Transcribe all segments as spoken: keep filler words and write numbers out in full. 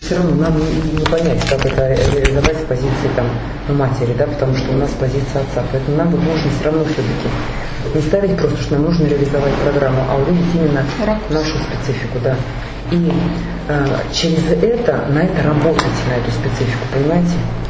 Все равно нам не, не понять, как это реализовать с позиции там, ну, матери, да, потому что у нас позиция отца. Поэтому нам вот нужно все равно все-таки не ставить просто, что нам нужно реализовать программу, а увидеть именно нашу специфику, да. И э, через это, на это работать, на эту специфику, понимаете?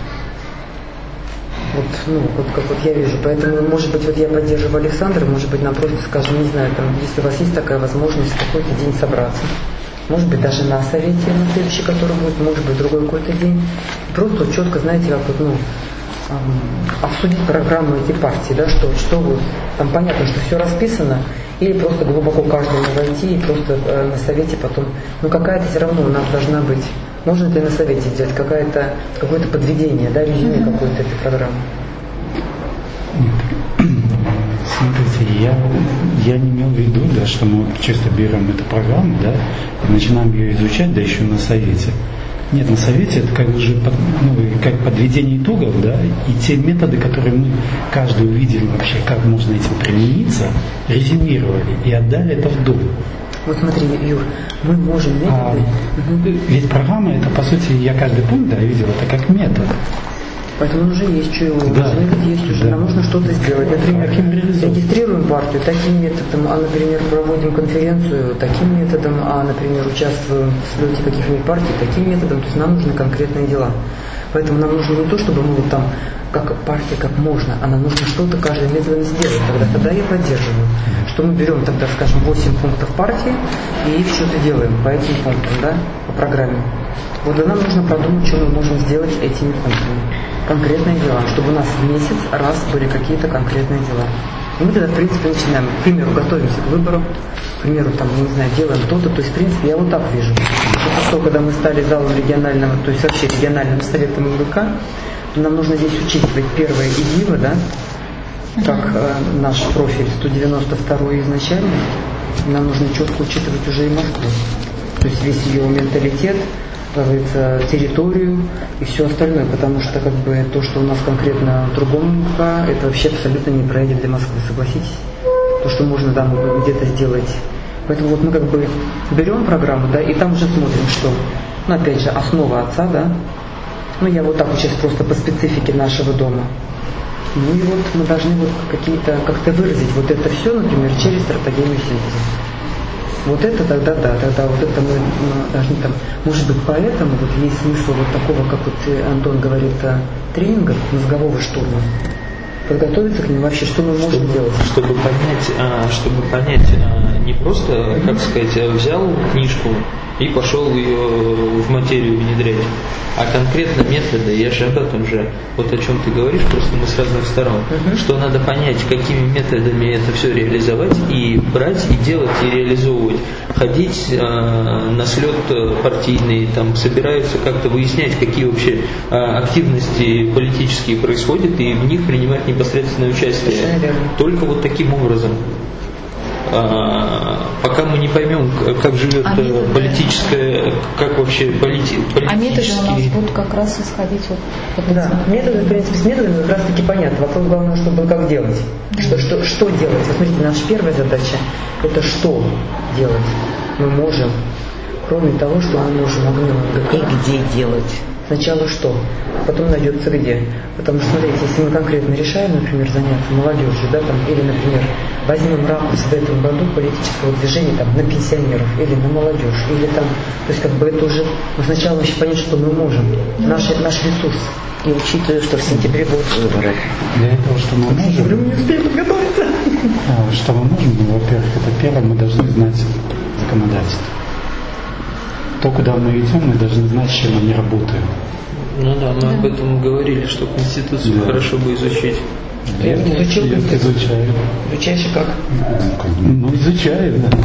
Вот, ну, вот как вот я вижу. Поэтому, может быть, вот я поддерживаю Александра, может быть, нам просто скажем, не знаю, там, если у вас есть такая возможность в какой-то день собраться, может быть, даже на совете, на следующий, который будет, может быть, другой какой-то день. Просто вот четко, знаете, как вот, ну, эм, обсудить программу этой партии, да, что, что вот, там понятно, что все расписано, или просто глубоко каждому войти и просто э, на совете потом, ну, какая-то все равно у нас должна быть, можно ли на совете сделать какое-то, какое-то подведение, да, резюме mm-hmm. какой-то этой программы. Смотрите, я, я не имел в виду, да, что мы чисто берем эту программу, да, и начинаем ее изучать, да еще на совете. Нет, на совете это как уже под, ну, как подведение итогов, да, и те методы, которые мы каждый увидели вообще, как можно этим примениться, резюмировали и отдали это в дом. Вот смотри, Юр, мы можем методы... А, угу. Ведь программа, это по сути, я каждый пункт, да, видел, это как метод. Поэтому он уже есть, что его да. есть уже, да. Нам нужно что-то сделать. Например, регистрируем партию таким методом, а, например, проводим конференцию таким методом, а, например, участвуем в слете каких-нибудь партий таким методом. То есть нам нужны конкретные дела. Поэтому нам нужно не то, чтобы мы вот там, как партия, как можно, а нам нужно что-то каждым методом сделать. Тогда, тогда я поддерживаю. Что мы берем тогда, скажем, восемь пунктов партии и что-то делаем по этим пунктам, да, по программе. Вот нам нужно продумать, что мы можем сделать этими пунктами. Конкретные дела, чтобы у нас в месяц раз были какие-то конкретные дела. И мы тогда, в принципе, начинаем, к примеру, готовимся к выборам, к примеру, там, не знаю, делаем то-то. То есть, в принципе, я вот так вижу. Что, когда мы стали залом регионального, то есть вообще региональным советом эм вэ ка, нам нужно здесь учитывать первое ИГИВа, да, как э, наш профиль сто девяносто второй изначально. Нам нужно четко учитывать уже и Москву. То есть весь ее менталитет, территорию и все остальное, потому что как бы то, что у нас конкретно в другом МК, это вообще абсолютно не проедет для Москвы, согласитесь? То, что можно там где-то сделать. Поэтому вот мы как бы берем программу, да, и там уже смотрим, что, ну опять же, основа отца, да, ну я вот так вот сейчас просто по специфике нашего дома. Ну и вот мы должны вот какие-то, как-то выразить вот это все, например, через стратегию синтеза. Вот это тогда, да, тогда вот это мы, мы должны там, может быть, поэтому вот есть смысл вот такого, как вот Антон говорит, тренинга мозгового штурма. Подготовиться к нему вообще, что мы можем чтобы, делать? Чтобы понять, а, чтобы понять а, не просто, mm-hmm. как сказать, взял книжку и пошел ее в материю внедрять, а конкретно методы, я же об этом же, вот о чем ты говоришь, просто мы с разных сторон, uh-huh. что надо понять, какими методами это все реализовать, и брать, и делать, и реализовывать. Ходить э, на слет партийный, там собираются как-то выяснять, какие вообще э, активности политические происходят, и в них принимать непосредственное участие. Только вот таким образом. А, пока мы не поймем, как живет а политическая, как вообще полити, политические... А методы у нас будут как раз исходить вот от да, методы, в принципе, с методами как раз таки понятно. Вопрос главное, чтобы как делать. Mm-hmm. Что, что, что делать? Вот смотрите, наша первая задача – это что делать мы можем, кроме того, что мы можем огнем. И где делать? Сначала что? Потом найдется где. Потому что, смотрите, если мы конкретно решаем, например, заняться молодежью, да, там, или, например, возьмем ракурс в этом году политического движения там, на пенсионеров или на молодежь, или там, то есть как бы это уже, мы сначала еще понять, что мы можем, наш, наш ресурс. И учитывая, что в сентябре будут выборы. Для этого, что мы можем... Мы не успеем подготовиться. А, что мы можем, ну, во-первых, это первое, мы должны знать законодательство. То, куда мы идем, мы должны знать, с чем мы не работаем. Ну да, мы да. об этом говорили, что Конституцию да. хорошо бы изучить. Я, я изучил я изучаю. Изучаешь как? Ну, изучаю, да.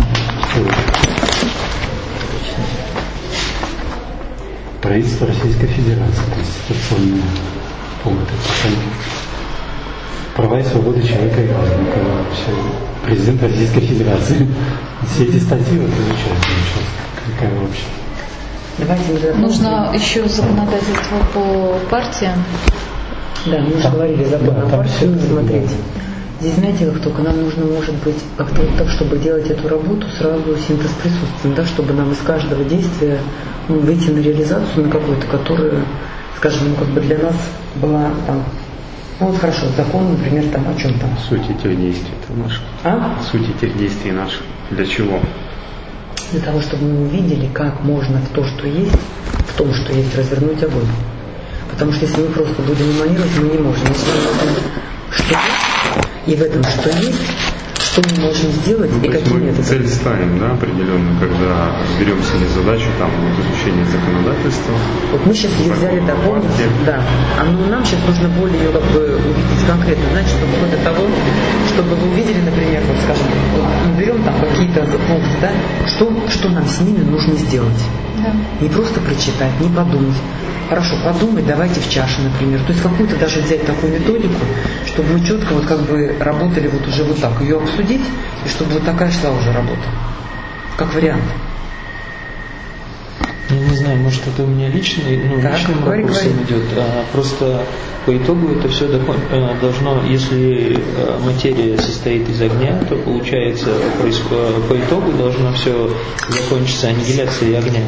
Правительство Российской Федерации, конституционные пункты. Права и свободы человека и граждан. Президент Российской Федерации. Все эти статьи вот изучают. Какая вообще? Давайте нужно еще законодательство по партиям. Да, мы уже говорили закон о партии, смотреть. Здесь, знаете, как только нам нужно, может быть, как-то вот так, чтобы делать эту работу, сразу синтез присутствует, да, чтобы нам из каждого действия, ну, выйти на реализацию, на какую-то, которая, скажем, ну, как бы для нас была там, ну вот хорошо, закон, например, там о чем там? Суть этих действий наших. А? Суть этих действий наших. Для чего? Для того, чтобы мы увидели, как можно в то, что есть, в том, что есть, развернуть огонь. Потому что если мы просто будем эманировать, мы не можем. Если мы можем, что есть, и в этом, что есть, что мы можем сделать, ну, и какие мы методы. Цель ставим, да, определенно, когда берем себе задачу там, вот, изучения законодательства. Вот мы сейчас ее взяли, да, помните? Да. А ну, нам сейчас нужно более ее как бы увидеть конкретно, значит, чтобы вплоть до того, чтобы вы увидели, например, вот, скажем, вот, мы берем там какие-то пункты, да, что, что нам с ними нужно сделать. Да. Не просто прочитать, не подумать. Хорошо, подумать, давайте в чаше, например. То есть какую-то даже взять такую методику, чтобы мы четко вот как бы работали вот уже вот так, ее обсудить, и чтобы вот такая шла уже работа. Как вариант. Я не знаю, может это у меня личный, ну, так, личным говори, ракурсом говори. идет. А, просто по итогу это все должно, если материя состоит из огня, то получается происход, по итогу должно все закончиться аннигиляцией огня.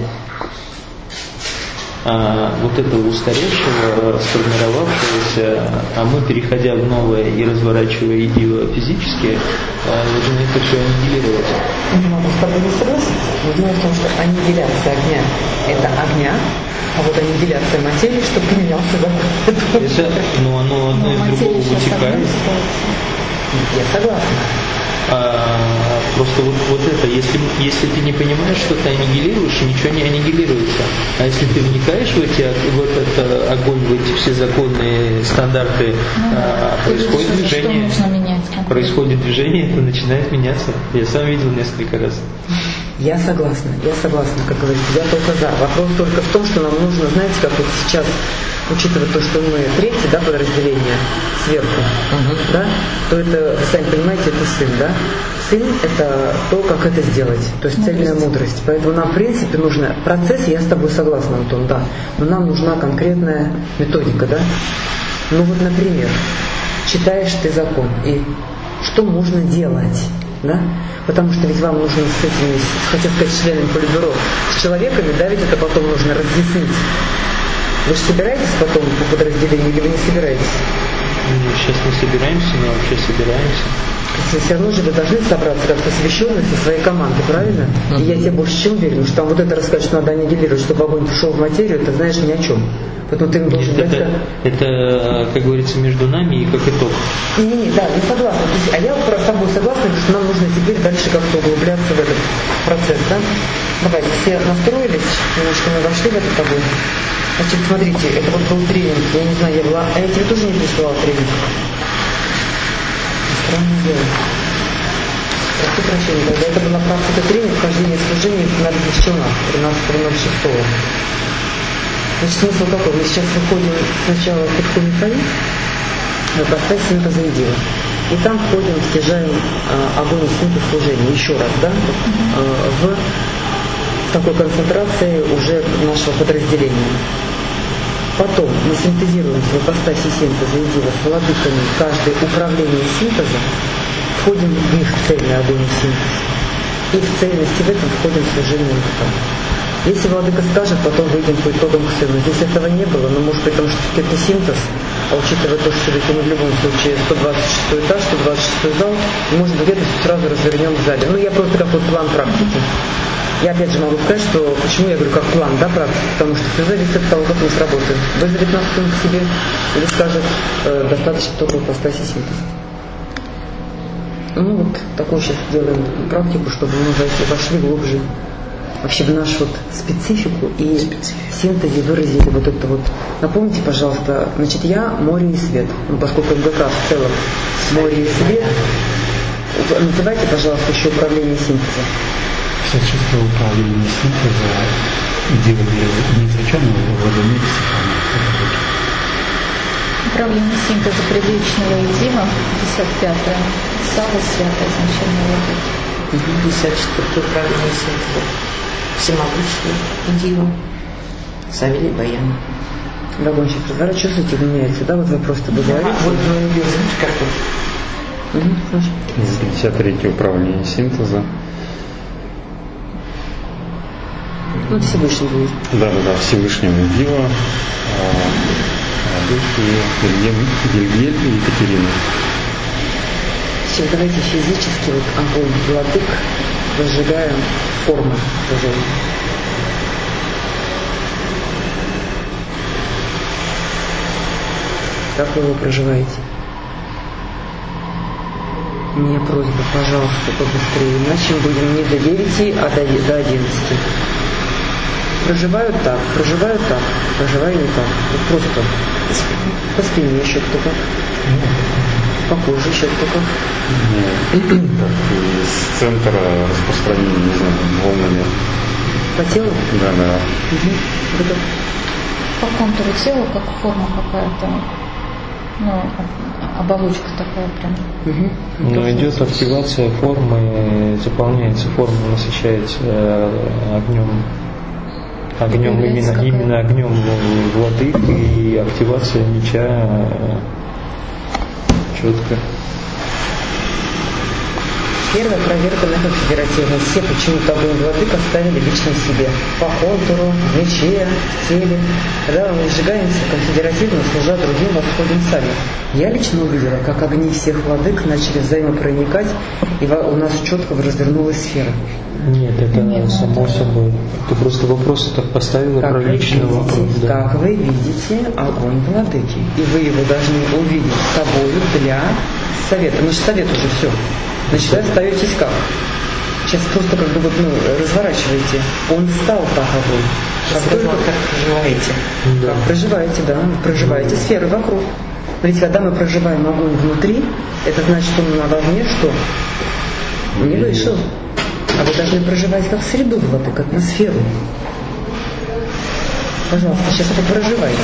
А вот этого устаревшего, сформировавшегося, а мы, переходя в новое и разворачивая его физически, должны это все аннигилировать. Не могу с тобой не согласиться. Но дело в том, что аннигиляция огня – это огня, а вот аннигиляция материи, чтобы поменялся закон. Это, ну, оно одно из другого вытекает. Я согласна. А, просто вот, вот это, если, если ты не понимаешь, что ты аннигилируешь, ничего не аннигилируется. А если ты вникаешь в, эти, в этот огонь, в эти все законные стандарты, ну, а, происходит видишь, движение. Менять, происходит движение, это начинает меняться. Я сам видел несколько раз. Я согласна, я согласна, как говорится, я только за. Вопрос только в том, что нам нужно, знаете, как вот сейчас, учитывая то, что мы третье, да, подразделение сверху, uh-huh. да, то это, вы сами понимаете, это сын, да. Сын – это то, как это сделать, то есть мудрость. Цельная мудрость. Поэтому нам, в принципе, нужно процесс, я с тобой согласна, Антон, да, но нам нужна конкретная методика, да. Ну вот, например, читаешь ты закон, и что можно делать, да? Потому что ведь вам нужно с этими, хотел сказать, членами политбюро, с человеками, да, ведь это потом нужно разъяснить. Вы же собираетесь потом по подразделению или вы не собираетесь? Мы сейчас не собираемся, но вообще собираемся. То есть все равно же вы должны собраться как посвященные со своей командой, правильно? Uh-huh. И я тебе больше чем уверен, что там вот это рассказать, что надо аннигилировать, чтобы огонь пошел в материю, это знаешь ни о чем. Поэтому ты должен Нет, дать... это, это, как говорится, между нами и как итог. Не-не-не, да, не согласна. А я вот с тобой согласна, что нам нужно теперь дальше как-то углубляться в этот процесс, да? Давайте, все настроились, немножко мы вошли в этот огонь. Значит, смотрите, это вот был тренинг, я не знаю, я была... А я тебе тоже не присылала тренинг? Странное дело. Прошу прощения, когда это была практика тренинг, вхождение в служение на Бесчуна, тринадцатого ноль шестого. Значит, смысл какой? Мы сейчас выходим сначала в Петху Михаил, поставь синтеза идеи. И там входим, стяжаем а, огонь и синтез служения. Еще раз, да? А, в такой концентрации уже нашего подразделения. Потом мы синтезируем в ипостаси синтеза и дива с владыками каждое управление синтеза, входим в их цельный огонь и синтез. И в цельности в этом входим в служение Бога. Если владыка скажет, потом выйдем по итогам к сыну. Здесь этого не было, но может быть, потому что это синтез, а учитывая то, что мы в любом случае сто двадцать шестой этаж, сто двадцать шестой зал, может быть, это сразу развернем в зале. Ну, я просто как вот план практики. Я опять же могу сказать, что почему я говорю как план, да, практики, потому что все зависит от того, как мы сработаем. Вызовет нас к себе или скажет, э, достаточно только ипостаси синтеза. Ну вот такую сейчас делаем практику, чтобы мы вошли глубже вообще в нашу вот специфику и в синтезе выразили вот это вот. Напомните, пожалуйста, значит, я море и свет, ну, поскольку МГК в целом море и свет, называйте, пожалуйста, еще управление синтеза. шестьдесят шестое управление синтеза делали неизвычайно вводами психологии. Управление синтеза предвечного единого, пятьдесят пятое. Сава святое значение воды. пятьдесят четвёртое управление синтеза. Всемогущий единый. Савелий Баян. Вагончик разворачивается, чувствуете, меняется, да, вот вы просто будете говорить. Вот вы ее знаете, как вот. пятьдесят третье управление синтеза. Ну, Всевышний будет. Да, да, да, Всевышнему Дива, и Гильгель и Екатерина. Сейчас давайте физически вот огонь владык разжигаем формы уже. Как вы его проживаете? У меня просьба, пожалуйста, побыстрее, иначе будем не до девяти, а до, до одиннадцати. Проживают так, проживают так, проживаю не так. Вот просто по спине еще только, по коже еще только. Из центра распространения, не знаю, волнами. По телу? Да, да. Угу. По контуру тела, как форма какая-то, ну, оболочка такая прям. Угу. Но идет активация формы, заполняется форма, насыщается огнем. Огнем, именно, именно огнем владык, и активация меча четко. Первая проверка на конфедеративность. Все почему-то огонь владык оставили лично себе. По контуру, в мече, в теле. Когда мы сжигаемся конфедеративно, служа другим, восходим сами. Я лично увидела, как огни всех владык начали взаимопроникать, и у нас четко развернулась сфера. Нет, это Нет, само это... собой. Ты просто вопрос так поставила как про личного. Видите, да. Как вы видите огонь владыки. И вы его должны увидеть с собой для совета. Ну, совет уже все. Значит, вы остаетесь как? Сейчас просто как бы вот, ну, разворачиваете. Он стал так огонь. Как только как проживаете. Да. Как проживаете, да. Проживаете сферы вокруг. Ведь когда мы проживаем огонь внутри, это значит, что он на вовне что? Не вышел. А вы должны проживать как среду владык, атмосферу. Пожалуйста, сейчас это проживайте.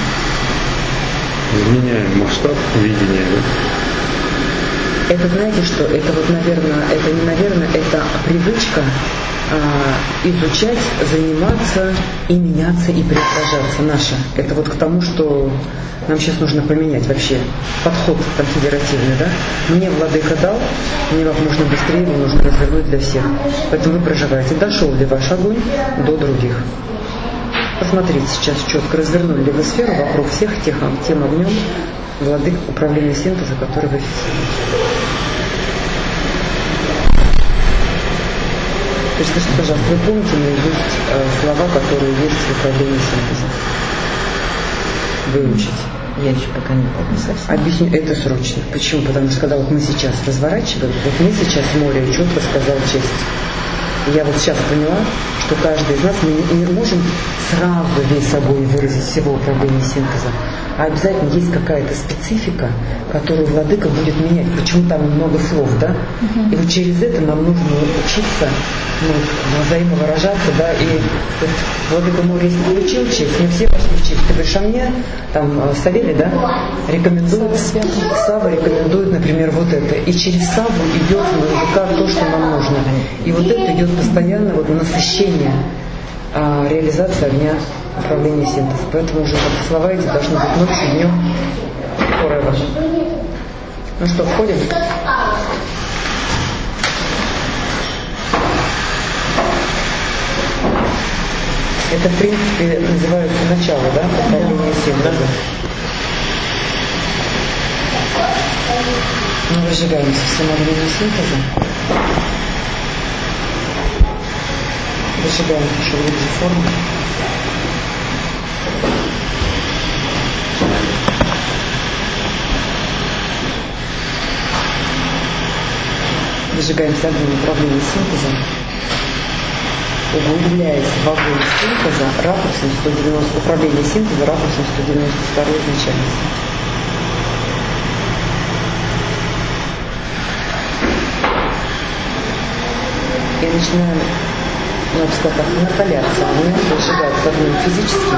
Изменяем масштаб видения. Это, знаете что, это вот, наверное, это не наверное, это привычка а, изучать, заниматься и меняться, и преображаться наша. Это вот к тому, что нам сейчас нужно поменять вообще подход конфедеративный, да? Мне владыка дал, мне как можно быстрее его нужно развернуть для всех. Поэтому вы проживаете, дошел ли ваш огонь до других. Посмотрите сейчас четко, развернули ли вы сферу вокруг всех тех, тем огнем владык управления синтеза, который вы фиксируете. То есть, скажите, пожалуйста, вы помните наизусть э, слова, которые есть в управлении синтезом? Выучить. Я еще пока не помню совсем. Объясню, это срочно. Почему? Потому что когда вот мы сейчас разворачиваем, вот мне сейчас море четко сказал честь. И я вот сейчас поняла, что каждый из нас, мы не, не можем сразу весь огонь выразить всего управления синтезом, а обязательно есть какая-то специфика, которую владыка будет менять. Почему там много слов, да? Uh-huh. И вот через это нам нужно учиться, ну, взаимовыражаться, да, и вот, владыка мой, если получил честь, мы все пошли в честь. Ты говоришь, а мне, там, Савелий, да, рекомендует, Сава рекомендует, например, вот это. И через Саву идет на языка то, что нам нужно. И вот это идет постоянно вот насыщение, а, реализация огня управления синтезом. Поэтому уже как слова эти должны быть ночью, днем. Forever. Ну что, входим? Это, в принципе, называется начало, да, управления синтезом. Мы разжигаемся всем огнем синтеза. Зажигаем еще в виде формы. Зажигаемся огнем управления синтезом. Углубляясь в огонь синтеза ракурсом сто девяносто, управление синтеза ракурсом сто девяносто два изначальности. И начинаем, ну, так, накаляться огнем, выжигаться огнем физически.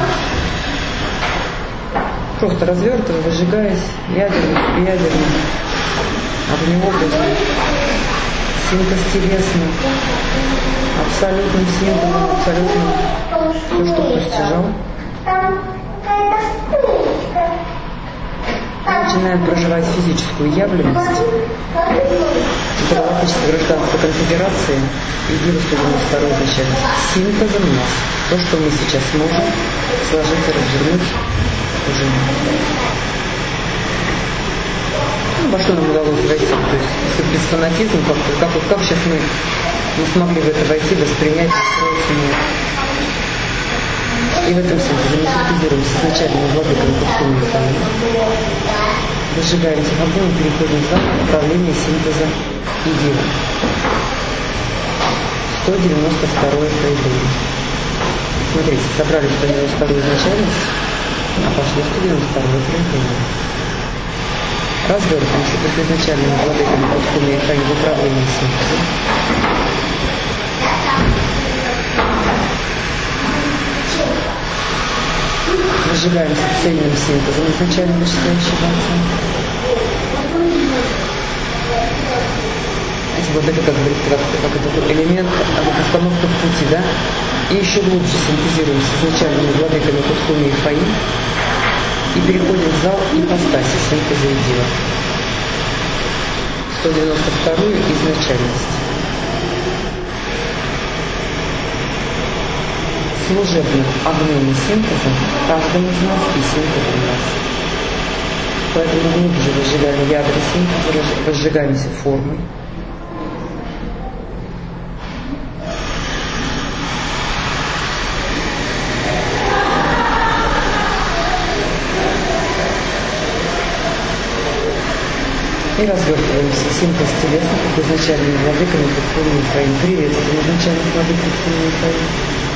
Просто развертывая, выжигаясь ядерно, ядерно, огнеобразно, синтез телесный, абсолютным синтезом, абсолютно все, что постижал. начинаем проживать физическую явленность, галактической гражданской конфедерации и сто девяносто второй изначально синтезом нас. То, что мы сейчас можем сложить и развернуть уже. Ну, во что нам удалось войти? То есть, если без фанатизма, как, как, как сейчас мы, мы смогли в это войти, воспринять свой мир. И в этом синтезе мы синтезируем с изначальными владыками подходными сами. Выжигаемся в огонь и переходим в зал управления синтеза идеи. сто девяносто второе проявление. Смотрите, собрали сто девяносто вторую изначальность, а пошли сто девяносто второе проявление. Развертываемся под изначальными владыками подходными сами в управлении синтезом. Выжигаемся цельным синтезом изначально вышестоящего отца. Вот это как, как, как это элемент постановки в пути, да? И еще глубже синтезируем с изначальными владыками Кутхуми и Фаи и переходим в зал ипостаси синтеза идеи. сто девяносто вторую изначальность. Служебным огнем и синтезом каждому из нас и синтезом нас. Поэтому глубже выжигаем ядра синтеза, разжигаемся формой. И развертываемся. Синтез телесно, как изначальными владыками Кутхуми и Фаи. Приветствуем изначальных владык Кутхуми и Фаи.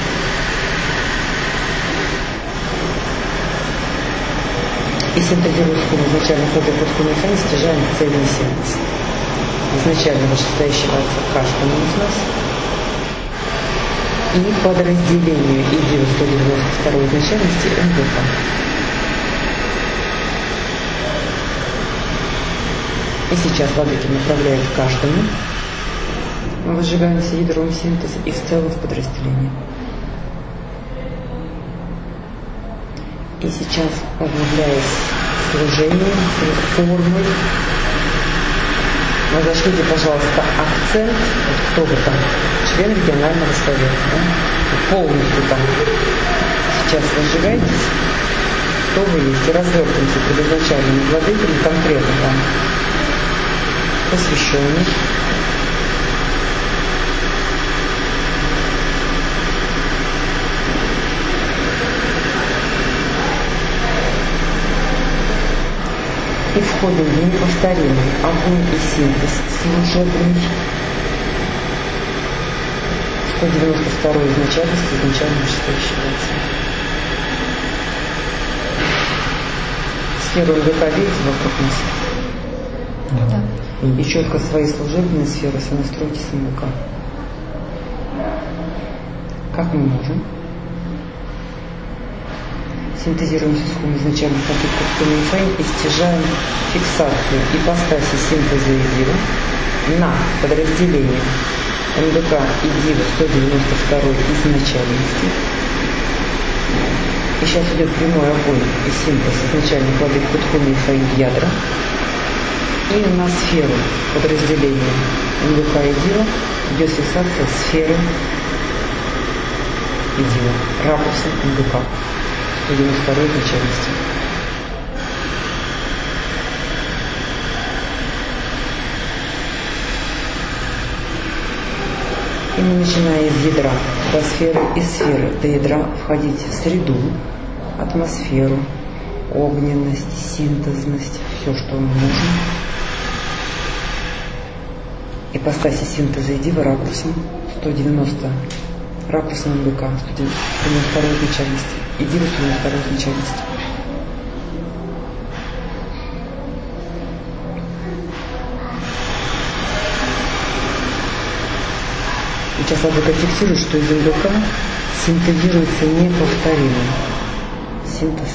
И синтезируя схему изначальных владык Кутхуми и Фаи, стяжаем цельный синтез изначально вышестоящего отца каждому из нас. И подразделению идеи сто девяносто второй изначальности эн дэ ка. И сейчас владыки направляют каждому. Мы выжигаемся ядром синтеза и в целом в подразделении. И сейчас, обновляясь служением, формой, разошлите, пожалуйста, акцент, вот кто вы там, член регионального совета, да? Полностью там сейчас выжигаетесь, кто вы есть, и развертываемся перед изначальными владыками конкретно там посвященный. И входим в неповторимый огонь и синтез служебный. сто девяносто второй изначальности изначально вышестоящего отца. Сферу эн дэ ка видите вокруг нас? Да. И четко свои служебные сферы сонастройте с эн дэ ка. Как мы можем? Синтезируем схему изначальных попыток Кутхуми и стяжаем фиксацию ипостаси синтеза и дива на подразделение эн дэ ка и дива сто девяносто второй изначальности. И сейчас идет прямой огонь и синтез изначальных владык Кутхуми и ядра. И на сферу подразделения эн дэ ка и дива идет фиксация сферы и дива, ракурса эн дэ ка. сто девяносто второй изначальности. И мы, начиная из ядра до сферы, из сферы до ядра, входить в среду, атмосферу, огненность, синтезность, все, что мы можем. Ипостаси синтеза и дива ракурсом сто девяносто, ракурсом эн дэ ка, сто девяносто второй изначальности. И дива сто девяносто второй изначальности. Сейчас Владыка фиксирует, что из эн дэ ка синтезируется неповторимый синтез.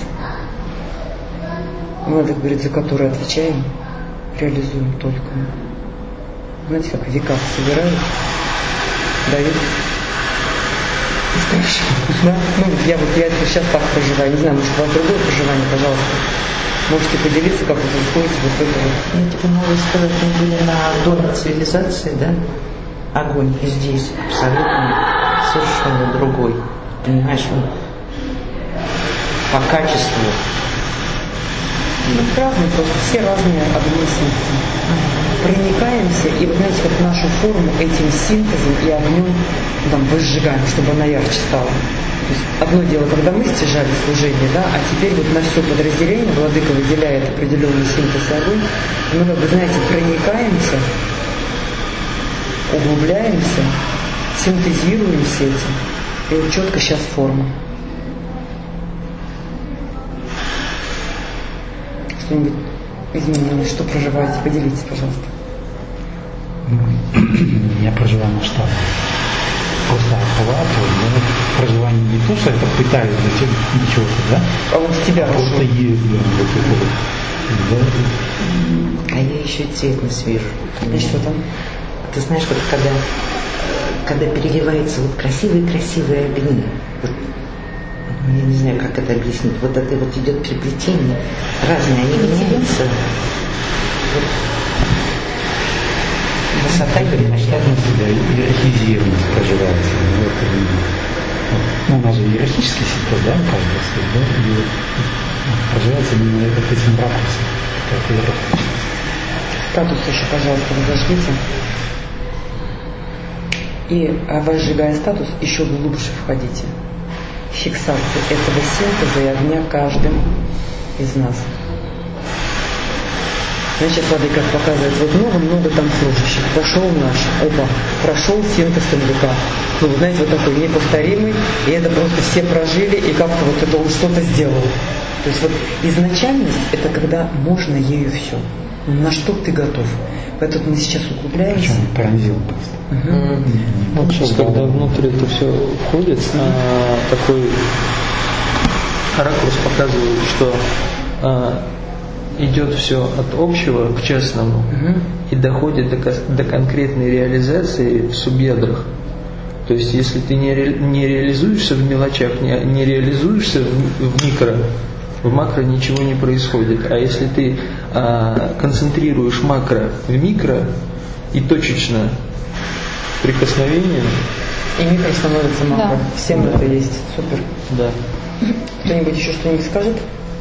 Владыка говорит, за который отвечаем, реализуем только мы. Знаете, как в веках собирают, дают и спрашивают. Да? Ну, я вот я сейчас так проживаю, не знаю, может, у вас другое проживание, пожалуйста. Можете поделиться, как вы входите вот в это вот. Я тебе могу сказать, мы были на доме цивилизации, да? Огонь и здесь абсолютно совершенно другой. Понимаешь, он по качеству. Ну, разные, просто все разные объяснения. Проникаемся, и вы знаете, как нашу форму этим синтезом и огнем там, выжигаем, чтобы она ярче стала. То есть одно дело, когда мы стяжали служение, да, а теперь вот на все подразделение владыка выделяет определенный синтез и огонь, мы, как вы знаете, проникаемся, углубляемся, синтезируем все эти, и вот четко сейчас форма. Что-нибудь изменилось, что проживаете? Поделитесь, пожалуйста. Я проживаю масштаб. Просто оплату, но проживание не то, что это пытаюсь зачем чего-то, да? А вот в тебя просто пошло. есть, да, вот это вот. Да. А я еще цветность вижу. И что там? Ты знаешь, вот когда, когда переливаются вот красивые-красивые огни, вот, я не знаю, как это объяснить, вот это вот идет переплетение, разные, они меняются. Вот. Высота или масштабность. Да, иерархизированность проживается. Ну, это, ну, у нас же иерархический синтез, да, каждый свой, да, и вот проживается именно этим ракурсом. Статус еще, пожалуйста, разожгите. И, возжигая статус, еще глубже входите. Фиксация этого синтеза и огня каждым из нас. Значит, владыка показывает, вот много-много там служащих. Прошел наш, опа, прошел синтез эм вэ ка. Ну, вы знаете, вот такой неповторимый, и это просто все прожили, и как-то вот это он что-то сделал. То есть вот изначальность, это когда можно ею все. На что ты готов. Поэтому мы сейчас углубляемся. Причем пронзил просто. Угу. Вот сейчас, когда внутрь это все входит, а, такой ракурс показывает, что а, идет все от общего к частному, угу. и доходит до, до конкретной реализации в субъядрах. То есть, если ты не, ре, не реализуешься в мелочах, не, не реализуешься в, в микро, в макро ничего не происходит. А если ты а, концентрируешь макро в микро и точечно прикосновением, и микро становится макро. Да. Всем да. это есть. Супер. Да. Кто-нибудь еще что-нибудь скажет?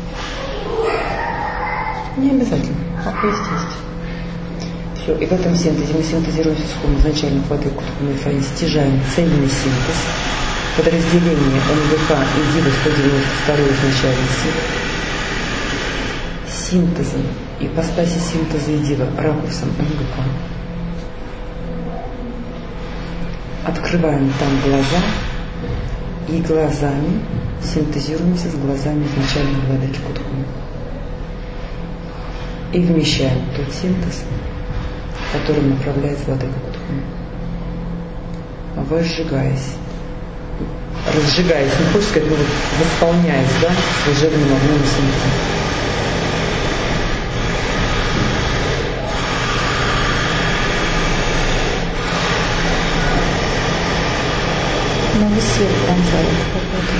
Не обязательно. А есть, есть. Все. И в этом синтезе мы синтезируем исходно изначально хватает кутковой фазе, стяжаем цельный синтез. Подразделение эм вэ ка и ди ви сто девяносто два изначальный синтез. Синтезом, ипостаси синтеза и дива ракурсом эм вэ ка. Открываем там глаза и глазами синтезируемся с глазами изначальной владыки Кутхуны. И вмещаем тот синтез, который направляет владыка Кутхуны. Возжигаясь, разжигаясь, не хочешь сказать, ну вот восполняясь, да, служебным огнем синтезом. Много сил пронзает какой-то.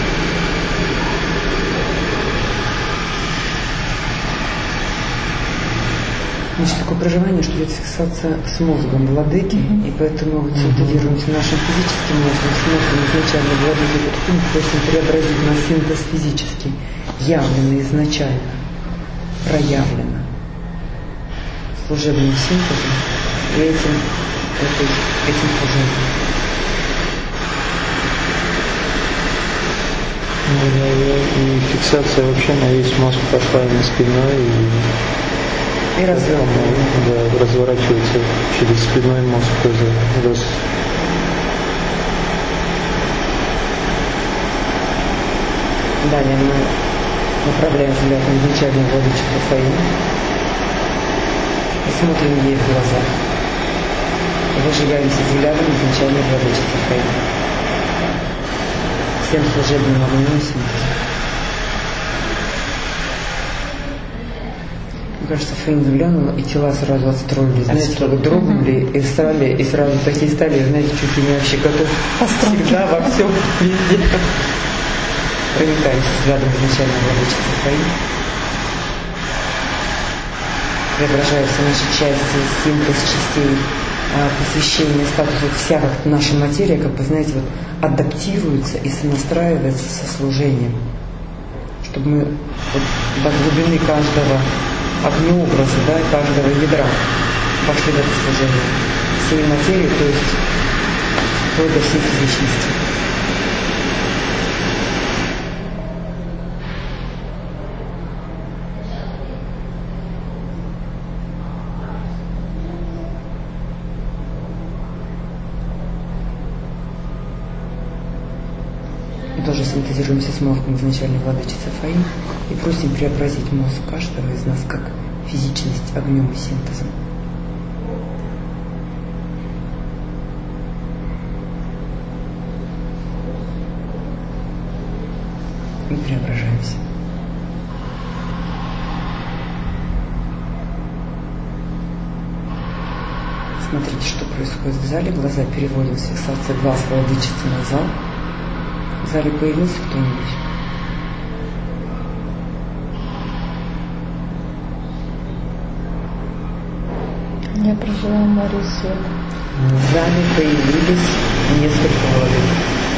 Значит, такое проживание, что идет фиксация с мозгом владыки, mm-hmm. и поэтому вот синтезируемся нашим физическим мозгом, с мозгом изначально владыки, вот просим преобразить на синтез физический, явлено изначально, проявлено служебным синтезом и этим, этой, этим служением. И фиксация вообще на весь мозг пошла и на спиной, и, и разворачивается. Да, разворачивается через спинной мозг тоже. Раз. Далее мы направляем взгляд на изначальную владычество Фаина и смотрим ей в глаза. Выжигаемся взглядом изначальной владычества Фаина. Всем служебным огнем синтезом. Мне кажется, Фаин взглянула, и тела сразу отстроились. Знаете, как дрогнули и стали, и сразу такие стали, знаете, чуть ли не вообще готов всегда во всем везде. Проникаемся взглядом изначально владычества Фаина. преображаются наши части, синтез частей, посвящение статуса, вся как наша материя, как бы, знаете, вот адаптируется и сонастраивается со служением. Чтобы мы вот до глубины каждого огнеобраза, да, каждого ядра пошли в это служение. Всей материи, то есть вплоть до всей физичности. Тоже синтезируемся с мозгом изначальной владычицы Фаи и просим преобразить мозг каждого из нас как физичность огнем и синтезом. И преображаемся. Смотрите, что происходит в зале. Глаза переводим с фиксации глаз владычицы на зал. В зале появился кто-нибудь? Я проживаю море света. В зале появились несколько владык.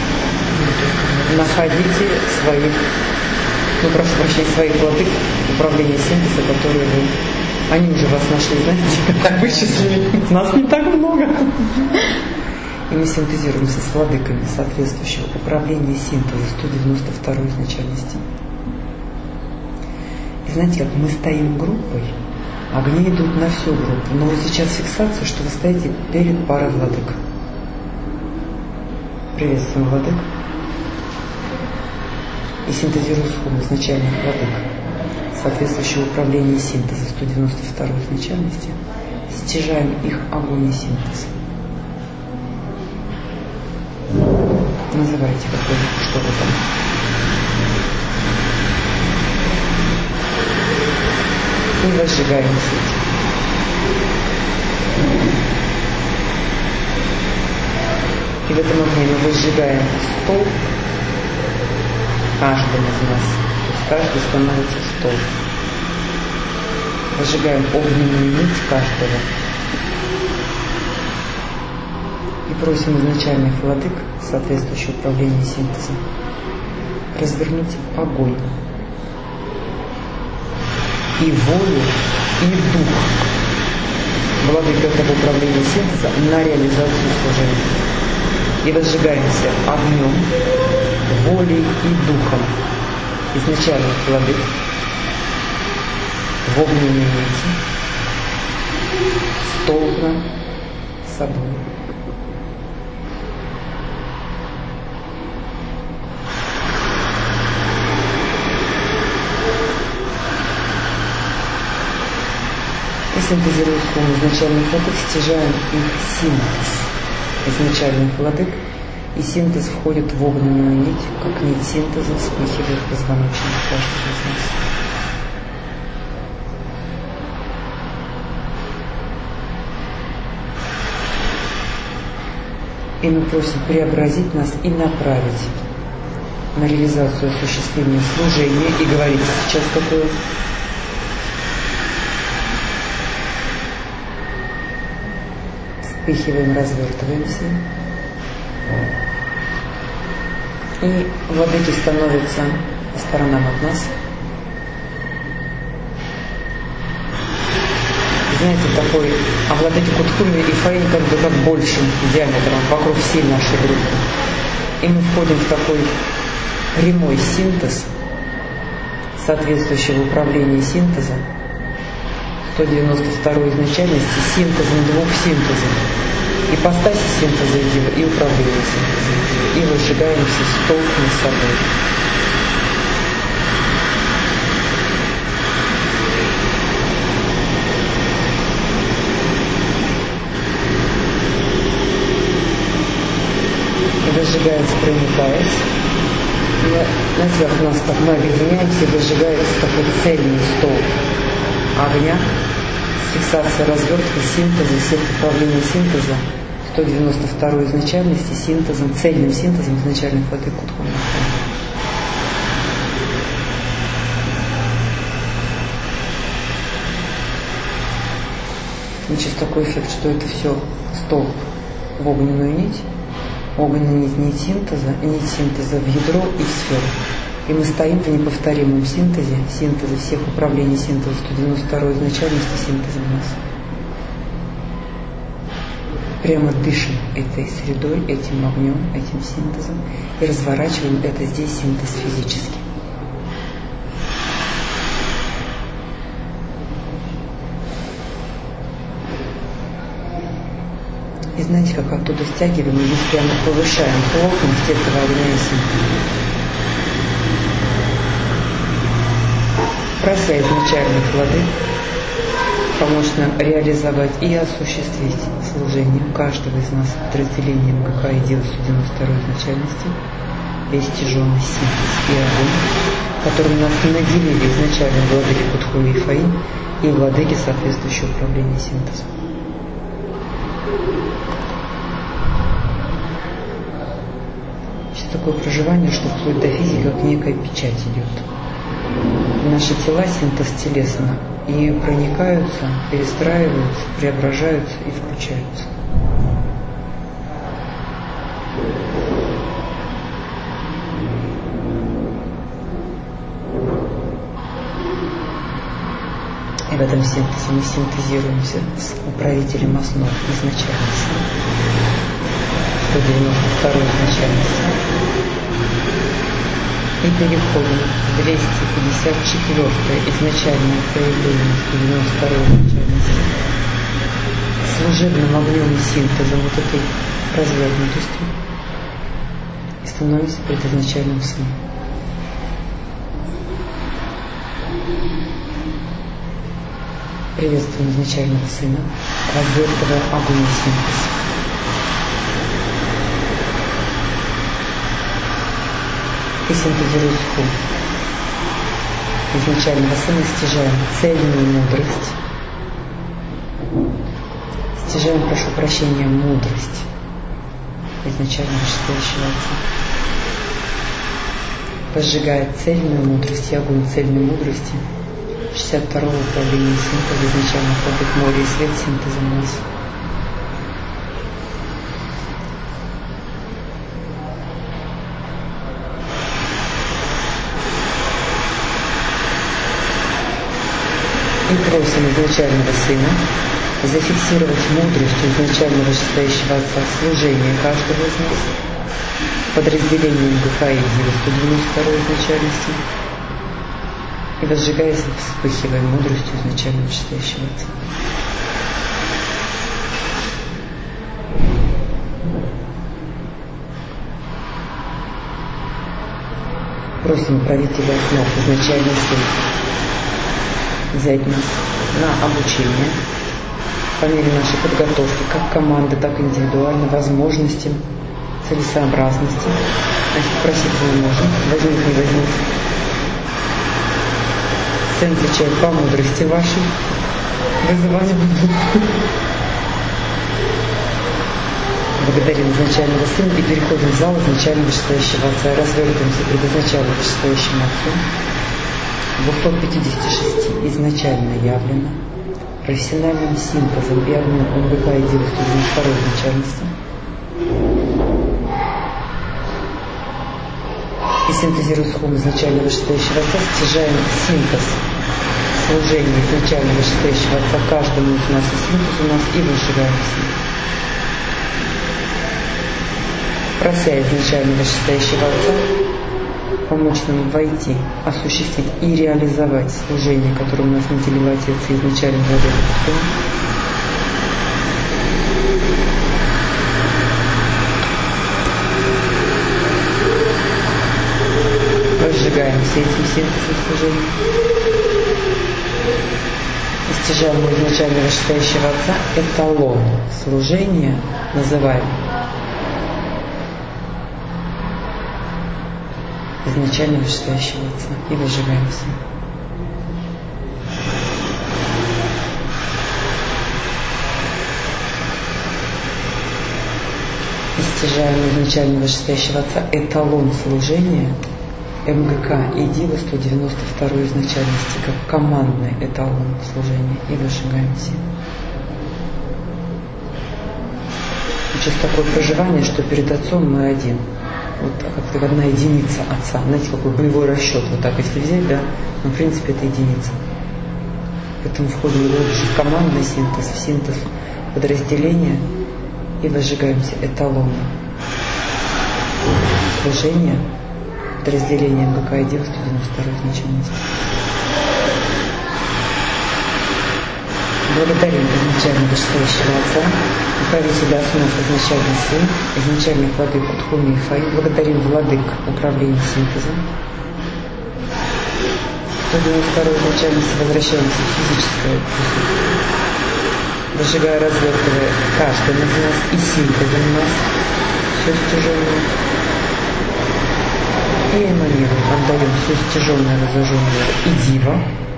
Находите своих, ну прошу прощения, своих владык управления синтеза, которые вы, они уже вас нашли, знаете, как вычислили. Нас не так много. И мы синтезируемся с владыками соответствующего управления синтеза сто девяносто второй изначальности. И знаете, как мы стоим группой, огни идут на всю группу, но вот сейчас фиксация, что вы стоите перед парой владык. Приветствуем владык. И синтезируем схему изначальных владык соответствующего управления синтеза сто девяносто второй изначальности. Стяжаем их огонь и синтез. Называйте какое-нибудь, что вы там. И возжигаем сеть. И в этом огне мы возжигаем стол каждым из нас. То есть каждый становится стол. Возжигаем огненную нить каждого. И просим изначальных владык, соответствующее управление синтезом, развернуть огонь и волю, и дух владык этого управления синтеза на реализацию служения. И возжигаемся огнем, волей и духом изначальных владык в огненной нити, столкна с собой. И синтезируя схему изначальных владык, стяжаем их синтез изначальных владык, и синтез входит в огненную нить, как нить синтеза вспыхивает позвоночник каждого из нас. И мы просим преобразить нас и направить на реализацию осуществления служения. И говорите сейчас какое? Впихиваем, развертываемся. И владыки становятся по сторонам от нас. Знаете, такой, а владыки Кутхуми и Фаи как бы как большим диаметром вокруг всей нашей группы. И мы входим в такой прямой синтез, соответствующего управления синтеза сто девяносто второй изначальности, синтезом двух синтезов. Ипостаси синтеза и управления синтезом. И выжигаемся столкнем с собой. И возжигается, проникаясь. Знаете, как у нас, как мы объединяемся, и возжигается такой цельный стол огня, фиксация развертки синтеза, всех управления синтеза сто девяносто второй изначальности, синтезом, цельным синтезом изначальных владык Кутхуми. Значит, такой эффект, что это все столб в огненную нить, огненная нить, нить синтеза, нить синтеза в ядро и в сферу. И мы стоим в неповторимом синтезе, синтезе всех управлений синтеза сто девяносто второй изначальности синтеза в нас. Прямо дышим этой средой, этим огнем, этим синтезом и разворачиваем это здесь синтез физически. И знаете, как оттуда стягиваем, и здесь прямо повышаем плотность этого огня и синтеза. Прося изначальные плоды, помочь нам реализовать и осуществить служение каждого из нас подразделения МГК и Дива сто девяносто второй изначальности, весь тяжелый синтез и огонь, которым нас наделили изначально владыки Кутхуи и Фаин и владыки соответствующего управления синтезом. Сейчас такое проживание, что вплоть до физики, как некая печать идет. Наши тела, синтез телесно, и проникаются, перестраиваются, преображаются и включаются. И в этом синтезе мы синтезируемся с управителем основ изначальности, сто девяносто второй изначальности. И переходим в двести пятьдесят четвёртое изначальное проявление сто девяносто второй изначальности. Служебным огнем и синтезом вот этой развернутости и становимся предизначальным сыном. Приветствуем изначального сына, развертывая огонь и синтез. И синтезируя сху. Изначального сына стяжаем цельную мудрость. Стяжаем, прошу прощения, мудрость изначально вышестоящего Отца. Возжигает цельную мудрость и огонь цельной мудрости шестьдесят второго управления синтеза изначально входит море и свет синтеза в нас. И просим изначального Сына зафиксировать мудростью изначального вышестоящего Отца служение каждого из нас, подразделение МГК и Дива сто девяносто второй изначальности, и возжигаясь, вспыхивая мудростью изначального вышестоящего Отца. Просим правителя основ изначальный Сын взять нас на обучение по мере нашей подготовки, как команды, так и индивидуально, возможностям, целесообразности. Значит, просить мы можем, возьмут, не возьмут. Сын отвечает по мудрости вашей, вызывание будут. Благодарим изначального Сына и переходим в зал изначально вышестоящего Отца, развертываемся пред изначально вышестоящим Отцом. двести пятьдесят шесть изначально явлено профессиональным синтезом и огнем МГК и Дива сто девяносто второй изначальности. И синтезируя схему изначально вышестоящего Отца, стяжаем синтез служения изначально вышестоящего Отца каждому из нас и синтез у нас и выжигаем синтез. Прося изначально вышестоящего Отца помочь нам войти, осуществить и реализовать служение, которое у нас наделил Отец и изначально владел Христом. Разжигаем все этим синтезом служения. И стяжаем у изначально вышестоящего Отца эталон служения, называемый изначально вышестоящего Отца, и выжигаемся. И стяжаем изначально вышестоящего Отца эталон служения МГК и Дива сто девяносто второй изначальности, как командный эталон служения, и выжигаемся. сейчас такое проживание, что перед Отцом мы один. Вот как одна единица Отца. Знаете, какой боевой расчет. Вот так, если взять, да, ну, в принципе, это единица. Поэтому входим в командный синтез, в синтез подразделения и возжигаемся эталоном. Служение подразделения эн бэ ка и Дева сто девяносто второй изначальности. Благодарим изначально вышестоящего Отца, управителя основ изначальный Сын, изначальных владык Утхуми и Фаи. Благодарим владык управления синтезом. сто девяносто второй изначальности возвращаемся в физическое присутствие, выжигая, развертывая каждый из нас и синтезом нас, все стяженное. И эманируем, отдаем все стяженное, разожженное и дива.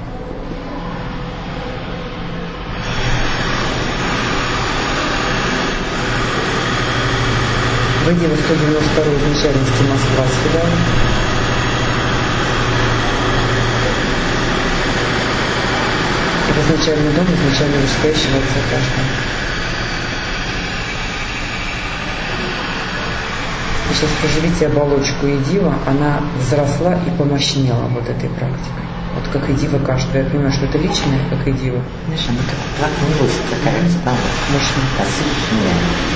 Выйдем в сто девяносто второй изначальности Москва сюда. И в изначальный дом, изначально вышестоящего Отца каждого. Вы сейчас поживите оболочку Идива, она взросла и помощнела вот этой практикой. Вот как Идива каждого. Я понимаю, что это личное, как Идива. Знаешь, она как плакнулась, такая стала. Мощная. Освещенная.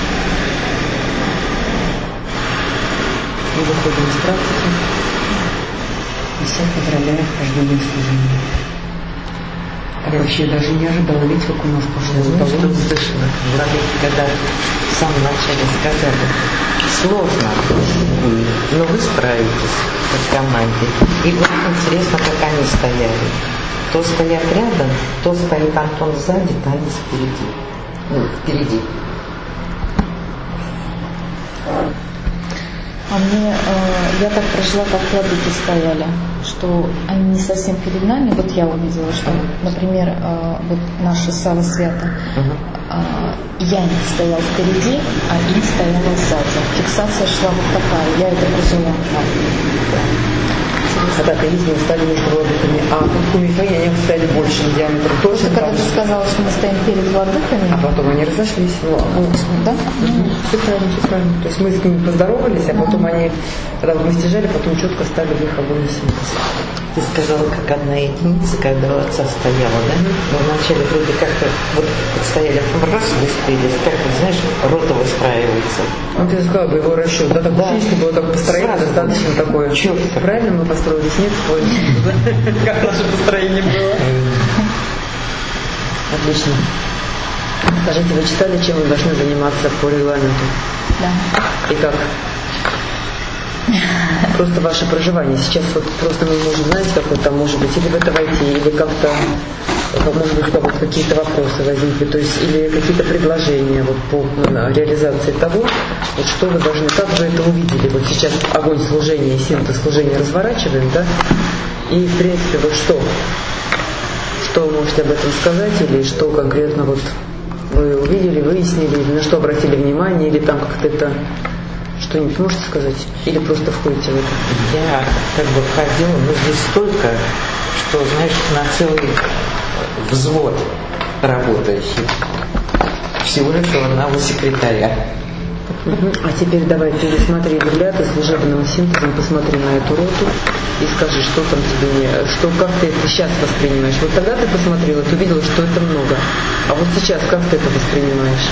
Мы выходим из практики и всех поздравляем с рождением служения. Я вообще даже не ожидала, видите, как у нас пошло. Знаешь, что слышала, владыки, когда в самом начале сказали, сложно, но вы справитесь в команде. И вот интересно, как они стояли. То стоят рядом, то стоит Антон сзади, то они спереди. Ну, впереди. А мне, э, я так прожила, как владыки стояли, что они не совсем перед нами. Вот я увидела, что, например, э, вот наша Сава Свята, э, Янь стоял впереди, а Инь стояла сзади. Фиксация шла вот такая, я это прожила. Когда-то видимо стали между владыками, а Утхуми и Фаи они стали большим диаметром. Точно Когда так ты же. сказала, что мы стоим перед владыками, А потом они разошлись. Ну, да? Угу. Все правильно, все правильно. То есть мы с ними поздоровались, а потом они, когда вот мы стяжали, потом четко стали в их огонь синтез. Ты сказала, как одна единица, когда у Отца стояла, да? Но вначале вроде как-то вот стояли, раз выстроились, как вот, знаешь, рота выстраивается. Ну, ты сказала бы его расчет, да, так Да. если было так построение, Сразу. достаточно такое. Четко. Правильно мы построились? Нет? Как наше построение было? Отлично. Скажите, вы читали, чем вы должны заниматься по регламенту? Да. И как? Просто ваше проживание. Сейчас вот просто мы можем, знаете, как вот там может быть, или в это войти, или как-то, может быть, вот какие-то вопросы возникли, то есть, или какие-то предложения вот по реализации того, вот что вы должны, как вы это увидели, вот сейчас огонь служения и синтез служения разворачиваем, да, и в принципе вот что, что вы можете об этом сказать, или что конкретно вот вы увидели, выяснили, или на что обратили внимание, или там как-то это... Что-нибудь можете сказать? Или просто входите в это? Я как бы входила, но здесь столько, что, знаешь, на целый взвод работающий. Всего этого одного секретаря. А теперь давай пересмотри взгляд и служебным синтезом посмотри на эту роту и скажи, что там тебе не... Что, как ты это сейчас воспринимаешь? Вот тогда ты посмотрела, ты увидела, что это много. А вот сейчас как ты это воспринимаешь?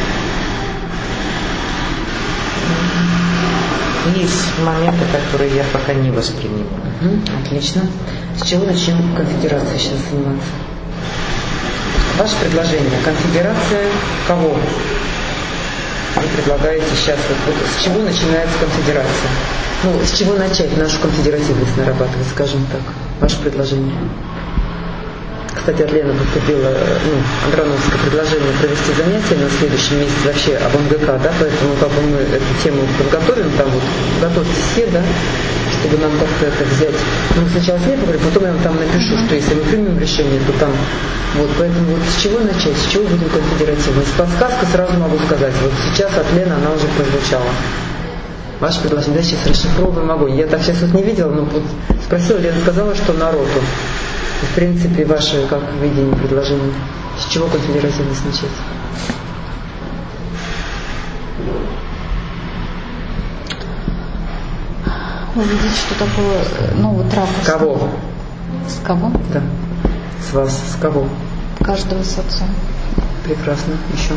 Есть моменты, которые я пока не воспринимаю. Угу, отлично. С чего начнем конфедерацией сейчас заниматься? Ваше предложение. Конфедерация кого? Вы предлагаете сейчас, вот, вот с чего начинается конфедерация? Ну, с чего начать нашу конфедеративность нарабатывать, скажем так? Ваше предложение. Кстати, от Лены поступило ну, Андроновское предложение провести занятия на следующем месяце вообще об эм гэ ка, да, поэтому как бы мы эту тему подготовим, там вот готовьтесь все, да, чтобы нам как-то это взять. Ну, сначала с ней поговорим, потом я вам там напишу, что если мы примем решение, то там, вот, поэтому вот с чего начать, с чего будем конфедеративность? Подсказка сразу могу сказать, вот сейчас от Лены она уже прозвучала. Ваше предложение, да, сейчас расшифровываем огонь. Я так сейчас вот не видела, но вот спросила, Лена сказала, что на роту. В принципе, ваше как видение предложения, с чего конфедеративность начать? Увидеть, что такое, ну вот Раф. С кого? С кого? Да. С вас. С кого? Каждого с отцом. Прекрасно. Еще.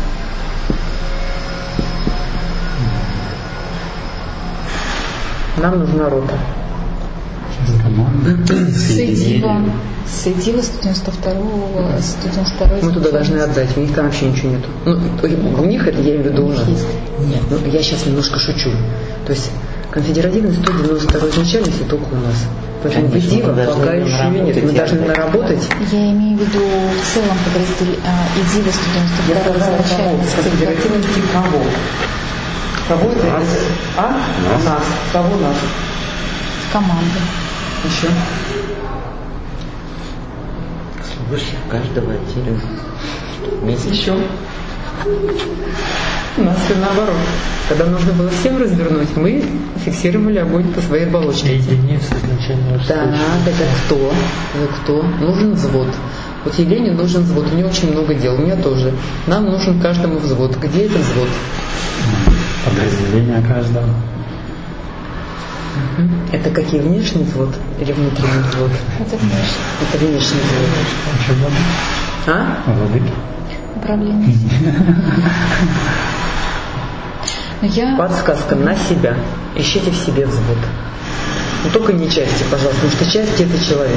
Нам нужна рота. Сэдива. Сэдива сто девяносто второго, сто девяносто второй. Мы туда должны отдать, у них там вообще ничего нету. Ну, у них это, я имею в виду, у нас. Нет, ну, я сейчас немножко шучу. То есть конфедеративный сто девяносто второй изначальности только у нас. Поэтому в Идива пока еще нет. Мы должны наработать. Я имею в виду в целом подразделение Идива сто девяносто второго изначальности. Конфедеративности кого? Кого это? Нас. А? Нас. Нас. Кого нас? Команды. Еще. Служащих каждого отделения. Вместе. Еще. У нас все наоборот. Когда нужно было всем развернуть, мы фиксировали огонь по своей оболочке. Единица изначально. Да, это кто? Вы кто? Нужен взвод. Вот Елене нужен взвод, у нее очень много дел, у меня тоже. Нам нужен каждому взвод. Где этот взвод? Подразделение каждого. Это какие, внешний взвод или внутренний взвод? Это внешне. Это внешний взвод. А? Владыки. Управление. Но я... Подсказка на себя. Ищите в себе взвод. Но только не части, пожалуйста, потому что части это человек.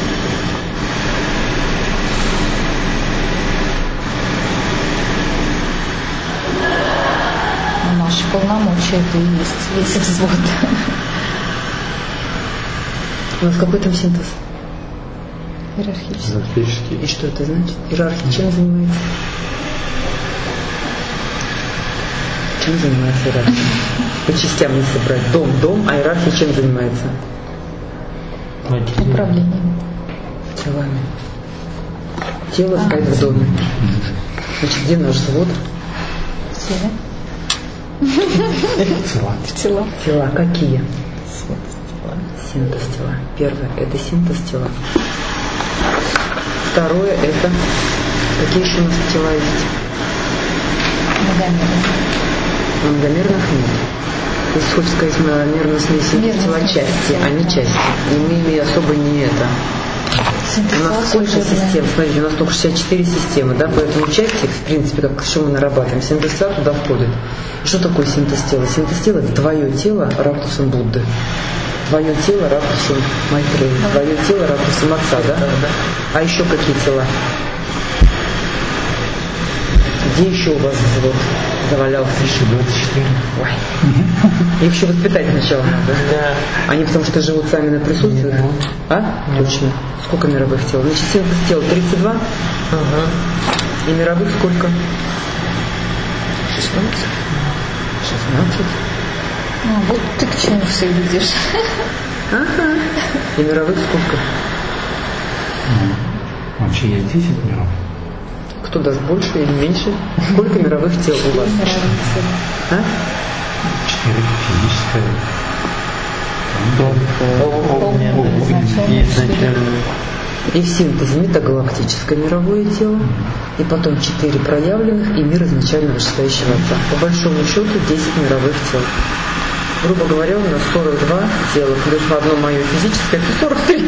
Но наши полномочия это и есть весь взвод. У нас какой там синтез? Иерархический. Иерархический. И что это значит? Иерархия чем занимается? Чем занимается иерархия? По частям не собрать. Дом, дом, а иерархия чем занимается? Управлением. Телами. Тело А, стоит в доме. Значит, где наш взвод? Тело. Тела. Тела. Тела какие? Синтез тела. Первое – это синтез тела. Второе – это какие еще у нас тела есть? Многомерно. Многомерных нет. Если хочешь сказать многомерно смесь тела части, а не части. И мы ими особо не это. У нас сколько систем? Смотрите, у нас только шестьдесят четыре системы, да, поэтому части, в принципе, как что мы нарабатываем, синтез тела туда входит. Что такое синтез тела? Синтез тела – это твое тело ракурсом Будды. Твое тело ракурсом Майтрея, твое тело ракурсом Отца, да? А еще какие тела? Где еще у вас взвод завалялся? Еще двадцать четыре. Ой. Их еще воспитать сначала надо. Да. Они потому что живут сами на присутствии. А? Точно. Сколько мировых тел? Значит, синтез тела тридцать два. Ага. И мировых сколько? шестнадцать. шестнадцать. А, вот ты к чему все видишь. Ага. И мировых сколько? Ну, вообще есть десять миров. Кто даст больше или меньше? Сколько мировых тел у вас? А? Четыре физическое. Есть изначально. И в синтезе метагалактическое мировое тело, и потом четыре проявленных и мир изначально вышестоящего Отца. По большому счету десять мировых тел. Грубо говоря, у нас сорок два тела, плюс одно мое физическое, это сорок три.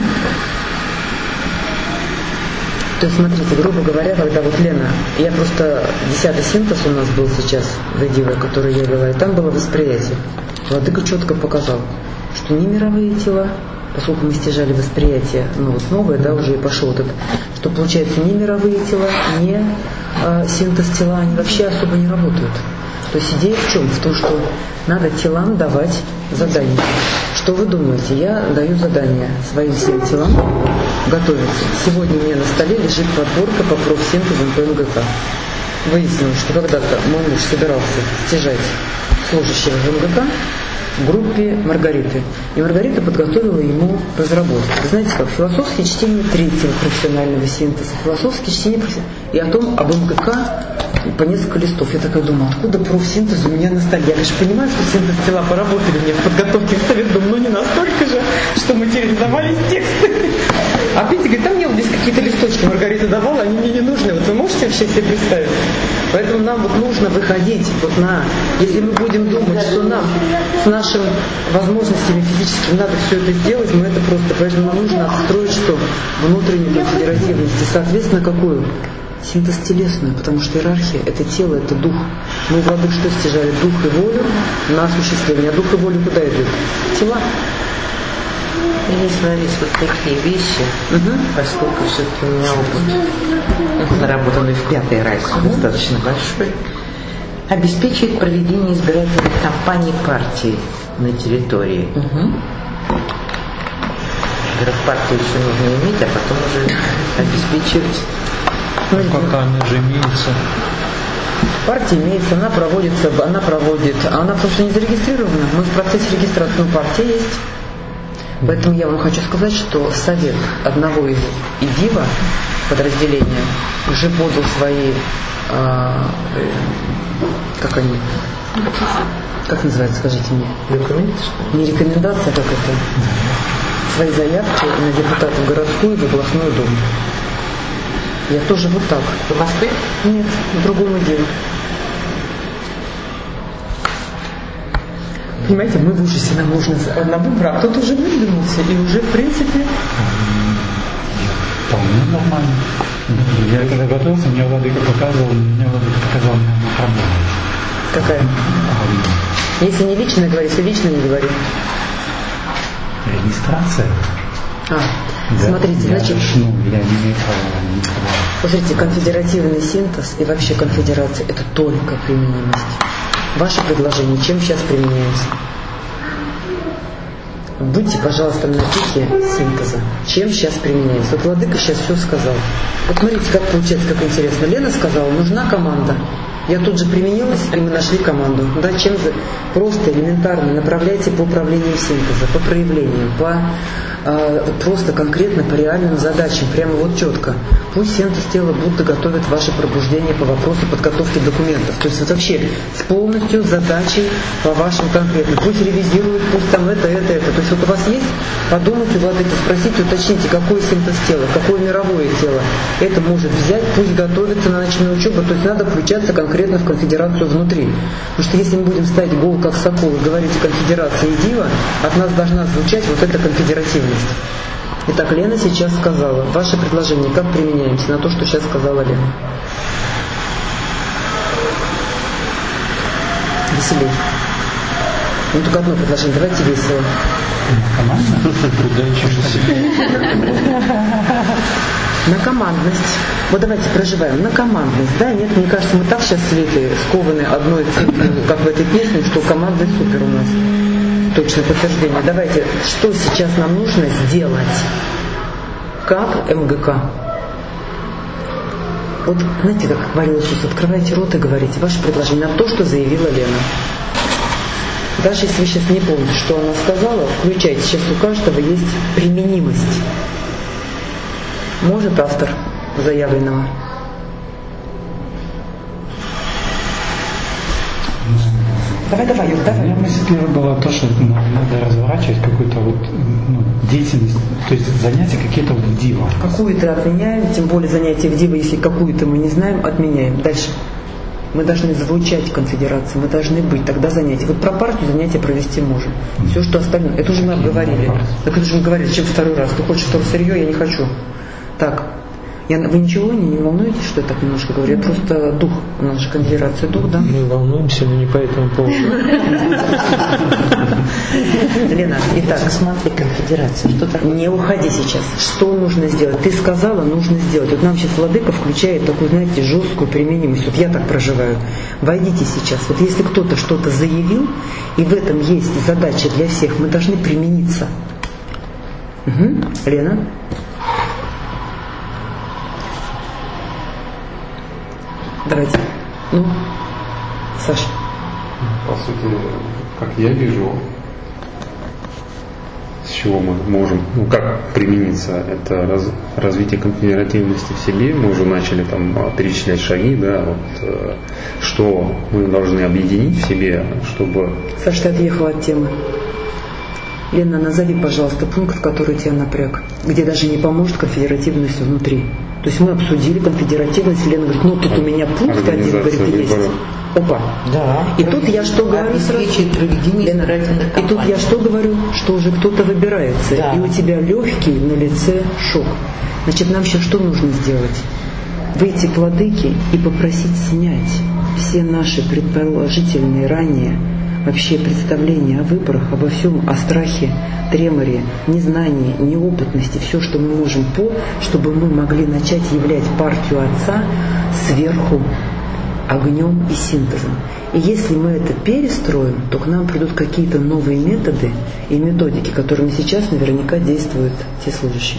То есть, смотрите, грубо говоря, когда вот Лена, я просто десятый синтез у нас был сейчас в Идиве, который я вела, и там было восприятие. Владыка четко показал, что не мировые тела, поскольку мы стяжали восприятие, ну вот новое, да, уже и пошел вот это, что получается не мировые тела, не а, синтез тела, они вообще особо не работают. То есть идея в чем? В том, что надо телам давать задания. Что вы думаете? Я даю задание своим всем телам готовиться. Сегодня у меня на столе лежит подборка по профсинтезам по эн гэ ка. Выяснилось, что когда-то мой муж собирался стяжать служащего в эн гэ ка в группе Маргариты. И Маргарита подготовила ему разработку. Вы знаете как? Философское чтение третьего профессионального синтеза. Философское чтение профессионального. И о том, об эн гэ ка по несколько листов. Я такая думаю, откуда профсинтез у меня на столе? Я, конечно, понимаю, что синтез тела поработали мне в подготовке в совет, думаю, ну не настолько же, что материализовались тексты. А Петя говорит, там мне вот здесь какие-то листочки Маргарита давала, они мне не нужны. Вот вы можете вообще себе представить. Поэтому нам вот нужно выходить вот на, если мы будем думать, что нам с нашими возможностями физическими надо все это сделать, мы это просто, поэтому нам нужно отстроить что? Внутреннюю конфедеративность. И, соответственно, какую? Синтез телесную, потому что иерархия – это тело, это дух. Мы, владык, что стяжали? Дух и волю на осуществление. А дух и волю куда идут? Тела. Если есть вот такие вещи, угу. поскольку все-таки у меня опыт, наработанный в пятой расе, угу. достаточно большой, обеспечивает проведение избирательных кампаний партии на территории. Угу. Во-первых, партию еще нужно иметь, а потом уже обеспечивать. Ну, как она же имеется. Партия имеется, она проводится, она проводит, а она просто не зарегистрирована. Мы в процессе регистрации, но партия есть. Поэтому я вам хочу сказать, что совет одного из ИДИВа подразделения уже подал свои, а, как они, как называется, скажите мне? Рекомендации? Не рекомендация, как это? Свои заявки на депутата в городскую и в областную думу. Я тоже вот так. В Москве? Нет, в другом деле. Понимаете, мы в ужасе, нам нужно на выбор, а кто-то уже выдвинулся, и уже, в принципе... Вполне нормально. Я когда готовился, мне владыка показывал, мне владыка показал мне проблему. Какая? А, если не лично говори, если лично не говори. Регистрация. А, да, смотрите, я, значит... Ну, я не имею права, не права. Смотрите, конфедеративный синтез и вообще конфедерация – это только применимость. Ваше предложение, чем сейчас применяется? Будьте, пожалуйста, на пике синтеза. Чем сейчас применяется? Вот владыка сейчас все сказал. Вот смотрите, как получается, как интересно. Лена сказала, нужна команда. Я тут же применилась, и мы нашли команду. Да, чем за... Просто элементарно направляйте по управлениям синтеза, по проявлениям, по э, просто конкретно по реальным задачам, прямо вот четко. Пусть синтез тела Будда готовит ваше пробуждение по вопросу подготовки документов. То есть вот вообще с полностью задачей по вашим конкретным. Пусть ревизируют, пусть там это, это, это. То есть вот у вас есть, подумайте, владыка, спросите, уточните, какой синтез тела, какое мировое тело. Это может взять, пусть готовится на ночную учебу. То есть надо включаться конкретно в конфедерацию внутри. Потому что если мы будем ставить гол как сокол и говорить о конфедерации и дива, от нас должна звучать вот эта конфедеративность. Итак, Лена сейчас сказала, ваше предложение, как применяемся на то, что сейчас сказала Лена? Веселей. Ну, только одно предложение, давайте весело. Команда? Куда еще? На командность. Вот давайте проживаем на командность. Да, нет, мне кажется, мы так сейчас слиты, скованы одной цепью, как в этой песне, что командный супер у нас. Точное подтверждение. Давайте, что сейчас нам нужно сделать? Как МГК? Вот, знаете, как говорил Иисус, открывайте рот и говорите ваше предложение на то, что заявила Лена. Даже если вы сейчас не помните, что она сказала, включайте. Сейчас у каждого есть применимость. Может автор заявленного? Давай, давай, Юр, давай. У меня мысль первая была то, что ну, надо разворачивать какую-то вот, ну, деятельность, то есть занятия какие-то в диво. Какую-то отменяем, тем более занятия в диво, если какую-то мы не знаем, отменяем. Дальше. Мы должны звучать в конфедерации, мы должны быть, тогда занятия. Вот про партию занятия провести можем. Mm-hmm. Все, что остальное, это уже мы обговорили. Так это же мы говорили, чем второй раз. Ты хочешь второсырье, я не хочу. Так, я, вы ничего не, не волнуетесь, что я так немножко говорю? Я просто дух, у нас же конфедерация дух, да? Мы волнуемся, но не по этому поводу. Лена, итак, смотри, конфедерация, что такое? Не уходи сейчас. Что нужно сделать? Ты сказала, нужно сделать. Вот нам сейчас владыка включает такую, знаете, жесткую применимость. Вот я так проживаю. Войдите сейчас. Вот если кто-то что-то заявил, и в этом есть задача для всех, мы должны примениться. Угу. Лена? Давайте. Ну, Саша. По сути, как я вижу, с чего мы можем, ну как примениться, это раз, развитие конфедеративности в себе. Мы уже начали там перечислять шаги, да, вот, что мы должны объединить в себе, чтобы... Саша, ты отъехала от темы. Лена, назови, пожалуйста, пункт, который тебя напряг, где даже не поможет конфедеративность внутри. То есть мы обсудили конфедеративность, Лена говорит, ну тут у меня пункт один, говорит, есть. Опа. Да. И тут я что говорю сразу? Лена, и тут я что говорю? Что уже кто-то выбирается, да. И у тебя легкий на лице шок. Значит, нам сейчас что нужно сделать? Выйти к владыке и попросить снять все наши предположительные ранее вообще представления о выборах, обо всем, о страхе, треморе, незнании, неопытности, все, что мы можем по, чтобы мы могли начать являть партию Отца сверху огнем и синтезом. И если мы это перестроим, то к нам придут какие-то новые методы и методики, которыми сейчас наверняка действуют те служащие.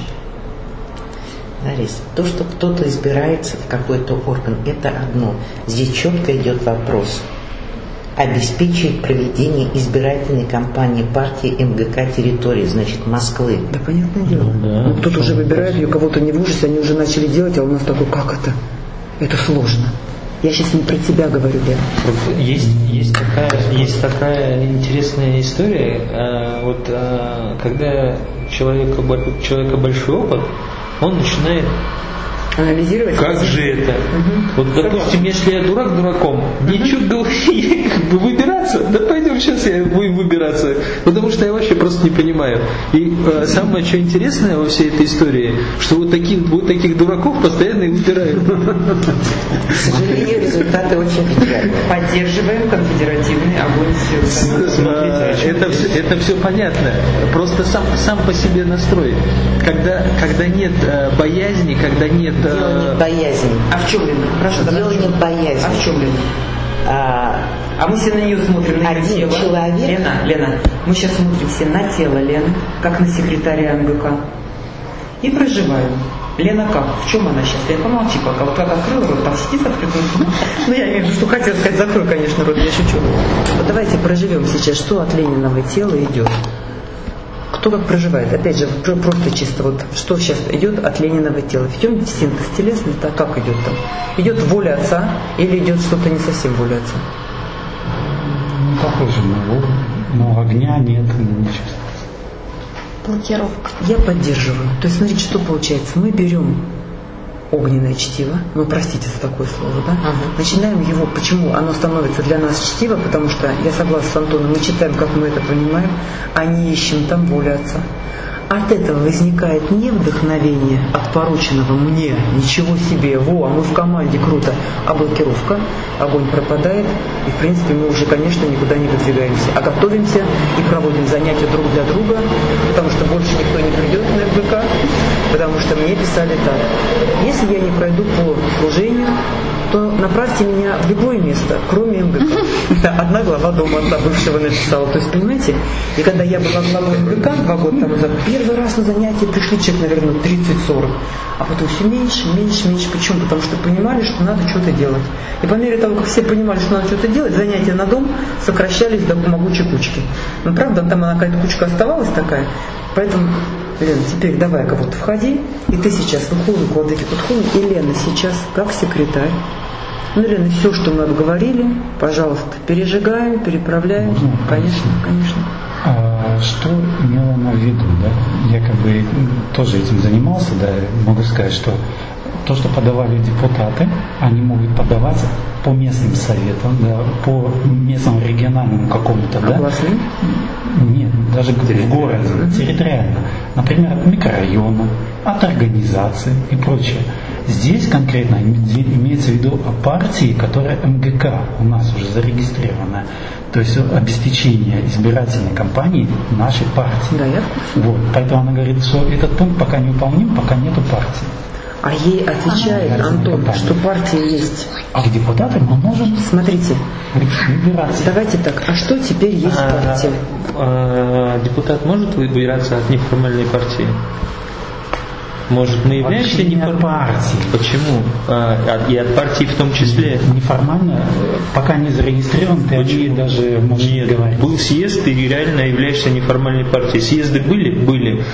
Лариса, то, что кто-то избирается в какой-то орган, это одно. Здесь четко идет вопрос. Обеспечить проведение избирательной кампании партии эм гэ ка территории, значит, Москвы. Да, понятное дело. Да, ну, кто-то уже выбирает ее, кого-то не в ужасе, они уже начали делать, а у нас такой, как это? Это сложно. Я сейчас не про тебя говорю, Лена. Есть, есть, такая, есть такая интересная история. Вот когда человека, у человека большой опыт, он начинает анализировать. Как же это? Угу. Вот, допустим, если я дурак дураком, угу. Ничего говорить, как бы выбираться, да пойдем сейчас я будем выбираться, потому что я вообще просто не понимаю. И э, самое, что интересное во всей этой истории, что вот таких, вот таких дураков постоянно и выбирают. К сожалению, результаты очень печальные. Поддерживаем конфедеративный огонь сил. Это все, это все понятно. Просто сам, сам по себе настрой. Когда, когда нет э, боязни, когда нет дело не боязнь. А в чем, Лена? Прошу, дело не боязнь. А в чем, Лена? А, а мы все на нее смотрим, на один тело. Человек... Лена, Лена, мы сейчас смотрим все на тело Лены, как на секретаря эм гэ ка, и проживаем. Лена как? В чем она сейчас? Лена, помолчи пока. Вот как открыла рот, там сидит открытым. Ну, я имею в виду, что хотела сказать, закрой, конечно, рот, я шучу. Вот давайте проживем сейчас, что от Лениного тела идет. Кто как проживает? Опять же, просто чисто вот, что сейчас идет от Лениного тела. Ведем синтез телесный, так как идет там? Идет воля Отца или идет что-то не совсем воля Отца? Ну, похоже на волю, но огня нет, не чувствуется. Блокировка. Я поддерживаю. То есть, смотрите, что получается. Мы берем огненное чтиво, ну, простите за такое слово, да? Ага. Начинаем его, почему оно становится для нас чтиво, потому что, я согласна с Антоном, мы читаем, как мы это понимаем, а не ищем там волю Отца. От этого возникает не вдохновение от порученного мне, ничего себе, во, а мы в команде, круто, а блокировка, огонь пропадает, и в принципе мы уже, конечно, никуда не выдвигаемся, а готовимся и проводим занятия друг для друга, потому что больше никто не придет на эм гэ ка, потому что мне писали так: если я не пройду по служению, то направьте меня в любое место, кроме эм гэ ка. Это одна глава дома отца бывшего написала. То есть, понимаете, и когда я была главой эм гэ ка два года тому назад, первый раз на занятия пришли человек, наверное, тридцать-сорок, а потом все меньше, меньше, меньше. Почему? Потому что понимали, что надо что-то делать. И по мере того, как все понимали, что надо что-то делать, занятия на дом сокращались до могучей кучки. Но правда, там она какая-то кучка оставалась такая. Поэтому, Лена, теперь давай-ка вот входи, и ты сейчас выходишь к владыке Кутхуни, и Лена сейчас, как секретарь, ну, Лена, все, что мы обговорили, пожалуйста, пережигаем, переправляем. Можно? Конечно, конечно. А, что имела она в виду, да? Я как бы тоже этим занимался, да, могу сказать, что то, что подавали депутаты, они могут подавать по местным советам, да, по местному региональному какому-то, да? Областным? Нет, даже в городе, территориально. Например, от микрорайона, от организации и прочее. Здесь конкретно имеется в виду о партии, которая эм гэ ка у нас уже зарегистрирована. То есть обеспечение избирательной кампании нашей партии. Да, я вот. Поэтому она говорит, что этот пункт пока не выполним, пока нету партии. А ей отвечает ага, Антон, что партия есть. А к депутатам мы можем, смотрите, выбираться. Давайте так, а что теперь есть а, партия? А, депутат может выбираться от неформальной партии? Может, мы являемся неформальной партией? Почему? А, и от партии в том числе? Неформально, пока не зарегистрирован, ты Почему? даже можешь Нет, говорить. Был съезд, и реально являешься неформальной партией. Съезды были? Были.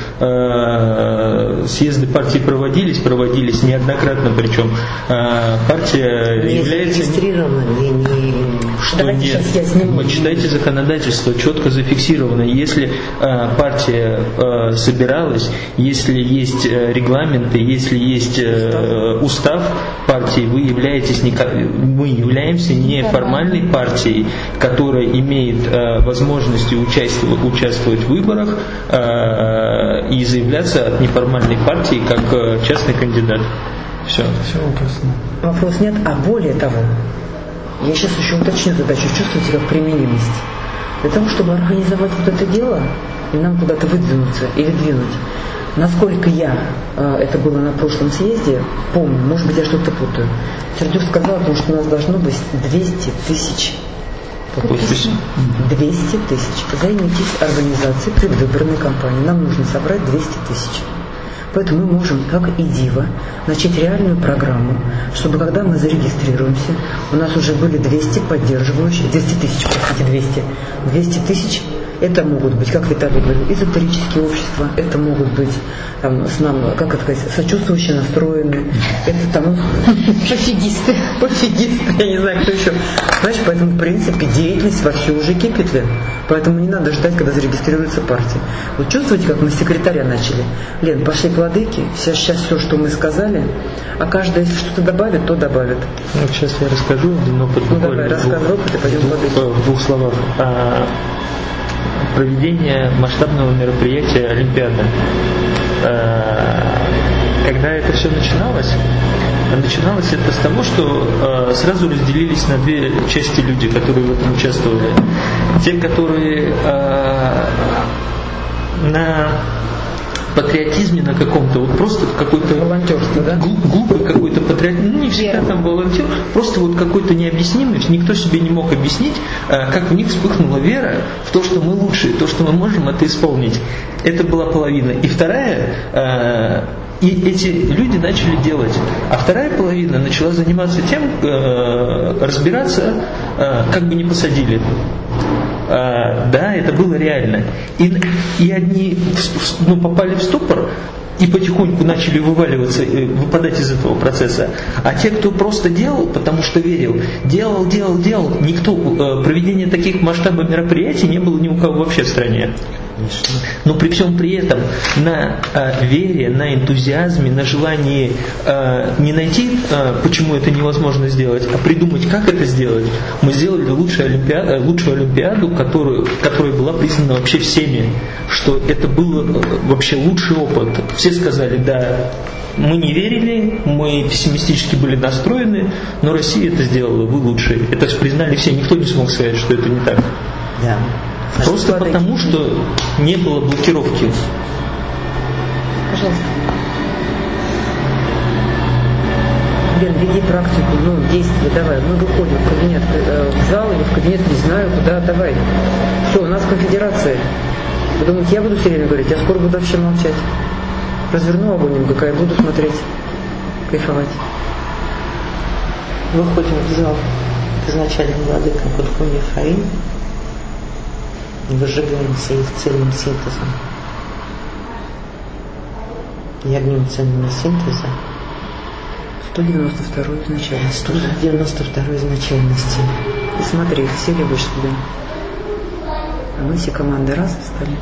А, съезды партии проводились? Проводились неоднократно, причем а, партия не является... зарегистрирована, не, не... что Давайте нет. сейчас я сниму. Вы читайте законодательство, четко зафиксировано. Если э, партия э, собиралась, если есть э, регламенты, если есть э, устав партии, вы являетесь не, мы являемся неформальной партией, которая имеет э, возможность участвовать, участвовать в выборах э, и заявляться от неформальной партии как э, частный кандидат. Все. Все вопросно. Вопрос нет, а более того, я сейчас еще уточню задачу, чувствуете как применимость. Для того, чтобы организовать вот это дело, и нам куда-то выдвинуться или двинуть, насколько я, это было на прошлом съезде, помню, может быть, я что-то путаю, Сердюк сказал о том, что у нас должно быть двести тысяч подписей. двести тысяч. Займитесь организацией предвыборной кампании. Нам нужно собрать двести тысяч. Поэтому мы можем, как и Дива, начать реальную программу, чтобы когда мы зарегистрируемся, у нас уже были двести поддерживающих, двести тысяч, простите, двести, двести тысяч. Это могут быть, как Виталий говорил, эзотерические общества, это могут быть там, с нам, как это сказать, сочувствующие настроенные, это там пофигисты. Пофигисты, я не знаю, кто еще. Знаешь, поэтому, в принципе, деятельность вовсю уже кипит, Лен. Поэтому не надо ждать, когда зарегистрируется партия. Вот чувствуете, как мы с секретаря начали? Лен, пошли к владыке, сейчас, сейчас все, что мы сказали, а каждый, если что-то добавит, то добавит. Ну, сейчас я расскажу один опыт. Ну давай, рассказывай опыт и пойдем к владыке. В двух словах. Проведение масштабного мероприятия Олимпиада. Когда это все начиналось, начиналось это с того, что сразу разделились на две части люди, которые в этом участвовали. Те, которые на патриотизме на каком-то, вот просто какой-то волонтерство, да? Глупый какой-то патриотизм, ну не всегда там волонтер, просто вот какой-то необъяснимый, никто себе не мог объяснить, как в них вспыхнула вера в то, что мы лучшие, то, что мы можем это исполнить. Это была половина. И вторая, и эти люди начали делать. А вторая половина начала заниматься тем, разбираться, как бы не посадили. А, да, это было реально. И, и одни ну, попали в ступор и потихоньку начали вываливаться, выпадать из этого процесса. А те, кто просто делал, потому что верил, делал, делал, делал, никто, проведение таких масштабов мероприятий не было ни у кого вообще в стране. Но при всем при этом на э, вере, на энтузиазме, на желании э, не найти, э, почему это невозможно сделать, а придумать, как это сделать, мы сделали лучшую олимпиаду, лучшую олимпиаду, которую, которая была признана вообще всеми, что это был вообще лучший опыт. Все сказали, да, мы не верили, мы пессимистически были настроены, но Россия это сделала, вы лучшие. Это признали все, никто не смог сказать, что это не так. Да. Просто потому, что не было блокировки. Пожалуйста. Лен, веди практику, ну, действия, давай. Мы выходим в кабинет, в зал или в кабинет, не знаю, куда, давай. Что, у нас конфедерация. Вы думаете, я буду все время говорить, я скоро буду вообще молчать. Разверну огонь МГК и буду смотреть, кайфовать. Выходим в зал к изначальным владыкам Кудху Михаил. Выжигаемся их цельным синтезом и огнем цельного синтеза. сто девяносто второй изначальности. сто девяносто второй изначальности. И смотри, все ли вышли, да? А мы все команды раз встали.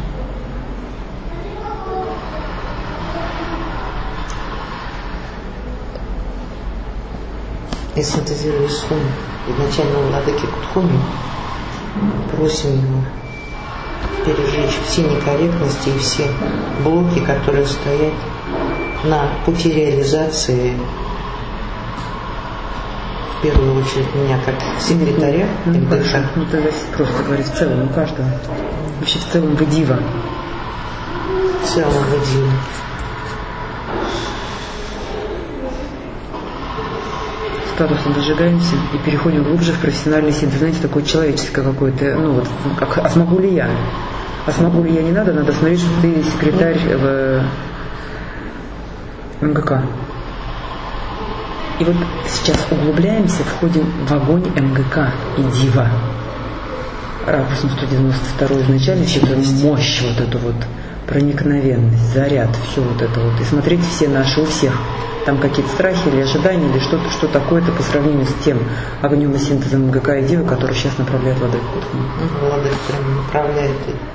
И синтезируя сум изначального владыки Кудхуми, просим его пережечь все некорректности и все блоки, которые стоят на пути реализации, в первую очередь меня как секретаря ну, МГК. Ну тогда просто говорить в целом, у каждого. Вообще в целом вы дива. В целом вы дива. Статусом зажигаемся и переходим глубже в профессиональный синтез. Знаете, такое человеческое какое-то, ну вот, как, а смогу ли я? А смогу ли я не надо, надо смотреть, что ты секретарь в МГК. И вот сейчас углубляемся, входим в огонь МГК и дива. Ракурсом сто девяносто второй изначально, эту мощь, вот эту вот проникновенность, заряд, все вот это вот. И смотрите все наши, у всех там какие-то страхи или ожидания, или что-то, что такое-то по сравнению с тем огнем и синтезом МГК и Дивы, который сейчас направляет Владыка Кутхуми. Владыка прям направляет.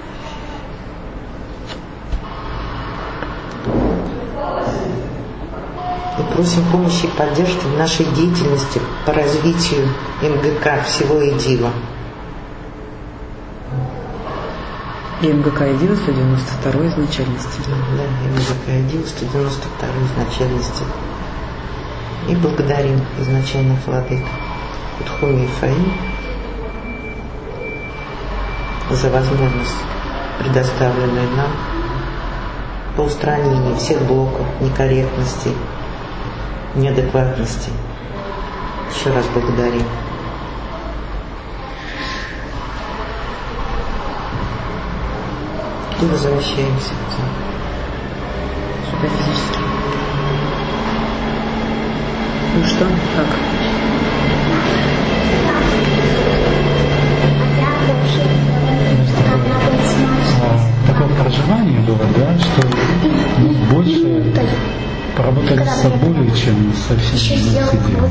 И просим помощи и поддержки в нашей деятельности по развитию МГК всего и Дива. И МГК и Дива сто девяносто второй изначальности. Да, и МГК и Дива сто девяносто второй изначальности. И благодарим изначальных владык Кутхуми и Фаи за возможность, предоставленную нам, по устранению всех блоков, некорректностей, неадекватностей. Еще раз благодарим. И возвращаемся сюда физически. Ну что, как? Такое проживание было, да, что ну, больше поработали с собой, чем со всеми делом.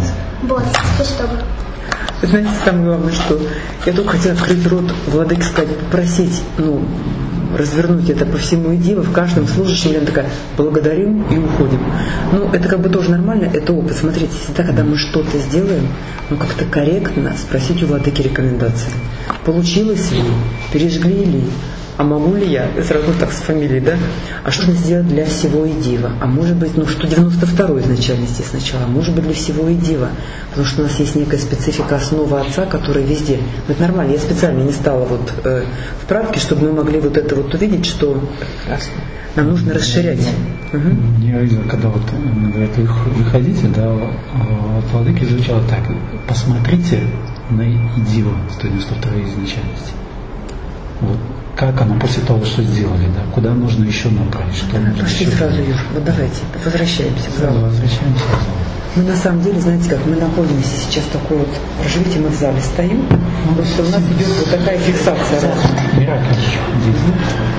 Вы знаете, самое главное, что я только хотела открыть рот владыке сказать, попросить, ну, развернуть это по всему Идива, в каждом служащем, я такая, благодарим и уходим. Ну, это как бы тоже нормально, это опыт. Смотрите, всегда, когда мы что-то сделаем, ну, как-то корректно спросить у владыки рекомендации. Получилось ли, пережгли ли, а могу ли я, сразу так с фамилией, да, а что нужно сделать для всего Идива? А может быть, ну, сто девяносто второй изначальности сначала, а может быть для всего Идива, потому что у нас есть некая специфика основы Отца, которая везде. Но это нормально, я специально не стала вот э, в правке, чтобы мы могли вот это вот увидеть, что прекрасно. Нам нужно расширять. Угу. Я видел, когда вот говорят, вы выходите, да, от владыки звучало так, посмотрите на Идива сто девяносто второй изначальности. Вот. Как оно после того, что сделали, да? Куда нужно еще направить? Что да, нужно пошли еще сразу, делать? Юр, вот давайте, возвращаемся к залу. Да, возвращаемся в зал. Мы на самом деле, знаете как, мы находимся сейчас такой вот, проживите, мы в зале стоим, ну, просто у нас идет вот такая фиксация. Да. Миракл действует.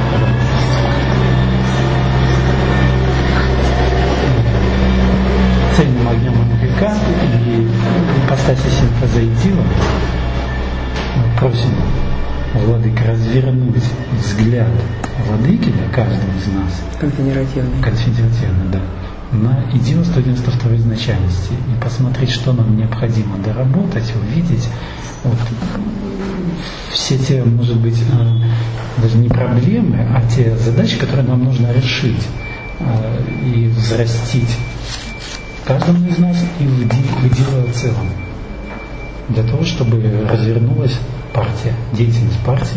Цельным огнем МГК и ипостаси синтеза и Дива просим владыка развернуть взгляд владыки для каждого из нас. Конфедеративный. Конфедеративный, да. На Идива сто девяносто второй изначальности и посмотреть, что нам необходимо доработать, увидеть вот, все те, может быть, даже не проблемы, а те задачи, которые нам нужно решить и взрастить каждому из нас и в Дива в целом. Для того, чтобы развернулась партия, деятельность партии.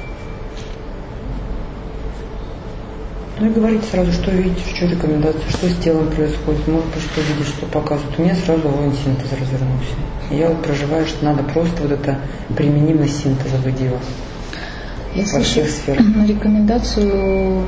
Ну и говорите сразу, что видите, что рекомендации, что с телом происходит, может быть, что видишь, что показывают. У меня сразу воин синтез развернулся. Я вот проживаю, что надо просто вот это применимость синтеза в Идива. Я слышу рекомендацию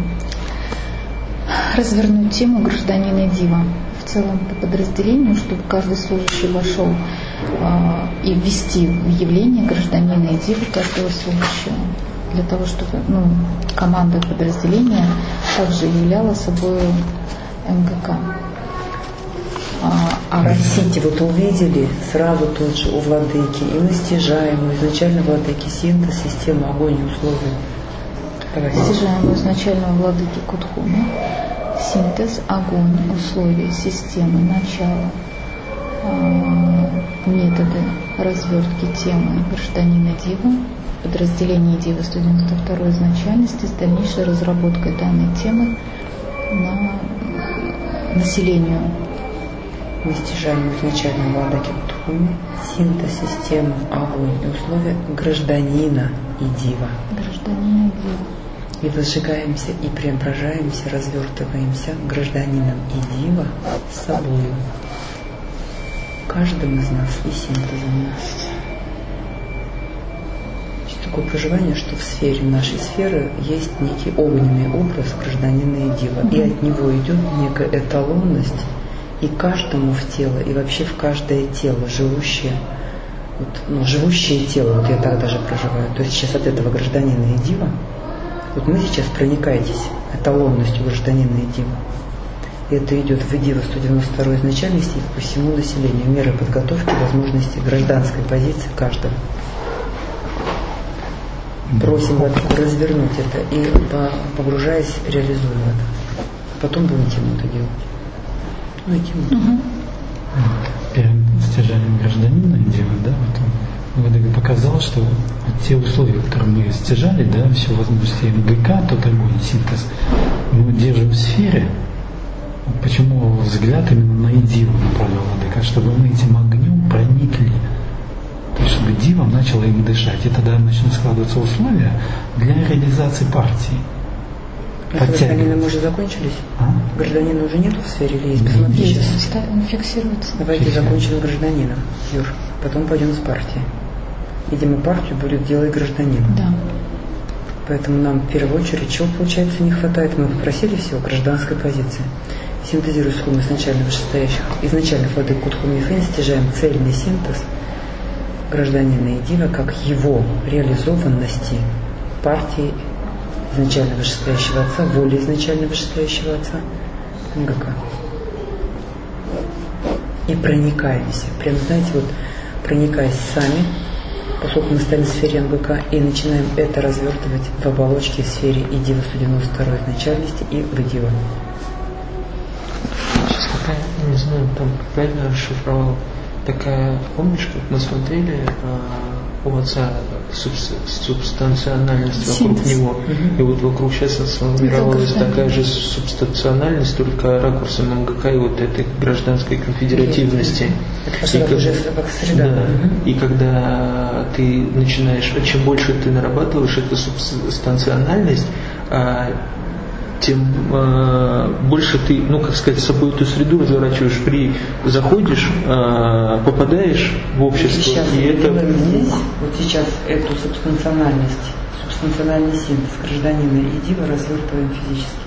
развернуть тему гражданина Дива. В целом по подразделению, чтобы каждый служащий вошел э, и ввести в явление гражданина и Дива каждого служащего, для того, чтобы ну, команда подразделения также являла собой МГК. А, а Простите, вот увидели сразу тут же у владыки и настижаемую изначально владыки синтез, систему, огонь и условия. Настижаемую изначального владыки Кутхуми, синтез, огонь, условия, системы, начало, методы развертки темы гражданина Дива, подразделение Дива сто девяносто второй изначальности с дальнейшей разработкой данной темы на населению. Достижаемую изначального владыки Кутхуми, синтез, системы, огонь и условия гражданина и Дива. Гражданина Дива. И возжигаемся, и преображаемся, развертываемся гражданином и Дива с собой. Каждым из нас и синтезом нас. Есть такое проживание, что в сфере нашей сферы есть некий огненный образ гражданина и Дива. Mm-hmm. И от него идет некая эталонность, и каждому в тело, и вообще в каждое тело, живущее, вот, ну, живущее тело, вот я так даже проживаю. То есть сейчас от этого гражданина и Дива, вот мы сейчас проникаетесь эталонностью гражданина и Дива. И это идет в ИДИВа сто девяносто второй изначальности и по всему населению. Меры подготовки, возможности гражданской позиции каждого. Просим Владыку развернуть это и, погружаясь, реализуем это. Потом будем тему это делать. Ну и тему. Угу. Перед стяжанием гражданина дело, да, вот он Владыка показал, что вот те условия, которые мы стяжали, да, все возможности МГК, тот огонь, синтез, мы держим в сфере. Почему взгляд именно на идиву направил Владыка, чтобы мы этим огнем проникли, то есть чтобы дивом начало им дышать, и тогда начнут складываться условия для реализации партии. А гражданина мы уже закончились? А? Гражданина уже нету в сфере или есть? Да, Посмотри есть. сейчас. Он фиксируется. Давайте Фиксируется. закончим гражданином, Юр. Потом пойдем с партией. Видимо, партию будет делать гражданин. Да. Поэтому нам в первую очередь чего, получается, не хватает? Мы попросили всего гражданской позиции. Синтезируя схему изначально вышестоящих, изначально Владык Кутхуми и Фэн, стяжаем цельный синтез гражданина и дива как его реализованности партии изначально вышестоящего отца, воли изначально вышестоящего отца, МГК. И проникаемся. Прям, знаете, вот проникаясь сами, поскольку мы стоим в сфере МГК, и начинаем это развертывать в оболочке в сфере и дива сто девяносто второй изначальности и в дива. Сейчас такая, я не знаю, там правильно расшифровал. Такая, помнишь, как мы смотрели а, у отца субс, субстанциональность вокруг Синтез. него, mm-hmm. и вот вокруг сейчас сформировалась такая же субстанциональность, только ракурсом МГК и вот этой гражданской конфедеративности. Это и, как, уже среда. да, mm-hmm. и когда ты начинаешь, чем больше ты нарабатываешь эту субстанциональность, а, тем э, больше ты, ну, как сказать, с собой эту среду разворачиваешь, при заходишь, э, попадаешь в общество. Сейчас и это... здесь, вот сейчас эту субстанциональность, субстанциональный синтез гражданина и дива развертываем физически.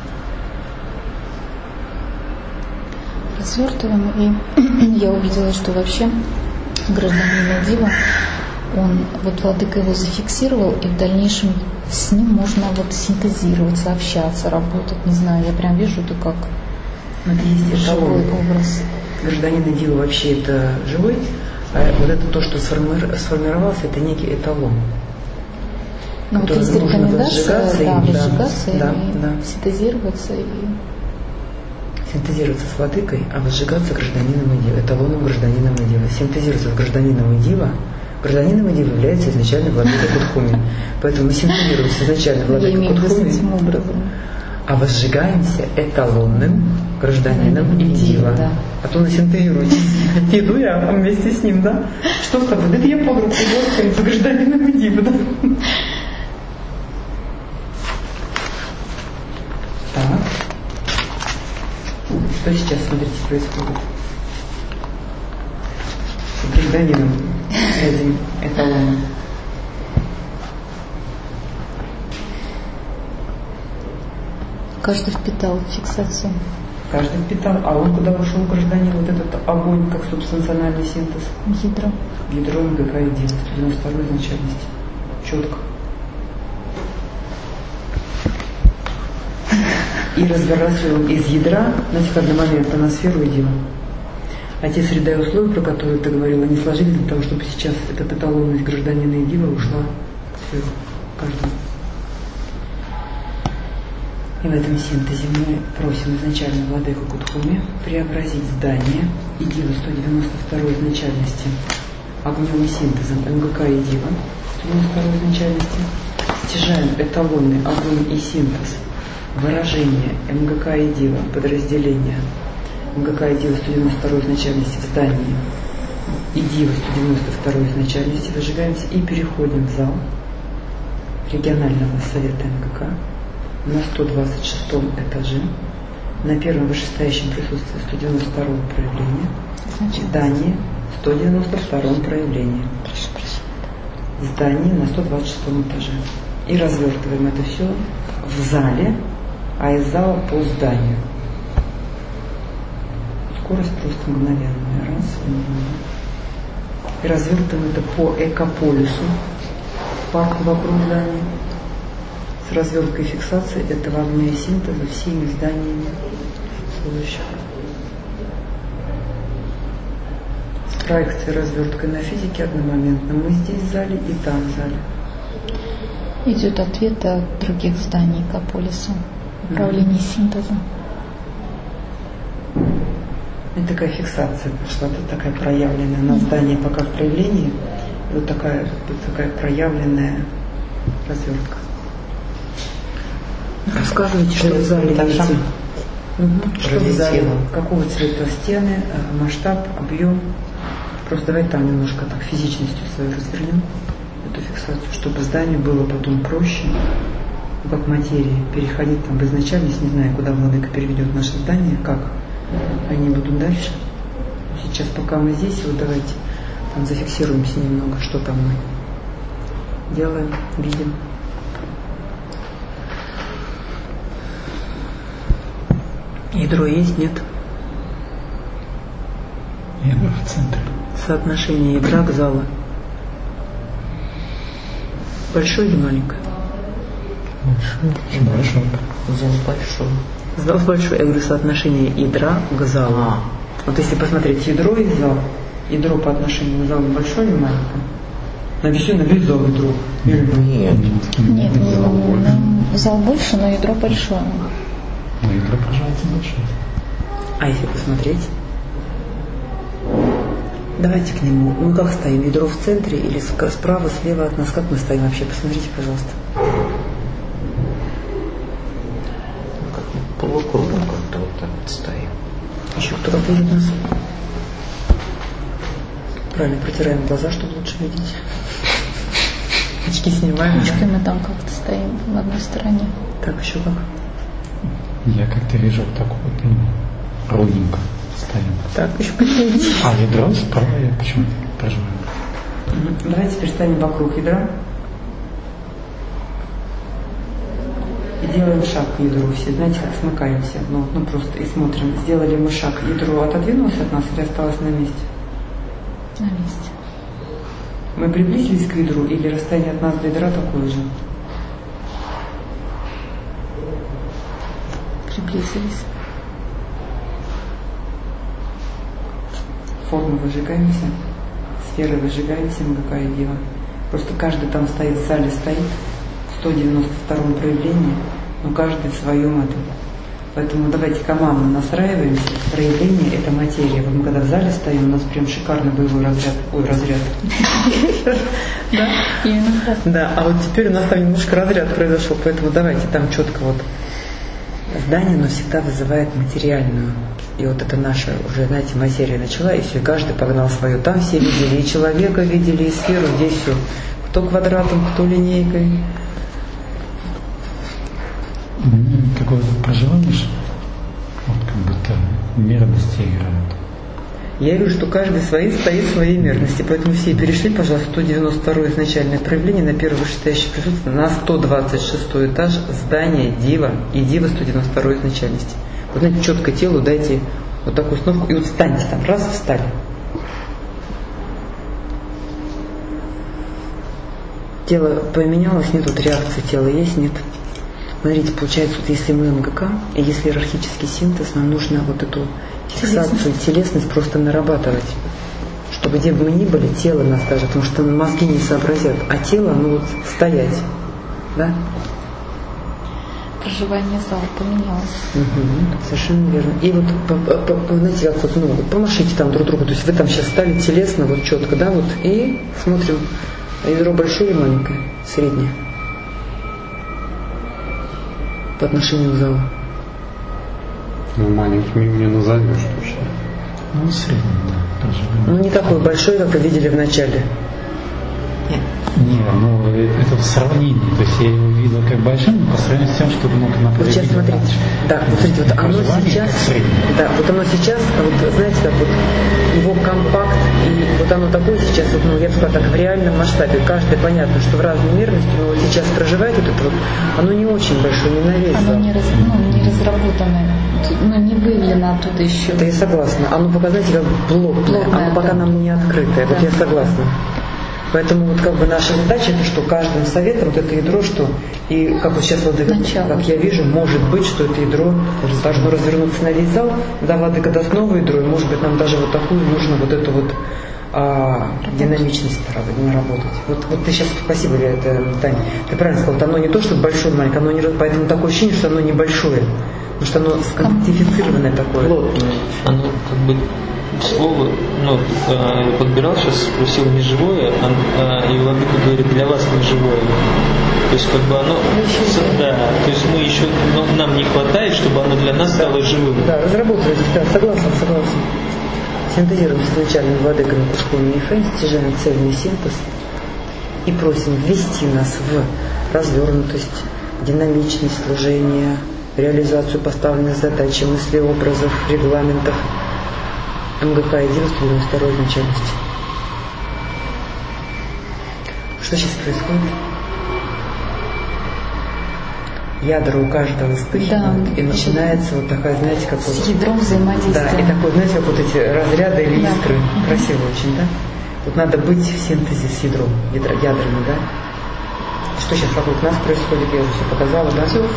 Развертываем, и я увидела, что вообще гражданин и дива, он, вот Владыка его зафиксировал, и в дальнейшем с ним можно вот синтезироваться, общаться, работать, не знаю, я прям вижу это как это есть живой образ. Гражданин и дива вообще это живой, а вот это то, что сформировалось, это некий эталон. Ну вот есть рекомендация, да, возжигаться да, и да. синтезироваться и... Синтезироваться с Владыкой, а возжигаться гражданином и дива, эталоном гражданином и дива. Синтезироваться с гражданином и дива. Гражданином и дива является изначально Владыка Кутхуми. Поэтому мы синтезируемся изначально Владыка Кутхуми, а возжигаемся эталонным гражданином и дива. Да. А то насинтезируйтесь. Иду я вместе с ним, да? Что с тобой? Да это я под руку иду с гражданином и дива, да? Так. Что сейчас, смотрите, происходит? С гражданином этим эталоном. Каждый впитал фиксацию. Каждый впитал. А он куда ушел, гражданин, вот этот огонь, как субстанциональный синтез? Ядро. Ядро МГК и дива, сто девяносто второй изначальности. Четко. И разворачиваем из ядра, знаете, в один момент на сферу и дива. А те среда и условия, про которые ты говорила, не сложились для того, чтобы сейчас эта эталонность гражданина и дива ушла в сферу каждого. И в этом синтезе мы просим изначально Владыку Кутхуми преобразить здание и дива сто девяносто второй изначальности огнем и синтезом МГК и дива сто девяносто второй изначальности, стяжаем эталонный огонь и синтез выражение МГК и дива подразделения МГК и дива сто девяносто второй изначальности в здании и дива сто девяносто второй изначальности, выжигаемся и переходим в зал регионального совета МГК на сто двадцать шестом этаже, на первом вышестоящем присутствии сто девяносто второго проявления, здание сто девяносто втором проявлении, здание на сто двадцать шестом этаже. И развертываем это все в зале, а из зала по зданию. Скорость просто мгновенная. Раз, и развертываем это по экополису, парку вокруг здания, с разверткой фиксации этого огня и синтеза всеми зданиями следующих. Проекция разверткой на физике одномоментно. Мы здесь в зале и там в зале. Идет ответ от других зданий к полису. Управление mm-hmm. синтезом. И такая фиксация пошла, это такая проявленная на здание пока в проявлении. И вот такая, вот такая проявленная развертка. Рассказывайте, что в зале видите. Угу. Что в зале? Какого цвета стены, масштаб, объем. Просто давай там немножко так физичностью свою развернем эту фиксацию, чтобы зданию было потом проще, как материи, переходить там в изначальность, не знаю, куда владыка переведет наше здание, как они будут дальше. Сейчас, пока мы здесь, вот давайте там зафиксируемся немного, что там мы делаем, видим. Ядро есть, нет? Ядро в центре. Соотношение ядра к залу. Большой или маленькое? Большой. Большой. Зал большой. Зал большой. Я говорю, соотношение ядра к залу. А. Вот если посмотреть ядро и зал, ядро по отношению к залу большое или маленькое? На весь, на весь зал ядро. Нет. Нет, зал больше. Зал больше, но ядро большое. Но ядро, пожалуйста, большое. А если посмотреть? Давайте к нему. Мы как стоим? Ядро в центре или справа, слева от нас? Как мы стоим вообще? Посмотрите, пожалуйста. Как полукругом как-то вот так вот стоим. Еще кто-то видит нас? Правильно, протираем глаза, чтобы лучше видеть. Очки снимаем. Очки мы там как-то стоим в одной стороне. Так, еще как? Я как-то вижу вот так вот, ну, ровненько стоим. Так, еще посмотрите. А ядро справа я почему-то проживаю. Угу. Давайте теперь станем вокруг ядра. И делаем шаг к ядру. Все, знаете, как смыкаемся. Ну, ну просто и смотрим. Сделали мы шаг. Ядро отодвинулось от нас или осталось на месте? На месте. Мы приблизились к ядру или расстояние от нас до ядра такое же? Приблизились. Формы выжигаемся, сферы выжигаемся, Мгака и Дива. Просто каждый там стоит, в зале стоит, в сто девяносто втором проявлении, но каждый в своем этом. Поэтому давайте командно настраиваемся. Проявление – это материя. Вот мы когда в зале стоим, у нас прям шикарный боевой разряд. Ой, разряд. Да? Да, а вот теперь у нас там немножко разряд произошел, поэтому давайте там четко вот. Здание, оно всегда вызывает материальную. И вот это наша уже, знаете, материя начала, и все, и каждый погнал свое. Там все видели, и человека видели, и сферу, здесь все. Кто квадратом, кто линейкой. Какое-то проживание, вот как будто мерности играют. Я вижу, что каждый свои стоит в своей мерности, поэтому все перешли, пожалуйста, сто девяносто второе изначальное проявление на первое вышестоящее присутствие на сто двадцать шестой этаж здания Дива и Дива сто девяносто второй изначальности. Вот знаете, четко телу дайте вот такую установку и вот встаньте там, раз, встали. Тело поменялось, нет, тут реакции тела есть, нет. Смотрите, получается, вот если мы МГК, и если иерархический синтез, нам нужно вот эту фиксацию, телесность просто нарабатывать. Чтобы где бы мы ни были, тело нас даже, потому что мозги не сообразят, а тело, ну вот, стоять. Да? Проживание зала поменялось. Угу, совершенно верно. И вот, по, по, знаете, как вот, ну, помашите там друг другу, то есть вы там сейчас стали телесно, вот четко, да, вот, и смотрим, ядро большое или маленькое, среднее. По отношению к залу. Ну, маленькими мне назовешь точно. Ну, средний, да, тоже. Ну, не такой большой, как вы видели в начале. Нет. Не, ну, это в сравнении. То есть я его видел как большим, но по сравнению с тем, что ну, на вот сейчас смотрите. Да, вот смотрите, вот оно сейчас. Да, вот оно сейчас, вот знаете, как вот его компакт, и вот оно такое сейчас, вот, ну, я бы сказала так, в реальном масштабе. Каждый понятно, что в разной мерности, но вот сейчас проживает вот это вот, оно не очень большое, не на весь зал. Оно не, раз, ну, не разработанное, ну, не выявлено оттуда еще. Да, я согласна. Оно пока, знаете, как блокное, оно пока да. нам не открытое. Да. Вот я согласна. Поэтому вот как бы наша задача, это что каждым советом вот это ядро, что и как вот сейчас Владыка, как я вижу, может быть, что это ядро должно развернуться на весь зал, да, Владыка даст новое ядро, и может быть нам даже вот такую нужно вот эту вот а, динамичность наработать. Вот, вот ты сейчас, спасибо, это, Тань, ты правильно сказала, вот оно не то, что большое, маленькое, оно не, поэтому такое ощущение, что оно небольшое, потому что оно сконтифицированное такое. Плотное. Оно как бы слово, ну, э, подбирал сейчас, спросил не живое, а, а, и Владыка говорит, для вас не живое. То есть как бы оно, да, то есть мы еще, ну, нам не хватает, чтобы оно для нас стало живым. Да, разработали, да, согласен, согласен. Синтезируем с начальными Владыками Кушком и Фэн, стяжаем цельный синтез и просим ввести нас в развернутость, динамичность служения, реализацию поставленных задач, мыслей, образов, регламентов эм гэ ка и девяносто второй изначальности. Что сейчас происходит? Ядра у каждого вспыхивают, да, и начинается вот такая, знаете, как вот... С ядром взаимодействия. Да, и такой, знаете, как вот эти разряды или да. искры. Красиво очень, да? Вот надо быть в синтезе с ядром, ядра, ядрами, да? Что сейчас вокруг нас происходит, я уже все показала, да? Все.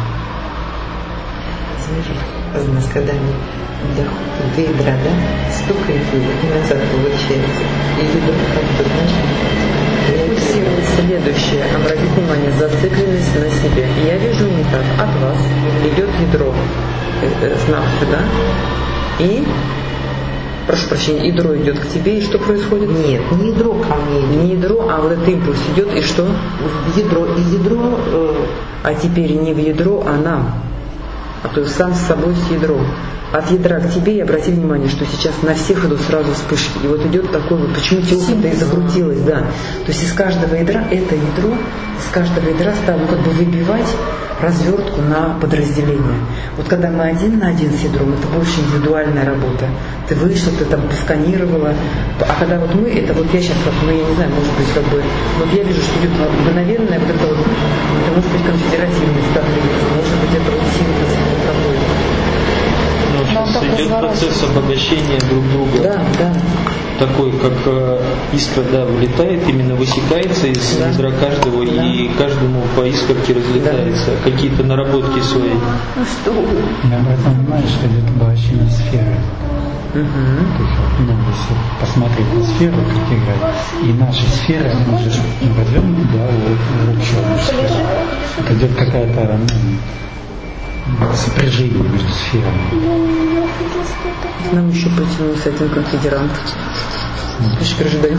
У нас, когда они доходят до ядра, да, стукает и назад получается. И ядро как-то, знаешь, фиксирует следующее. Обратите внимание, зацикленность на себе. Я вижу не так. От вас идет ядро, э, знак сюда, и, прошу прощения, ядро идет к тебе, и что происходит? Нет, не ядро ко мне. Не ядро, а вот этот импульс идет, и что? В ядро. И ядро... Э... А теперь не в ядро, а нам. А то есть сам с собой с ядром. От ядра к тебе, и обрати внимание, что сейчас на всех идут сразу вспышки. И вот идет такой вот, почему тело-то и закрутилось, да. То есть из каждого ядра, это ядро, из каждого ядра стало ну, как бы выбивать развертку на подразделение. Вот когда мы один на один с ядром, это больше индивидуальная работа. Ты вышла, ты там посканировала. А когда вот мы, это вот я сейчас, как, ну я не знаю, может быть, как бы, вот я вижу, что идет мгновенное, вот это вот, это может быть конфедеративность, может быть, это вот синтез такой. Сейчас идет процесс обогащения друг друга. Да, да. Такой, как э, искра, да, вылетает, именно высекается из да. ядра каждого, да. И каждому по искорке разлетается, да. Какие-то наработки свои. Ну что? Я об этом понимаю, что идет обогащение сферы. Угу. То есть, ну, если посмотреть на сферу, как играть, и наша сфера, она же развернута, да, вот общая сфера. Это идет какая-то, ну, сопряжение между сферами. Нам еще потянулся один конфедерант. Слушай, пережидаем.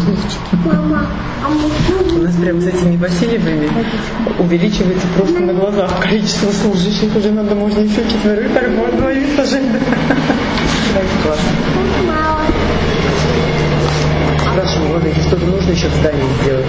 У нас прям с этими Васильевыми увеличивается просто на глазах количество служащих. Уже надо, можно еще четверых, так вот двоих сажать. Классно. Спрашиваем, Владыки, что-то нужно еще в здании сделать?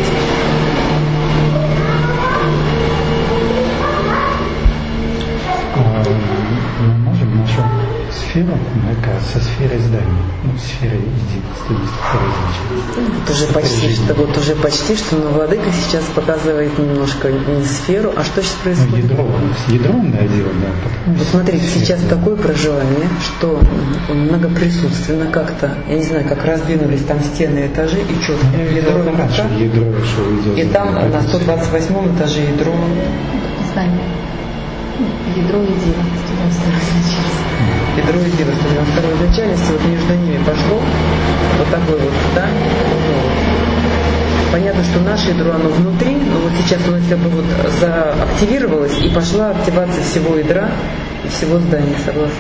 Мы можем нашу сферу, это со сферой здания, ну, сферой единства, вот уже почти что, вот уже почти что, но Владыка сейчас показывает немножко не сферу, а что сейчас происходит? Ну, ядро, ядро, да, дело, да. Вот смотрите, сейчас такое проживание, что многоприсутственно как-то, я не знаю, как раздвинулись там стены, этажи, и что, ну, ядро, ядро, ядро что идет, и там да, на сто двадцать восьмом этаже ядро. Здание. Ядро и диво, сто девяносто второй изначальности. Ядро и диво, сто девяносто второй изначальности, вот между ними пошло вот такой вот, да? Понятно, что наше ядро, оно внутри, но вот сейчас оно как бы вот заактивировалось, и пошла активация всего ядра и всего здания, согласна.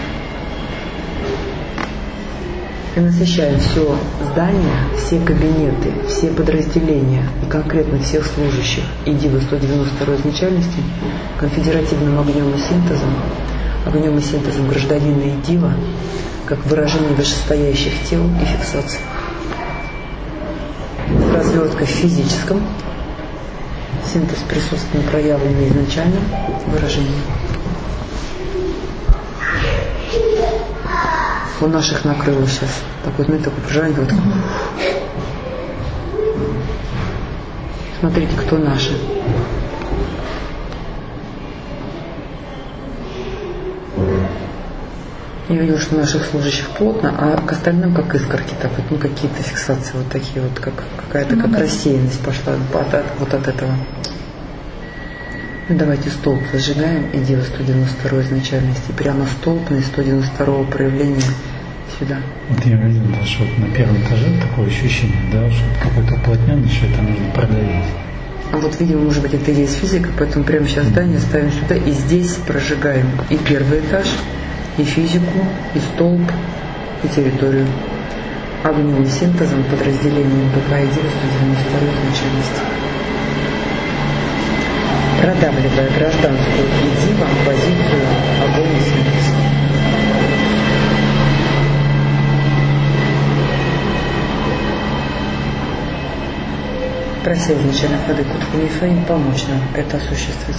И насыщаем все здание, все кабинеты, все подразделения и конкретно всех служащих и дивы сто девяносто второй изначальности конфедеративным огнем и синтезом, огнем и синтезом гражданина и дива, как выражение вышестоящих тел и фиксации. Развертка в физическом, синтез присутственно проявленный изначально выражением. У наших накрыло сейчас. Такое, знаете, такое проживание. Вот. Смотрите, кто наши. Я видела, что у наших служащих плотно, а к остальным как искорки, так вот, ну какие-то фиксации вот такие вот, как какая-то как рассеянность пошла от, от, вот от этого. Ну, давайте столб зажигаем и дело сто девяносто второй изначальности. Прямо столб на сто девяносто второго проявления сюда. Вот я видел, да, что вот на первом этаже такое ощущение, да, что какой-то уплотненный, что это нужно продавить. А вот, видимо, может быть, это и есть физика, поэтому прямо сейчас здание ставим сюда и здесь прожигаем и первый этаж, и физику, и столб, и территорию. Огневым синтезом, подразделением БК и сто девяносто второй изначальности. Продавливая гражданскую и дивом позицию огонь и синтез. Прося изначально Владыку Михаила помочь нам это осуществить.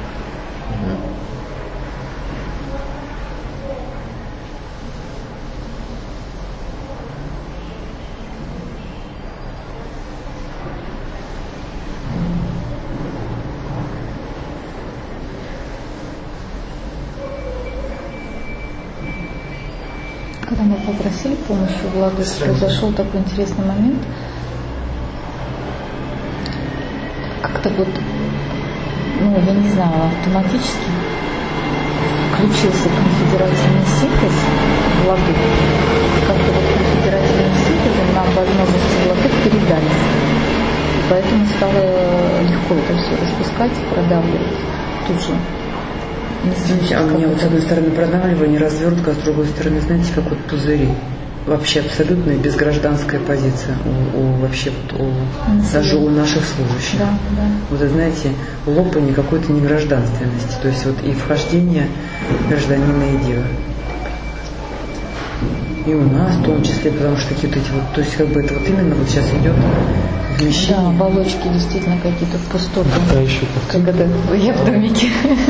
Когда мы попросили помощи у Влады, произошел такой интересный момент. Как-то вот, ну, я не знаю, автоматически включился конфедеративный синтез Влады. Как-то вот конфедеративным синтезом нам возможности Влады передали. И поэтому стало легко это все распускать и продавливать тут же. Знаете, а у меня вот с одной стороны продавливание, развертка, а с другой стороны, знаете, как вот пузыри. Вообще абсолютная безгражданская позиция у, у вообще вот у, даже у наших служащих. Да, да. Вот знаете, лопание какой-то негражданственности, то есть вот и вхождение гражданина и дива. И у нас в том числе, потому что какие-то эти вот, то есть как бы это вот именно вот сейчас идет вмещение. Да, оболочки действительно какие-то пустоты. Да, еще как это я в домике.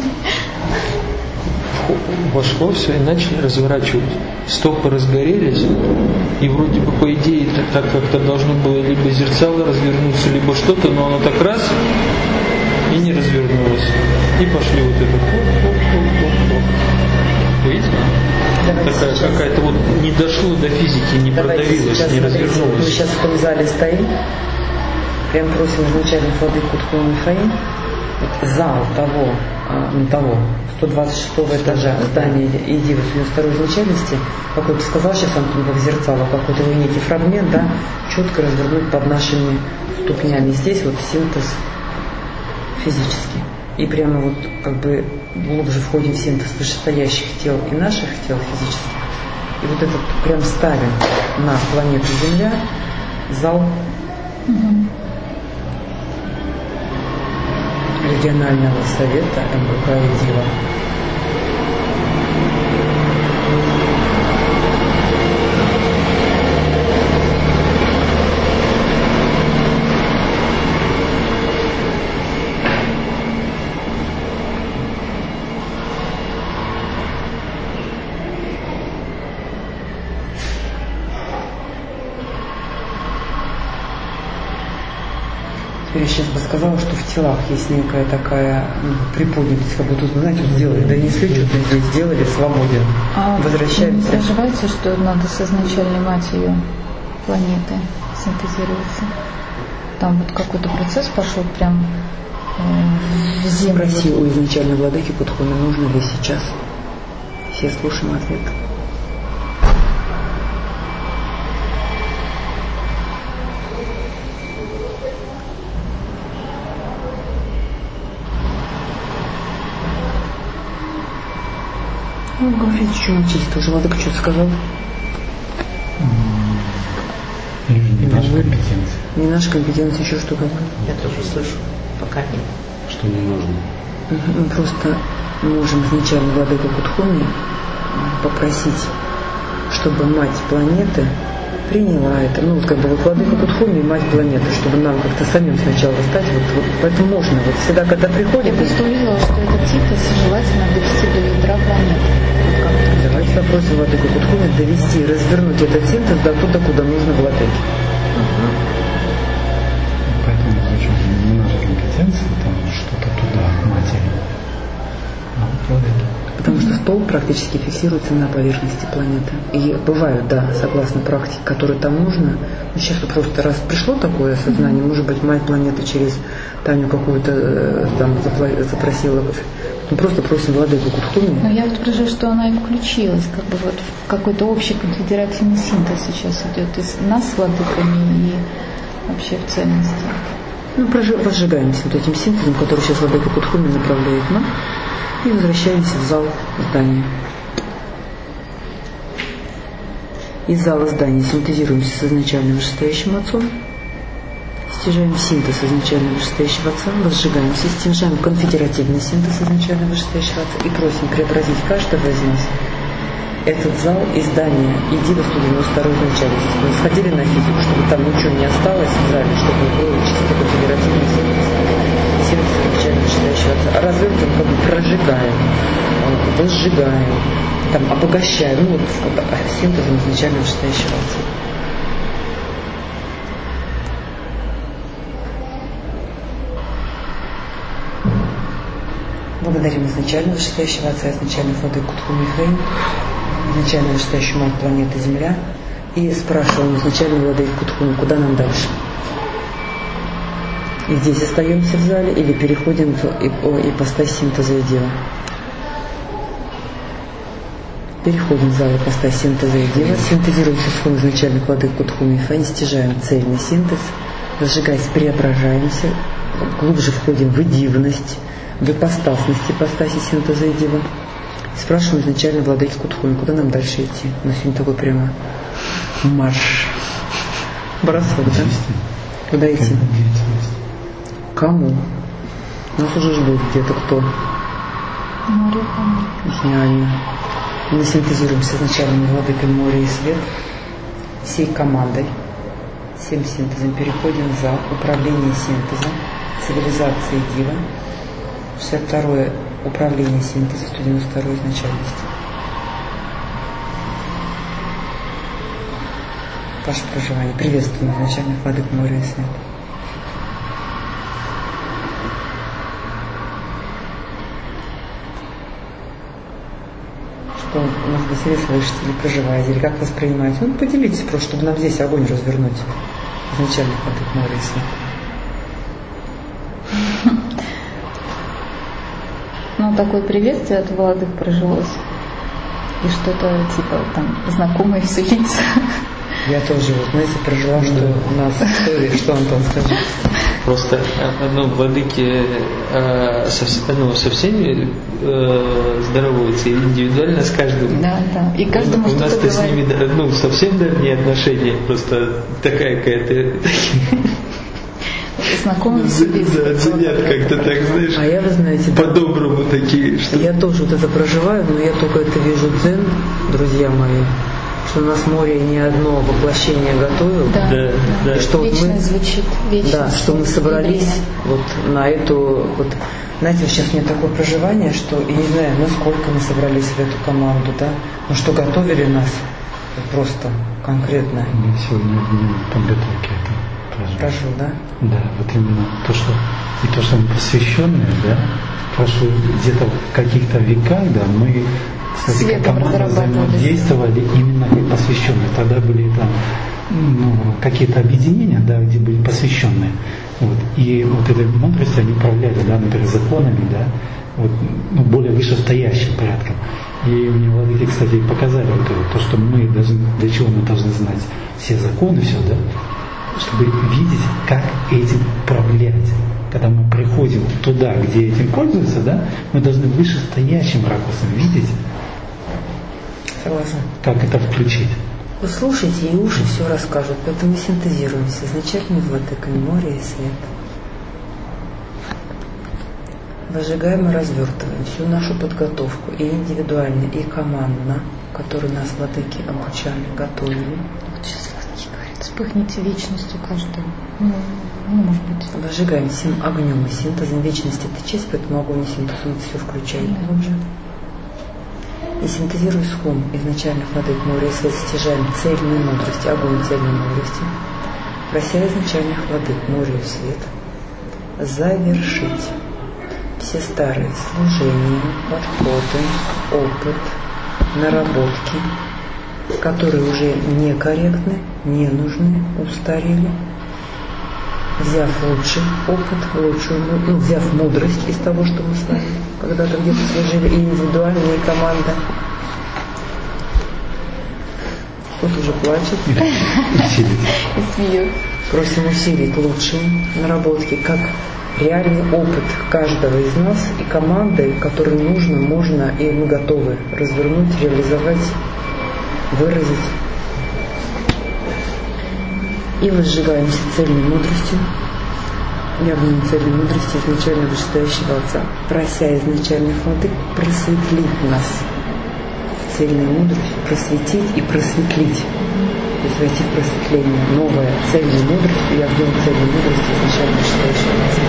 Вошло все и начали разворачивать. Стопы разгорелись, и вроде бы по идее это так как-то должно было либо зерцало развернуться, либо что-то, но оно так раз и не развернулось. И пошли вот это. Видите? Такая какая-то вот не дошло до физики, не Давайте продавилось, сейчас, не смотрите, развернулось. Мы сейчас в том зале стоим, прям просим изначально Владыку Михаила, зал того, ну, того сто двадцать шестого этажа здания и девяносто второй изначальности, какой-то сказал сейчас Антон, как зерцало, какой-то некий фрагмент, да, четко развернуть под нашими ступнями. Здесь вот синтез физический. И прямо вот как бы глубже входим в синтез вышестоящих тел и наших тел физических. И вот этот прям ставим на планету Земля зал регионального совета эм бэ ка и ДИВа. Я сейчас бы сказала, что в телах есть некая такая ну, приподнятость, как бы тут, знаете, вот сделали, донесли, что-то здесь сделали, свободен. А возвращаемся. Не проживается, что надо с изначальной матерью планеты синтезироваться. Там вот какой-то процесс пошел прям э, в землю. Спроси у изначальной владыки Путхона, нужно ли сейчас. Все слушаем ответ. Ну, говорите, что молчите, тоже Владыка что-то сказал. Или не наша компетенция. Не наша компетенция, еще что какое. Я тоже слышу, пока нет. Что не нужно. Мы просто можем изначально Владыку Кутхуни попросить, чтобы мать планеты приняла это. Ну, вот как бы вот Владыка Кутхуни и мать планеты, чтобы нам как-то самим сначала стать. Вот, вот, поэтому можно. Вот всегда, когда приходит... Я просто увидела, что этот синтез желательно довести до ядра планеты. Давайте запросим Владыку Кутхуни довести, развернуть этот синтез до туда, куда нужно Владыке. Угу. Поэтому, в не наша компетенция, там что-то туда, к матери. А вот Владыке. Потому что стол практически фиксируется на поверхности планеты. И бывают, да, согласно практике, которые там нужно. Но сейчас просто раз пришло такое осознание, может быть, мать планеты через Таню какую-то там запросила. Мы просто просим владыку Кутхуми. Но я вот поражаюсь, что она и включилась, как бы вот в какой-то общий конфедеративный синтез сейчас идет из нас с владыками и вообще в ценности. Ну, возжигаемся вот этим синтезом, который сейчас владыка Кутхуми направляет нам, и возвращаемся в зал здания. Из зала здания синтезируемся с изначальным вышестоящим отцом, стяжаем синтез изначально вышестоящего отца, возжигаемся, стяжаем конфедеративный синтез изначально вышестоящего отца и просим преобразить каждого из нас этот зал и здание Единого сто девяносто второй изначальности. Мы сходили на физику, чтобы там ничего не осталось в зале, чтобы был чисто конфедеративный синтез, синтез изначально вышестоящего отца. А развертываем, как бы прожигаем, возжигаем, там, обогащаем, ну вот, вот синтезом изначально вышестоящего отца. Благодарим изначально вышестоящего отца, изначально владыку Кутхуми Фейн, изначально вышестоящую мать планеты Земля, и спрашиваем изначально владыку Кутхуми, куда нам дальше. И здесь остаемся в зале или переходим в ипостась синтеза и дела. Переходим в зал ипостась синтеза и дела, синтезируем сисхун изначальных владыку Кутхуми Фейн, стяжаем цельный синтез, разжигаясь, преображаемся, глубже входим в дивность, в ипостасности ипостаси синтеза и дива. Спрашиваем изначально владыки Кутхуми, куда нам дальше идти. У нас сегодня такой прямо марш. Бросок, да? Куда идти? Кому? Нас уже ждут где-то кто? Гениально. Мы синтезируемся изначально владыкой моря и свет всей командой. Всем синтезом переходим в зал управления синтезом, цивилизации дива. шестьдесят второе управление синтеза, сто девяносто второе изначальности. Ваше проживание. Приветствуем изначальных владык моря и света. Что, может быть, вы слышите или проживаете, или как воспринимаете? Ну, поделитесь просто, чтобы нам здесь огонь развернуть. Изначальных владык моря и света. Ну, такое приветствие от владык прожилось. И что-то типа там знакомые все лица. Я тоже, вот, знаете, прожила, что у нас история, что Антон скажет. Просто, ну, владыки э, со, ну, со всеми э, здороваются, индивидуально с каждым. Да, да. И каждому у нас-то с говорит. ними, ну, совсем дальние отношения, просто такая какая-то... Знакомые Да, оценят как-то так, знаешь, а я, вы знаете, по-доброму такие. Что... Я тоже вот это проживаю, но я только это вижу дзен, друзья мои, что у нас море не одно воплощение готовил. Да, да, да. И что вот мы, звучит, да, что мы собрались вот на эту, вот, знаете, сейчас у меня такое проживание, что, я не знаю, насколько мы собрались в эту команду, да, но что готовили нас просто конкретно. Я сегодня в подготовке это прожил. Прожил, да? Да, вот именно то, что и то, что мы посвященные, да, прошло где-то в каких-то веках, да, мы, кстати, как команда взаимодействовали именно как посвященные. Тогда были там ну, какие-то объединения, да, где были посвященные. Вот. И вот этой мудростью они управляли, да, например, законами, да, вот, ну, более вышестоящим порядком. И мне владыки, кстати, показали вот это, то, что мы должны, для чего мы должны знать все законы, все, да, чтобы видеть, как этим управлять. Когда мы приходим туда, где этим пользуются, да, мы должны вышестоящим ракурсом видеть, Согласна. как это включить. Вы слушайте, и уши все расскажут, поэтому синтезируемся. Замечательный владыками моря и свет. Выжигаем и развертываем всю нашу подготовку, и индивидуально, и командно, которую нас владыки обучали, готовили. Вспыхните вечностью каждого. Ну, ну, может быть. Выжигаем всем огнем и синтезом. Вечность — это честь, поэтому огонь и синтез он все включает. И синтезируя схум изначальных владык моря и свет, стяжаем цельную мудрость, огонь цельной мудрости, прося изначальных владык моря и свет завершить все старые служения, подходы, опыт, наработки, которые уже некорректны, не нужны, устарели, взяв лучший опыт, лучшую, ну, взяв мудрость из того, что мы с вами когда-то где-то служили, и индивидуально, и команда. Кто-то уже плачет. И смеется. Просим усилить лучшие наработки, как реальный опыт каждого из нас и команды, которую нужно, можно и мы готовы развернуть, реализовать, выразить. И возжигаемся цельной мудростью, явной цельной мудростью изначально вышестоящего Отца, прося изначальных владык просветлить нас цельной мудростью, просветить и просветлить. То есть войти в просветление, новое, цельной мудростью, явной цельной мудростью изначально вышестоящего Отца.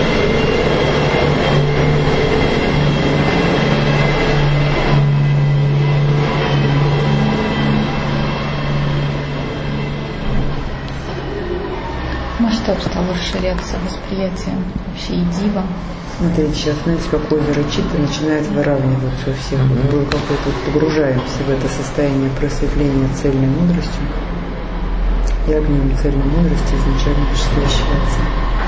Масштаб стал расширяться, восприятие вообще и дива. Смотрите, сейчас, знаете, как озеро Чита начинает выравниваться у всех. Mm-hmm. Мы какой-то погружаемся в это состояние просветления цельной мудростью. И огнем цельной мудрости изначально вышестоящего Отца.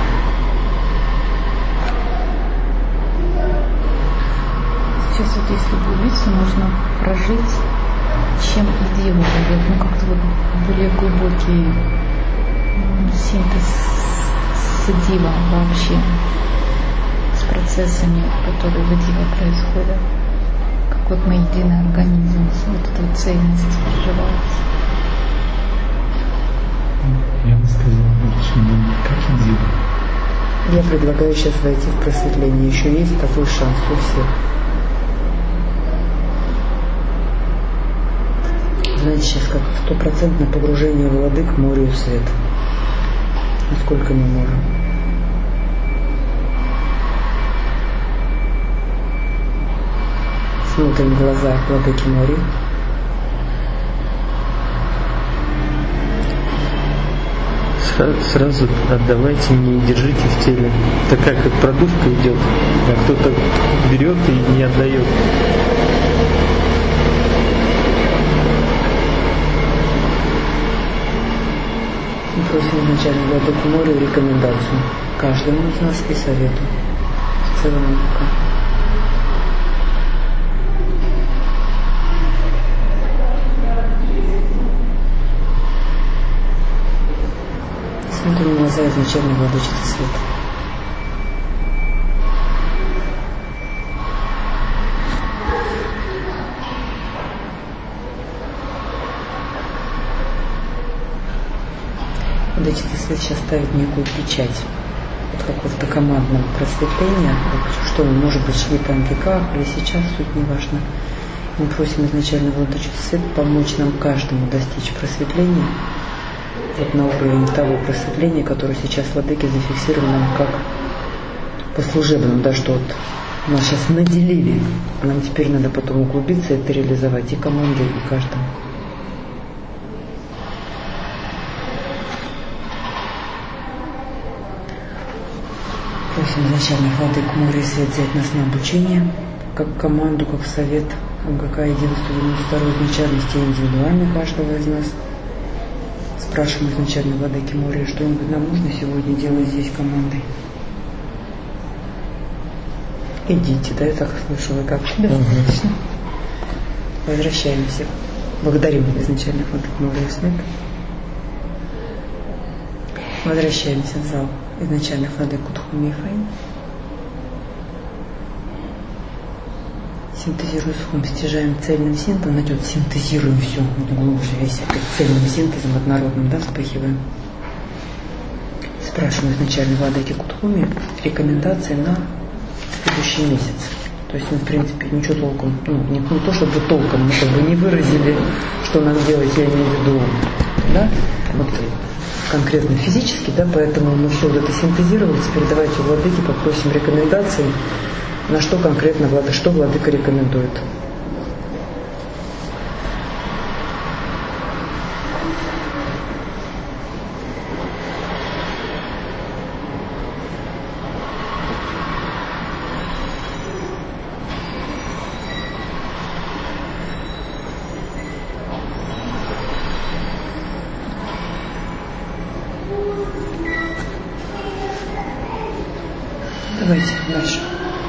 Сейчас вот если углубиться, можно прожить, чем и дива будет. Ну как-то вот более глубокий синтез с дива вообще, с процессами, которые в дива происходят. Как вот мы единый организм, вот эта вот цельность проживается. Я бы сказал, что мы как и дива. Я предлагаю сейчас войти в просветление. Еще есть такой шанс у всех. Знаете, сейчас как стопроцентное погружение владык в море и свет. Насколько мы можем. Смотрим в глаза владыки моря. Сразу отдавайте, не держите в теле. Это как, как продувка идет, а кто-то берет и не отдает. Мы просим изначально владыку моря рекомендацию каждому из нас и совету целого века. Смотрим в глаза изначально владычицы света. Владычица свет сейчас ставит некую печать вот какого-то командного просветления, что мы, может быть, шли там в веках или сейчас, суть не важно. Мы просим изначально владычицу свет помочь нам каждому достичь просветления вот на уровень того просветления, которое сейчас владыки зафиксировано как по служебному, да, что вот нас сейчас наделили, а нам теперь надо потом углубиться и это реализовать и команде, и каждому. Просим изначально владык моря и свет взять нас на обучение, как команду, как совет, какая единственная второй изначальности индивидуально каждого из нас. Спрашиваем изначально владыки моря, что-нибудь нам нужно сегодня делать здесь командой. Идите, да, я так слышу, вы как? Достаточно. Возвращаемся. Благодарим изначально владыку моря и свет. Возвращаемся в зал изначально владыку Тхуми Фэй. Синтезируя схом, стяжаем цельным синтезом, найдет, синтезируем все, вот глубже весь этот цельным синтезом однородным, да, вспыхиваем. Спрашиваем изначально владыки Кутхуми рекомендации на следующий месяц. То есть мы, в принципе, ничего толком, ну, не, не то чтобы толком, мы как бы не выразили, что нам делать, я имею в виду, да, вот конкретно физически, да, поэтому мы все вот это синтезировали, теперь давайте у владыки попросим рекомендации, на что конкретно владыка, что владыка рекомендует. Давайте дальше.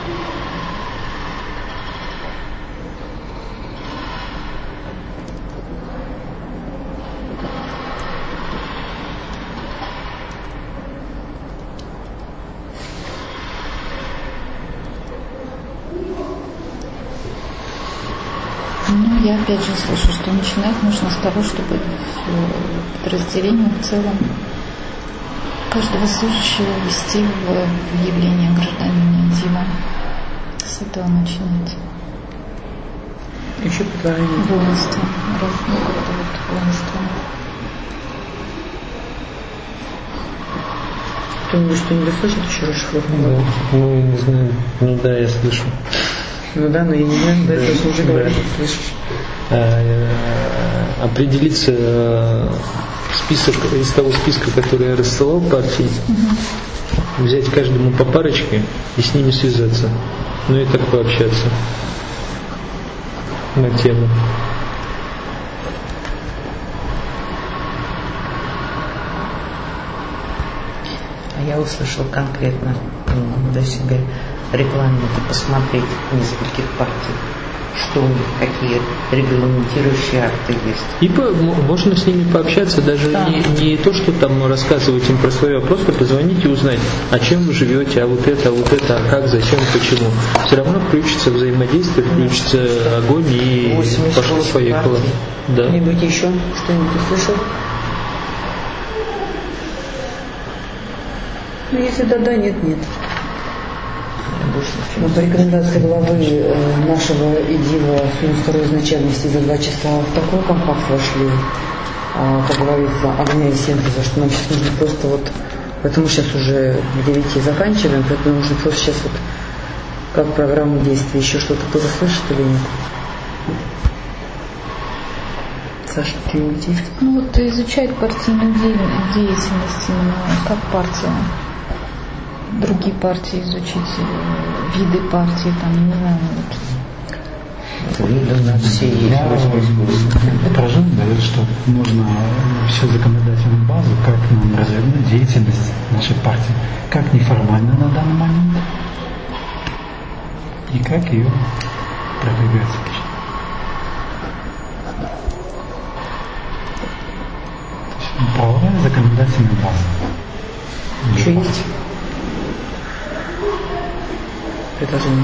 Ну, я опять же слышу, что начинать нужно с того, чтобы в подразделении в целом каждого служащего ввести в явление гражданина Дива. С этого начинать. Еще предложение. Воинство. Ну, как-то вот воинство. Кто-нибудь что-нибудь слышит еще расшифровку? Да. Ну, не знаю. Ну да, я слышу. Ну да, но я не знаю, да, это уже говоришь, слышишь. Определиться список из того списка, который я рассылал партии, угу. Взять каждому по парочке и с ними связаться. Ну и так пообщаться на тему. А я услышал конкретно для себя регламенты посмотреть нескольких партий, что у них, какие регламентирующие акты есть. И по, можно с ними пообщаться, даже да. не, не то, что там рассказывать им про свое, а просто позвонить и узнать, а чем вы живете, а вот это, а вот это, а как, зачем, почему. Все равно включится взаимодействие, включится огонь и пошло-поехало. Да. Кто-нибудь еще что-нибудь услышал? Ну, если да-да, нет-нет. Но по рекомендации главы нашего ИДИВа Союз второй изначальности за два часа в такой компакт вошли, как говорится, огня и синтеза, что нам сейчас нужно просто вот, поэтому сейчас уже в девяти заканчиваем, поэтому нужно просто сейчас вот как программу действий, еще что-то кто-то слышит или нет? Саша, что-нибудь есть? Ну вот изучать партийную деятельность именно как партия. Другие партии изучить, виды партии, там, не знаю, вот. Виды у нас все есть. Отражение дает, что нужно всю законодательную базу, как нам развернуть деятельность нашей партии, как неформально на данный момент, и как ее продвигать. Правовая законодательная база. Что есть? Предложение.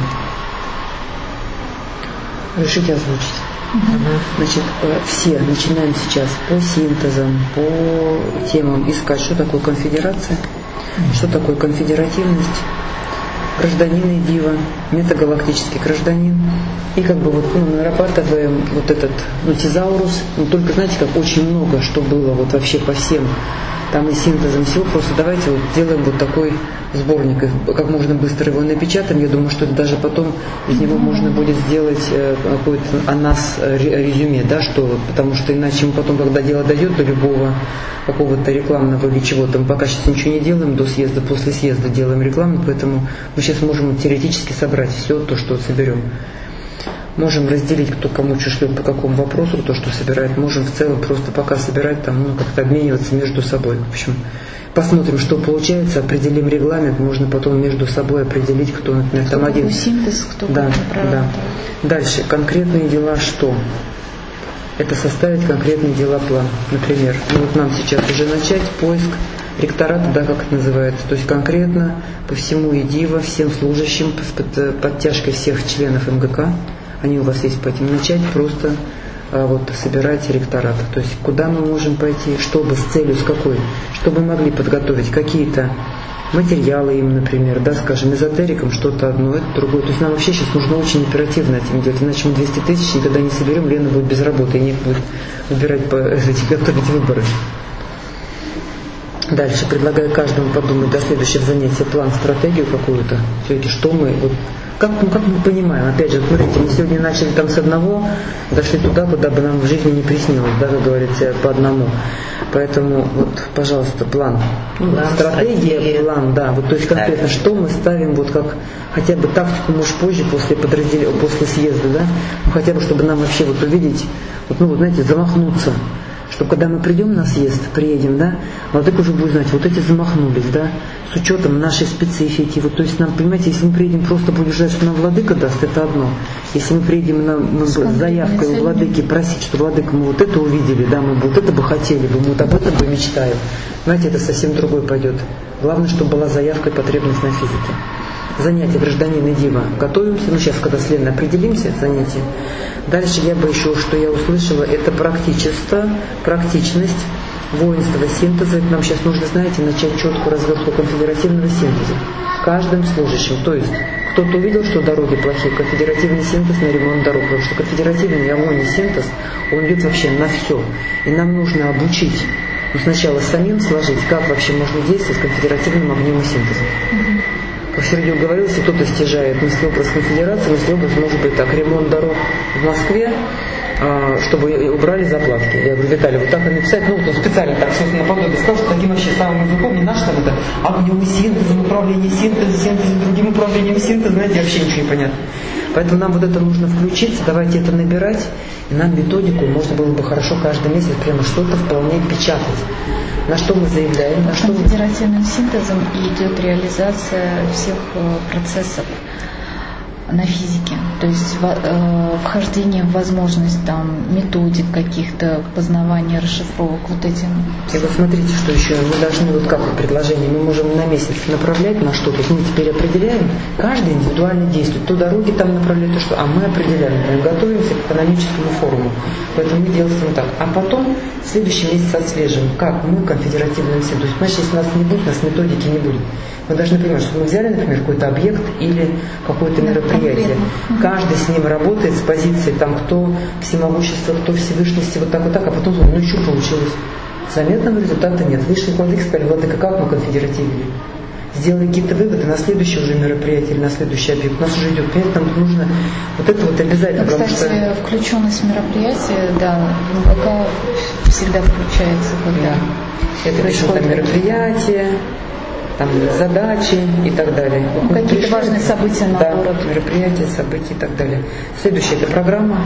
Решите озвучить. Uh-huh. Значит, все начинаем сейчас по синтезам, по темам искать, что такое конфедерация, uh-huh. что такое конфедеративность, гражданин ИДИВа, метагалактический гражданин. И как бы вот ну, нарабатываем вот этот ну, тезаурус. Ну, только знаете, как очень много, что было вот вообще по всем там и синтезом всего, просто давайте вот сделаем вот такой сборник, как можно быстро его напечатаем. Я думаю, что даже потом из него можно будет сделать какое-то о нас резюме, да, что, потому что иначе мы потом, когда дело дойдет до любого какого-то рекламного или чего-то, мы пока сейчас ничего не делаем до съезда, после съезда делаем рекламу, поэтому мы сейчас можем теоретически собрать все то, что соберем. Можем разделить, кто кому что шлет, по какому вопросу, то, что собирает. Можем в целом просто пока собирать, там, ну, как-то обмениваться между собой. В общем, посмотрим, что получается, определим регламент, можно потом между собой определить, кто, например, кто там один. Синтез, кто да, да. Дальше, конкретные дела что? Это составить конкретные дела план. Например, ну, вот нам сейчас уже начать поиск ректората, да, как это называется, то есть конкретно по всему ИДИВа, всем служащим, под подтяжкой всех членов МГК, они у вас есть по этим, начать просто а, вот, собирать ректорат. То есть куда мы можем пойти, чтобы с целью, с какой, чтобы мы могли подготовить какие-то материалы им, например, да, скажем, эзотерикам что-то одно, это другое. То есть нам вообще сейчас нужно очень оперативно этим делать, иначе мы двести тысяч никогда не соберем, Лена будет без работы, и некуда будет выбирать, по, готовить выборы. Дальше предлагаю каждому подумать до следующего занятия план, стратегию какую-то, все-таки что мы, вот, как, ну, как мы понимаем, опять же, смотрите, мы сегодня начали там с одного, дошли туда, куда бы нам в жизни не приснилось, да, как говорится, по одному. Поэтому, вот, пожалуйста, план, план стратегия, стратегия, план, да, вот, то есть конкретно, что мы ставим, вот как, хотя бы тактику, может, позже, после подразделения, после съезда, да, ну, хотя бы, чтобы нам вообще вот увидеть, вот, ну, вот, знаете, замахнуться, Чтобы когда мы придем на съезд, приедем, да, владыка уже будет знать, вот эти замахнулись, да, с учетом нашей специфики. Вот, то есть нам, понимаете, если мы приедем, просто будем ждать, что нам владыка даст, это одно. Если мы приедем на, на, с заявкой у владыки просить, что владыка, мы вот это увидели, да, мы вот это бы хотели бы, мы вот об этом бы мечтаем. Знаете, это совсем другой пойдет. Главное, чтобы была заявка и потребность на физике. Занятие гражданина Дива. Готовимся, ну сейчас, когда след определимся, занятие. Дальше я бы еще, что я услышала, это практичество, практичность, воинство, синтеза. Нам сейчас нужно, знаете, начать четкую развертку конфедеративного синтеза. Каждым служащим. То есть, кто-то увидел, что дороги плохие, конфедеративный синтез на ремонт дорог. Потому что конфедеративный аммоний синтез, он идет вообще на все. И нам нужно обучить, ну, сначала самим сложить, как вообще можно действовать с конфедеративным огнем и синтезом. Как Сергей говорил, если кто-то стяжает мыслеобраз конфедерации, мыслеобраз может быть так, ремонт дорог в Москве, чтобы убрали заплатки. Я говорю, Виталий, вот так и написать, ну, специально так, что-то наподобие сказал, что таким вообще самым языком, не наш там это, огнем и синтезом, управление синтезом, синтезом, другим управлением синтеза, знаете, вообще ничего не понятно. Поэтому нам вот это нужно включиться, давайте это набирать, и нам методику можно было бы хорошо каждый месяц прямо что-то вполне печатать. На что мы заявляем? На что конфедеративным мы... синтезом идет реализация всех процессов на физике. То есть э, вхождение в возможность там, методик каких-то, познавания, расшифровок, вот этим. И вот смотрите, что еще мы должны, вот как вот предложение, мы можем на месяц направлять на что-то, мы теперь определяем, каждый индивидуально действует, то дороги там направляют, то что, а мы определяем, мы готовимся к экономическому форуму, поэтому мы делаем так. А потом в следующий месяц отслеживаем, как мы конфедеративным синтезом. То есть, значит, если нас не будет, у нас методики не будет. Мы должны понимать, что мы взяли, например, какой-то объект или какое-то мероприятие. Каждый с ним работает с позиции, там, кто всемогущество, кто всевышности, вот так, вот так, а потом, ну, что получилось? Заметного результата нет. Вышли к владыке, сказали, владыка, как мы конфедеративили? Сделали какие-то выводы на следующее уже мероприятие или на следующий объект. У нас уже идет, понимаете, нам нужно вот это вот обязательно. Ну, кстати, что... включенность мероприятия, да, в МГК всегда включается. Когда да. Это происходит мероприятие, там задачи и так далее. Ну, какие-то решили, важные события на да, город. Мероприятия, события и так далее. Следующая это программа.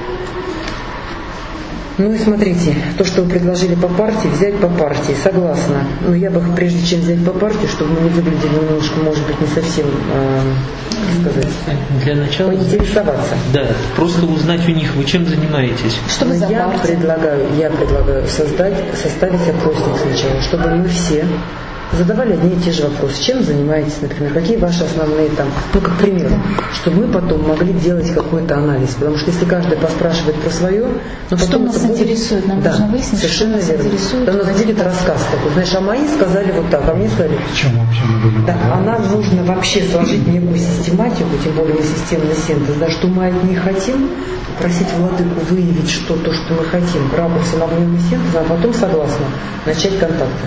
Ну и смотрите, то, что вы предложили по партии, взять по партии, согласна. Но я бы, прежде чем взять по партии, чтобы мы не выглядели немножко, может быть, не совсем, э, как сказать, для начала поинтересоваться. Да, просто узнать у них, вы чем занимаетесь. Что вы за я партия? предлагаю, я предлагаю создать, составить опросник сначала, чтобы мы все задавали одни и те же вопросы. Чем занимаетесь, например, какие ваши основные там, ну, как пример, чтобы мы потом могли делать какой-то анализ. Потому что если каждый поспрашивает про свое, но что потом нас будет... интересует, нам да, нужно выяснить, совершенно что нас верно. интересует. То у нас будет рассказ такой, знаешь, а мои сказали вот так, а мне сказали... Чем вообще мы будем? Да, а нам нужно вообще сложить некую систематику, тем более мы системный синтез, да, что мы от них хотим, просить владыку выявить что то, что мы хотим, ракурсом огнем и синтезом, а потом, согласно, начать контакты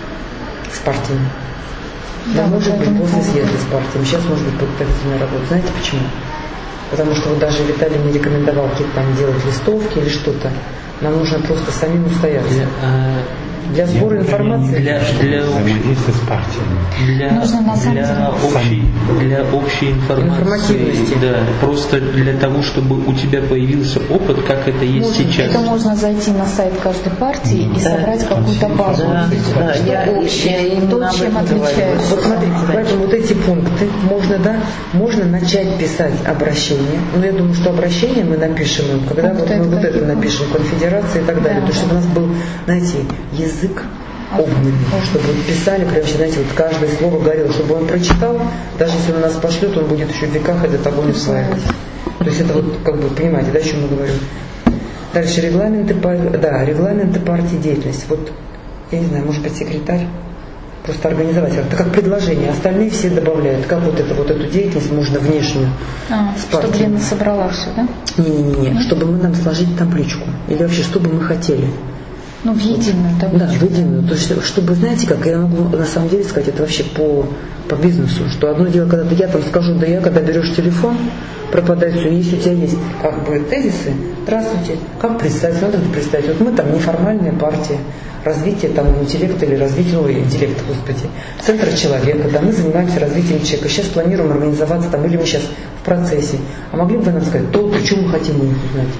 с партиями. Да, да, может быть, после съезда с партиями. Сейчас может быть подготовительная работа. Знаете почему? Потому что вот даже Виталий мне рекомендовал какие-то там делать листовки или что-то. Нам нужно просто самим устояться. Для, а, для сбора я информации. Для, для, взаимодействия с партиями. Для, нужно на самом для, общей, для общей информации. Да, просто для того, чтобы у тебя появился опыт, как это есть можно, сейчас. Это можно зайти на сайт каждой партии да, и собрать какую-то базу. Да, да, что я, общее и то, чем отличается. Вот смотрите, поэтому вот эти пункты можно, да, можно начать писать обращение. Но я думаю, что обращение мы напишем, когда вот, вот мы вот это напишем, конфедерация и так далее. Да, то, чтобы да. у нас был, знаете, язык язык огненный, чтобы вот писали, прям, знаете, вот каждое слово говорил, чтобы он прочитал, даже если он нас пошлет, он будет еще в веках этот огонь усваивать. То есть это вот, как бы, понимаете, да, о чем мы говорим. Дальше регламенты, да, регламенты партии деятельности. Вот, я не знаю, может быть, секретарь просто организовать, это как предложение, остальные все добавляют, как вот это, вот эту деятельность можно внешнюю а, с партией. Чтобы Лена собрала все, да? Не-не-не, mm-hmm. чтобы мы нам сложить табличку, или вообще, что бы мы хотели. Ну, в единую табличку. Да, в единую. То есть, чтобы, знаете, как я могу на самом деле сказать, это вообще по, по бизнесу, что одно дело, когда я там скажу, да я, когда берешь телефон, пропадает все, если у тебя есть как бы тезисы, здравствуйте, как представить, надо представить. Вот мы там неформальная партия, развитие там интеллекта или развитие, ой, интеллекта, господи, центра человека, да, мы занимаемся развитием человека, сейчас планируем организоваться там, или мы сейчас в процессе, а могли бы вы нам сказать, то, что мы хотим у них узнать.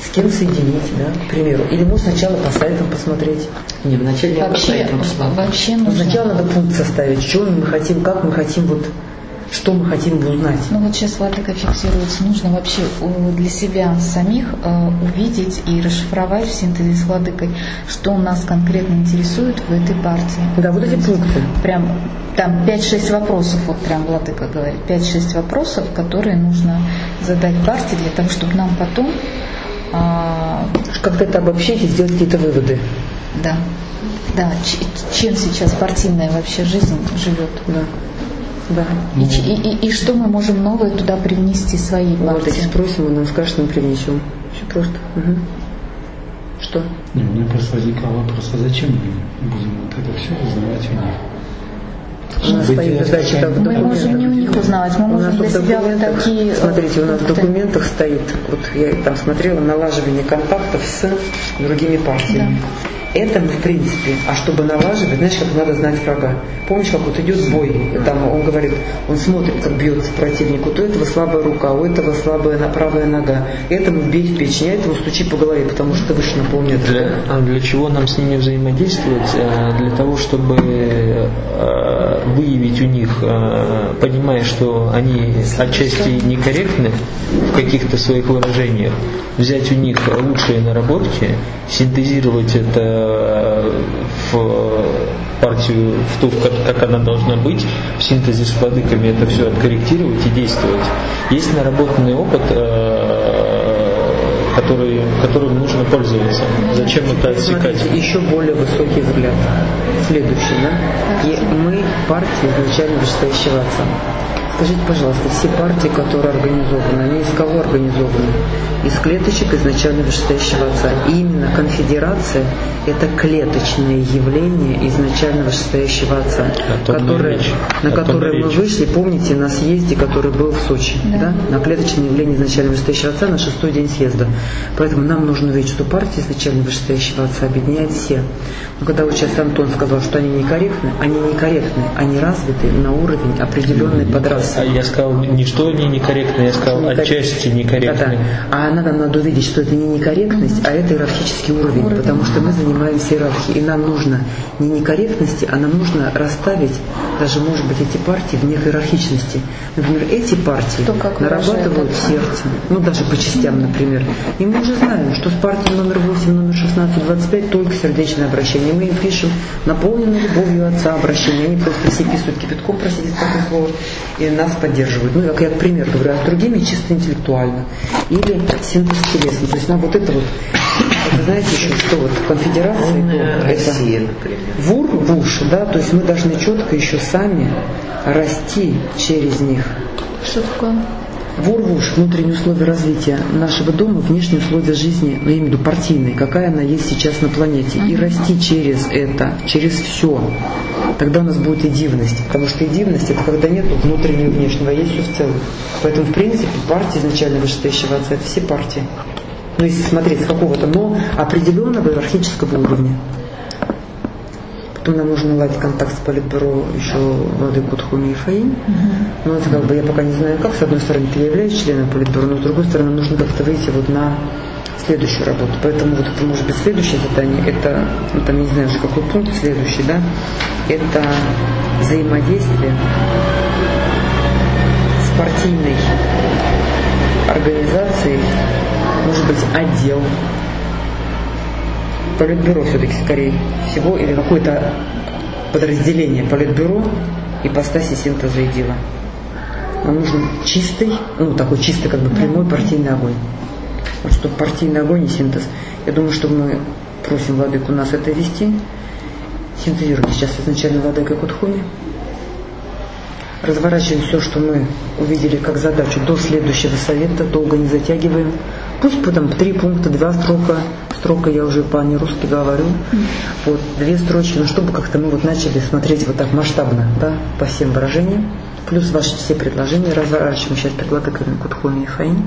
с кем соединить, да, к примеру. Или может сначала по сайтам посмотреть. Не, вначале я по Вообще, сайтам посмотрю. вообще Но нужно. сначала надо пункт составить, что мы хотим, как мы хотим, вот, что мы хотим узнать. Ну вот сейчас Владыка фиксируется. Нужно вообще э, для себя самих э, увидеть и расшифровать в синтезе с Владыкой, что нас конкретно интересует в этой партии. Да, вот эти пункты. Прям там пять-шесть вопросов, вот прям Владыка говорит, пять-шесть вопросов, которые нужно задать партии для того, чтобы нам потом а... как-то это обобщить и сделать какие-то выводы. Да, да. Ч- чем сейчас партийная вообще жизнь живет? Да. Да. И, и, и, и что мы можем новое туда привнести свои партии? Вот их спросим, он нам скажет, что мы привнесем. Все просто. Угу. Что? Не, у меня просто возникал вопрос, а зачем мы будем вот это все узнавать у них? У нас стоит задача так, в Мы можем не у них узнавать, мы можем для себя вот такие... Смотрите, у нас в документах стоит, вот я там смотрела, налаживание контактов с другими партиями. Да. Это мы, в принципе, а чтобы налаживать, знаешь, как надо знать врага. Помнишь, как вот идет бой, там он говорит, он смотрит, как бьется противник, у этого слабая рука, у этого слабая правая нога, этому бей в печень, а этому стучи по голове, потому что выше наполнит. Для, а для чего нам с ними взаимодействовать? Для того, чтобы выявить у них, понимая, что они отчасти некорректны в каких-то своих выражениях, взять у них лучшие наработки, синтезировать это в партию, в ту, как, как она должна быть, в синтезе с владыками это все откорректировать и действовать. Есть наработанный опыт, который, которым нужно пользоваться. Зачем это отсекать? Смотрите, еще более высокий взгляд. Следующий, да? И мы партия изначально вышестоящего отца. Скажите, пожалуйста, все партии, которые организованы, они из кого организованы? Из клеточек изначально вышестоящего отца. И именно конфедерация – это клеточное явление изначально вышестоящего отца, которое, на которое мы вышли, помните, на съезде, который был в Сочи, да. Да? На клеточное явление изначально вышестоящего отца на шестой день съезда. Поэтому нам нужно увидеть, что партия изначально вышестоящего отца объединяет все. Но когда вот сейчас Антон сказал, что они некорректны, они некорректны, они развиты на уровень определенной подрасы. А я сказал не что они некорректны, я сказал Некоррект... отчасти некорректны. Да-да. А надо, надо увидеть, что это не некорректность, а это иерархический уровень, уровень, потому что мы занимаемся иерархией, и нам нужно не некорректности, а нам нужно расставить даже, может быть, эти партии в некой иерархичности. Например, эти партии нарабатывают сердце, ну даже по частям, например. И мы уже знаем, что с партией номер восемь, номер шестнадцать, двадцать пять только сердечное обращение. Мы им пишем наполнено любовью Отца обращение. Они просто все писают кипятком, простите за такое слово, и нас поддерживают. Ну, как я, пример говорю, а с другими чисто интеллектуально. Или синтез телесный. То есть нам вот это вот, вы знаете еще, что вот конфедерация, то, Россия, это например. вур, вуш, да, то есть мы должны четко еще сами расти через них. Что такое? Вур-вуш, внутренние условия развития нашего дома, внешние условия жизни, ну, я имею в виду партийные, какая она есть сейчас на планете. И расти через это, через все. Тогда у нас будет и дивность. Потому что и дивность – это когда нет внутреннего и внешнего, а есть все в целом. Поэтому, в принципе, партия изначально вышестоящего отца – это все партии. Ну, если смотреть с какого-то, но определенного иерархического уровня. Потом нам нужно наладить контакт с политбюро еще Владыку Тхуми и Фаинь. Uh-huh. Но это как бы я пока не знаю как. С одной стороны, я являюсь членом политбюро, но с другой стороны, нужно как-то выйти вот на следующую работу. Поэтому вот это может быть следующее задание. Это, ну там не знаю уже какой пункт следующий, да? Это взаимодействие с партийной организацией, может быть, отдел. Политбюро все-таки, скорее всего, или какое-то подразделение политбюро, ипостаси синтеза и дела. Нам нужен чистый, ну такой чистый, как бы прямой партийный огонь. Вот чтобы партийный огонь и синтез. Я думаю, что мы просим Владыку нас это вести. Синтезируем сейчас изначально Владыкой Кутхуми. Разворачиваем все, что мы увидели как задачу до следующего совета, долго не затягиваем. Пусть потом три пункта, два строка, строка я уже по-нерусски говорю, вот, две строчки, но чтобы как-то мы вот начали смотреть вот так масштабно, да, по всем выражениям, плюс ваши все предложения разворачиваем сейчас перед Владыками Кутхуми и Фаинь.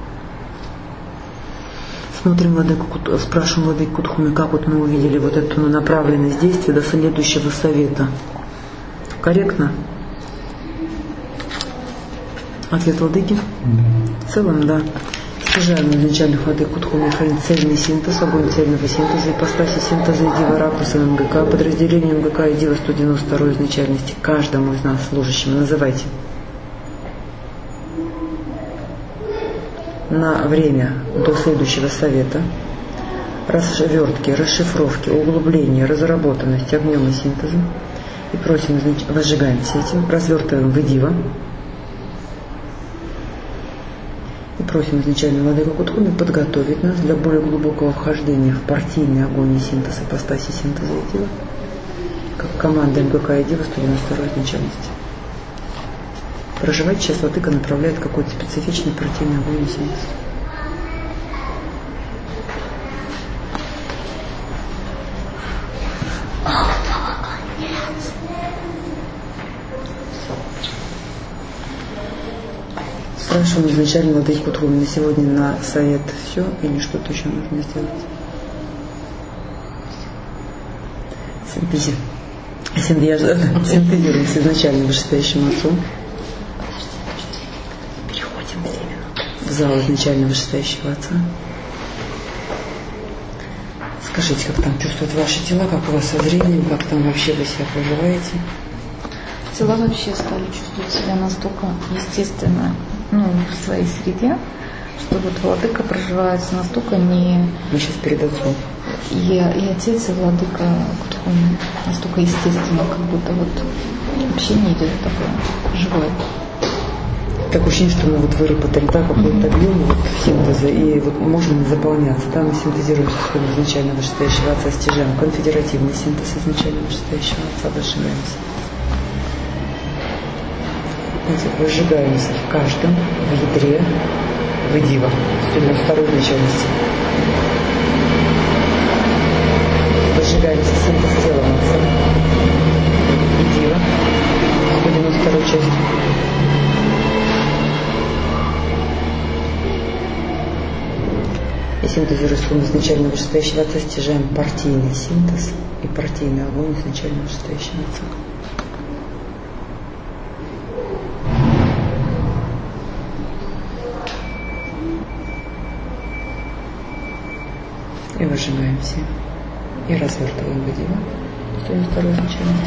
Смотрим Владыку, спрашиваем Владыку Кутхуми, как вот мы увидели вот эту направленность действия до следующего совета. Корректно? Ответ Владыки? В целом, да. Стяжаем изначальных владык Кутхуми хранит цельный синтез, огонь цельного синтеза, ипостаси синтеза и дива ракуса МГК, подразделение МГК и дива сто девяносто второй изначальности каждому из нас служащему. Называйте. На время до следующего совета расшивертки, расшифровки, углубления, разработанности огнем и синтезом. И просим, значит, возжигаем все этим, развертываем в дива. И просим изначально владыку Кутхуми подготовить нас для более глубокого вхождения в партийный огонь и синтез, ипостаси синтеза и дива, как команда МГК и дива сто девяносто второй изначальности. Проживать сейчас владыка направляет какой-то специфичный партийный огонь и синтез. Спрашиваем изначально владыки Кутхуми на сегодня на совет все или что-то еще нужно сделать? Синтезируем с изначально вышестоящим отцом. Переходим в зал изначально вышестоящего отца. Скажите, как там чувствуют ваши тела, как у вас со зрением, как там вообще вы себя проживаете? Тела вообще стали чувствовать себя настолько естественно, ну, в своей среде, что вот владыка проживается настолько не... Мы сейчас перед отцом. И, и отец, и владыка Кутхуми настолько естественно, как будто вот общение идет такое живое. Так ощущение, что мы вот выработали да, какой-то объем вот, синтеза, и вот можем заполняться. Да, мы синтезируем исходно изначально вышестоящего отца, стяжаем конфедеративный синтез изначально вышестоящего отца, дожигаемся. Выжигаемся в каждом, в ядре, в дива, на второй начальности. Выжигаемся синтез тела отца и дива, входим на вторую часть. И синтезируя исходно изначально вышестоящего отца, стяжаем партийный синтез и партийный огонь изначально вышестоящего отца. И выжимаемся. И развертываем в дива. Что есть второе значение.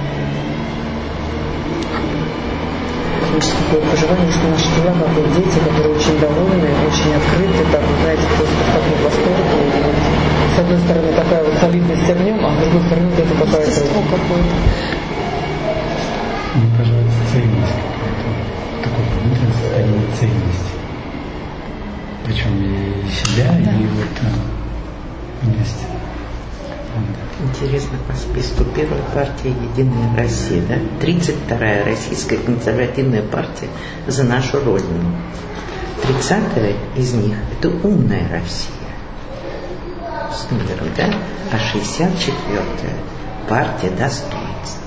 Значит, такое проживание, что наши тела, как вот дети, которые очень довольны, очень открыты, так, вы знаете, просто в таком восторге. И вот, с одной стороны, такая вот солидность огнем, а с другой стороны, это какая-то... Естество какое-то. Мне кажется, цельность какая-то. Такое внутреннее состояние цельности. Причем и себя, да. И вот... вместе. Интересно по списку. Первая партия «Единая Россия», да? тридцать вторая Российская консервативная партия «За нашу Родину». тридцатая из них – это «Умная Россия» с номером, да? А шестьдесят четвёртая партия «Достоинство».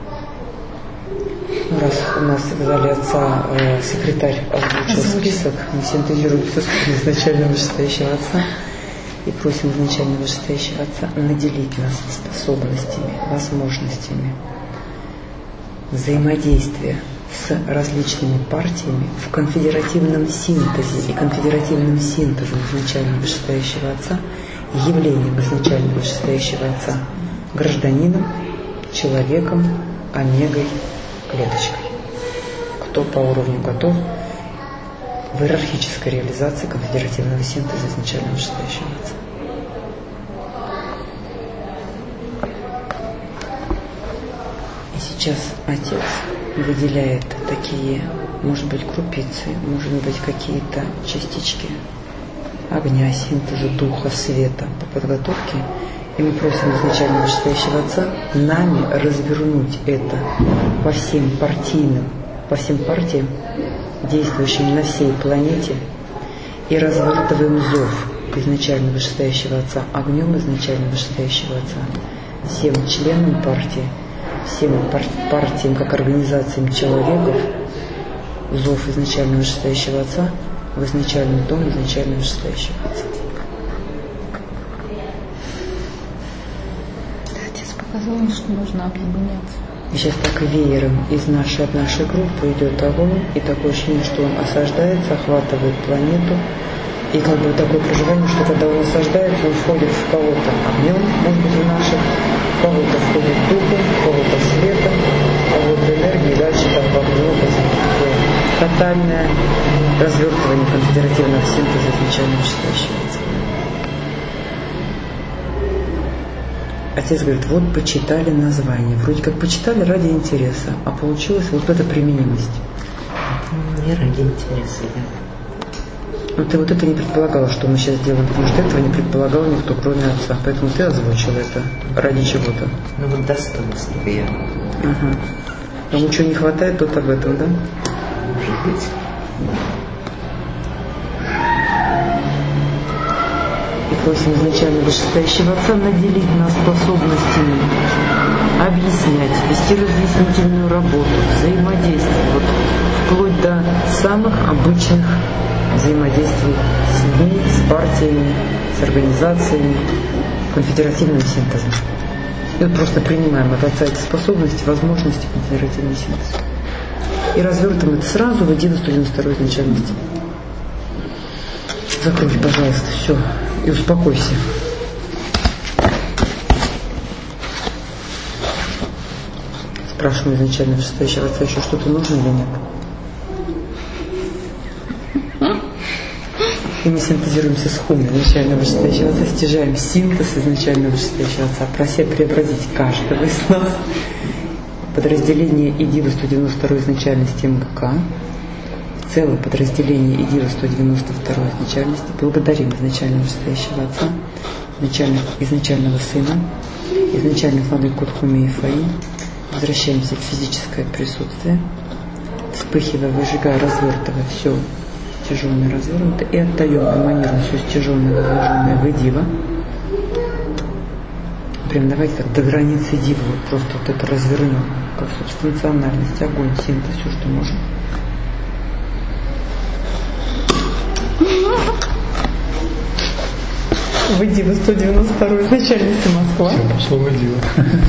Ну, раз у нас в зале отца э, секретарь озвучил список, мы синтезируем все изначально вышестоящего отца. И просим изначально вышестоящего отца наделить нас способностями, возможностями взаимодействия с различными партиями в конфедеративном синтезе и конфедеративным синтезом изначально вышестоящего отца, явлением изначально вышестоящего отца гражданином, человеком, омегой, клеточкой. Кто по уровню готов в иерархической реализации конфедеративного синтеза изначально вышестоящего отца. И сейчас отец выделяет такие, может быть, крупицы, может быть, какие-то частички огня, синтеза, духа, света по подготовке. И мы просим изначально вышестоящего отца нами развернуть это по всем партийным, по всем партиям, действующим на всей планете, и развертываем зов изначально вышестоящего отца огнем изначально вышестоящего отца всем членам партии, всем пар- партиям как организациям человеков, зов изначально вышестоящего отца в изначальный дом изначально вышестоящего отца. Отец показал, что нужно объединяться. И сейчас так веером из нашей, от нашей группы идет огонь, и такое ощущение, что он осаждается, охватывает планету, И как бы такое проживание, что когда он насаждается, он входит в кого-то огнем, может быть, в наших, в кого-то входит духом, в кого-то светом, а вот энергии дальше там в огне, такое тотальное развертывание конфедеративного синтеза изначально вышестоящего. Отец говорит, вот почитали название. Вроде как почитали ради интереса, а получилась вот эта применимость. Не ради интереса, да. Но ты вот это не предполагала, что мы сейчас делаем, потому что этого не предполагал никто, кроме отца. Поэтому ты озвучила это ради чего-то. Ну вот достоинство я. Ага. Кому чего не хватает, тот об этом, да? Может быть. И просим изначально вышестоящего Отца наделить нас способностями объяснять, вести разъяснительную работу, взаимодействовать, вот, вплоть до самых обычных взаимодействий с людьми, с партиями, с организациями, конфедеративным синтезом. И вот просто принимаем от Отца эти способности, возможности конфедеративного синтеза. И развертываем это сразу в иди до сто девяносто второй изначальности. Закройте, пожалуйста, все. И успокойся. Спрашиваю изначально вышестоящего Отца, еще что-то нужно или нет? И мы синтезируемся с хумой изначально вышестоящего Отца, стяжаем синтез изначально вышестоящего Отца, прося преобразить каждого из нас. Подразделение иди до сто девяносто второй изначальности МГК. Целое подразделение иди до сто девяносто второй изначальности. Благодарим изначально вышестоящего Отца, изначального, изначального Сына, изначальных владык Кутхуми и Фаи. Возвращаемся в физическое присутствие, вспыхивая, выжигая, развертывая все стяженное, развернутое, и отдаем, эманируем все стяженное, возложенное в идиво. Прям давайте так до границы дива, вот просто вот это развернем, как субстанциональность, огонь, синтез, все, что можем. В идиво сто девяносто второй изначальности Москва. Все пошло в идиво.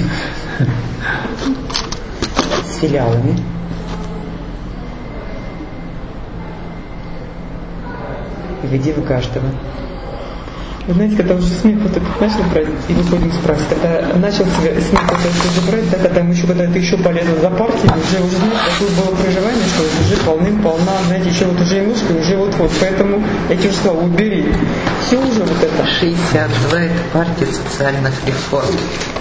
С филиалами. И в идиво каждого. Вы знаете, когда уже смех вот этот начал брать, и выходим с практики, когда начал смех вот этот уже брать, да, когда мы еще, когда это еще полезно за партией, уже, уже знаете, такое было проживание, что уже полным-полна, знаете, еще вот уже немножко, уже вот-вот, поэтому эти уже слова убери. Все уже вот это. шестьдесят два это партия социальных реформ.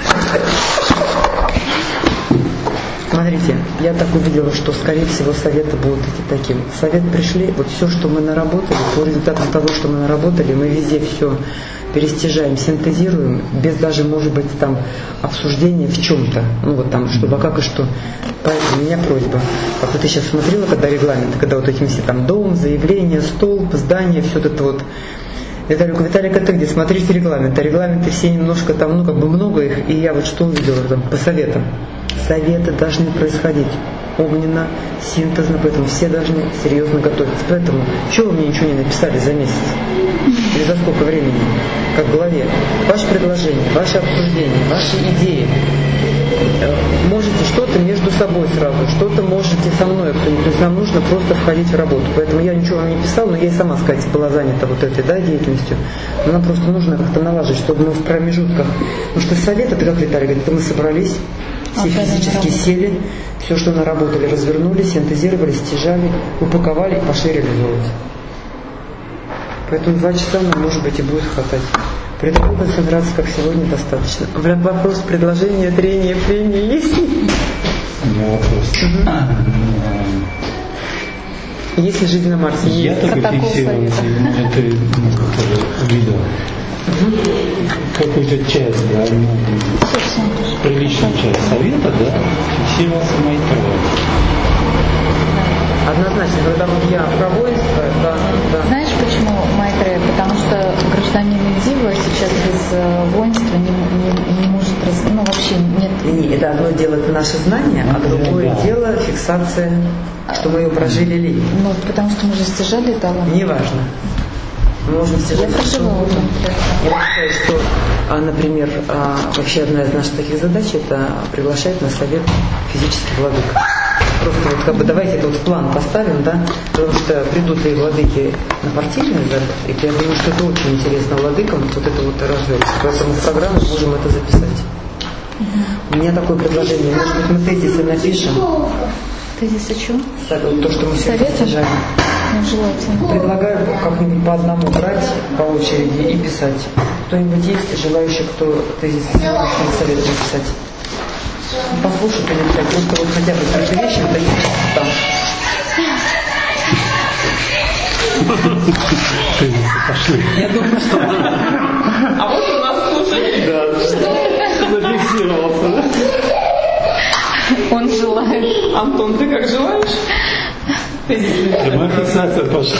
Смотрите, я так увидела, что, скорее всего, советы будут эти таким. Совет пришли, вот все, что мы наработали, по результатам того, что мы наработали, мы везде все перестяжаем, синтезируем, без даже, может быть, там обсуждения в чем-то. Ну вот там, чтобы а как и что. Поэтому у меня просьба. Как вот ты сейчас смотрела, когда регламенты, когда вот эти все там дом, заявление, столб, здание, все это вот. Виталий, Виталик, это где? Смотрите регламенты. Регламенты все немножко там, ну как бы много их, и я вот что увидела там по советам. Советы должны происходить огненно, синтезно, поэтому все должны серьезно готовиться. Поэтому, чего вы мне ничего не написали за месяц? Или за сколько времени? Как в голове. Ваше предложение, ваше обсуждение, ваши идеи. Можете что-то между собой сразу, что-то можете со мной обсудить. То есть нам нужно просто входить в работу. Поэтому я ничего вам не писала, но я и сама, сказать, была занята вот этой, да, деятельностью. Но нам просто нужно как-то налаживать, чтобы мы в промежутках. Потому что совет, это как Виталий говорит, это мы собрались, все физически сели, все, что наработали, развернули, синтезировали, стяжали, упаковали и пошли реализовывать. Поэтому два часа нам, может быть, и будет хватать. При такой концентрации, как сегодня, достаточно. Вопрос, предложение, трение, прение есть? У меня вопрос. Угу. Есть ли жизнь на Марсе? Я только фиксировал, это видел. Какую-то часть, да, ну, приличную часть совета, да, фиксировался Майтрея. Однозначно, когда вот я про воинство, да, да. Знаешь, почему Майтрея? Потому что гражданин Дива сейчас без воинства не, не, не может, раз, ну вообще нет. И это одно дело это наше знание, а другое да. дело фиксация, что мы ее прожили ли. Ну, потому что мы же стяжали талант. Неважно. Мы можем стяжать. Я проживала там. Я считаю, что, например, вообще одна из наших таких задач это приглашать на совет физических владык. просто вот как бы давайте это вот в план поставим, да, потому что придут и владыки на партийный запад, и я думаю, что это очень интересно владыкам, вот это вот развивается. Поэтому в программу можем это записать. У меня такое предложение, может быть, мы тезисы напишем. Тезис о чем? То, что мы сегодня достижаем. Ну, желательно. Предлагаю как-нибудь по одному брать, по очереди и писать. Кто-нибудь есть желающий, кто тезис сегодняшнего совета написать? Послушать или написать. Просто вот хотя бы три вещи, вот они там. Пошли. Я думаю, что... А вот у нас слушатель. Да. Зафиксировался. Он желает. Антон, ты как желаешь? Прямая фиксация пошла.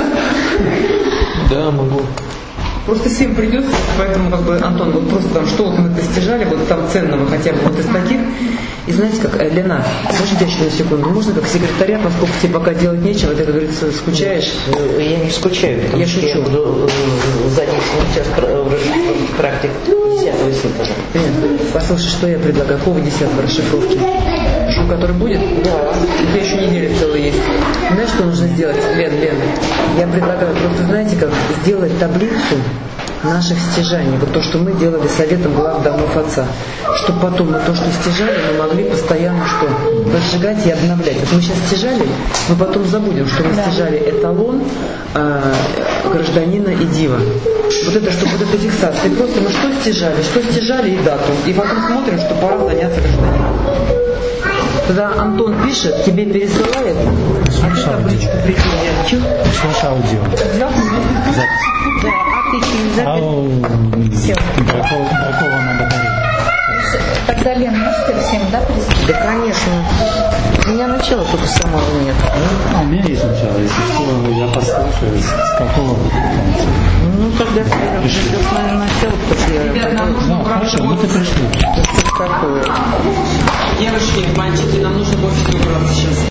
Да, могу. Просто всем придется, поэтому как бы, Антон, вот просто там, что вот мы достижали, вот там ценного хотя бы вот из таких. И знаете как, Лена, подожди еще на секунду, можно как секретаря, поскольку тебе пока делать нечего, ты, как говорится, скучаешь? Я не скучаю, потому я что шучу. я буду задействован сейчас практик десятого синтеза. Нет, послушай, что я предлагаю, какого десятого расшифровки? Шу, который будет? Да. У тебя еще неделя целая есть. Знаешь, что нужно сделать, Лен, Лен? Я предлагаю просто, знаете как, сделать таблицу наших стяжаний, вот то, что мы делали советом глав домов отца, чтобы потом мы то, что стяжали, мы могли постоянно что? Разжигать и обновлять. Вот мы сейчас стяжали, мы потом забудем, что мы стяжали эталон э, гражданина и дива. Вот это, чтобы вот эта фиксация. Просто мы что стяжали, что стяжали и дату. И потом смотрим, что пора заняться гражданином. Тогда Антон пишет, тебе пересылает, а ты табличку прикинь. Слушай аудио. Да, а ты через запись. Все. Бракована батарея. Тогда, Лен, можете всем, да, присутствовать? Да, конечно. У меня начала только самого нет. А, у меня есть начало, если что, я послушаю, с какого конца. Ну, когда ты придешь на начало, то я... Ребят, нам нужно Ну, хорошо, ну ты пришли. Какое? Девушки, мальчики, нам нужно в офисе убраться сейчас.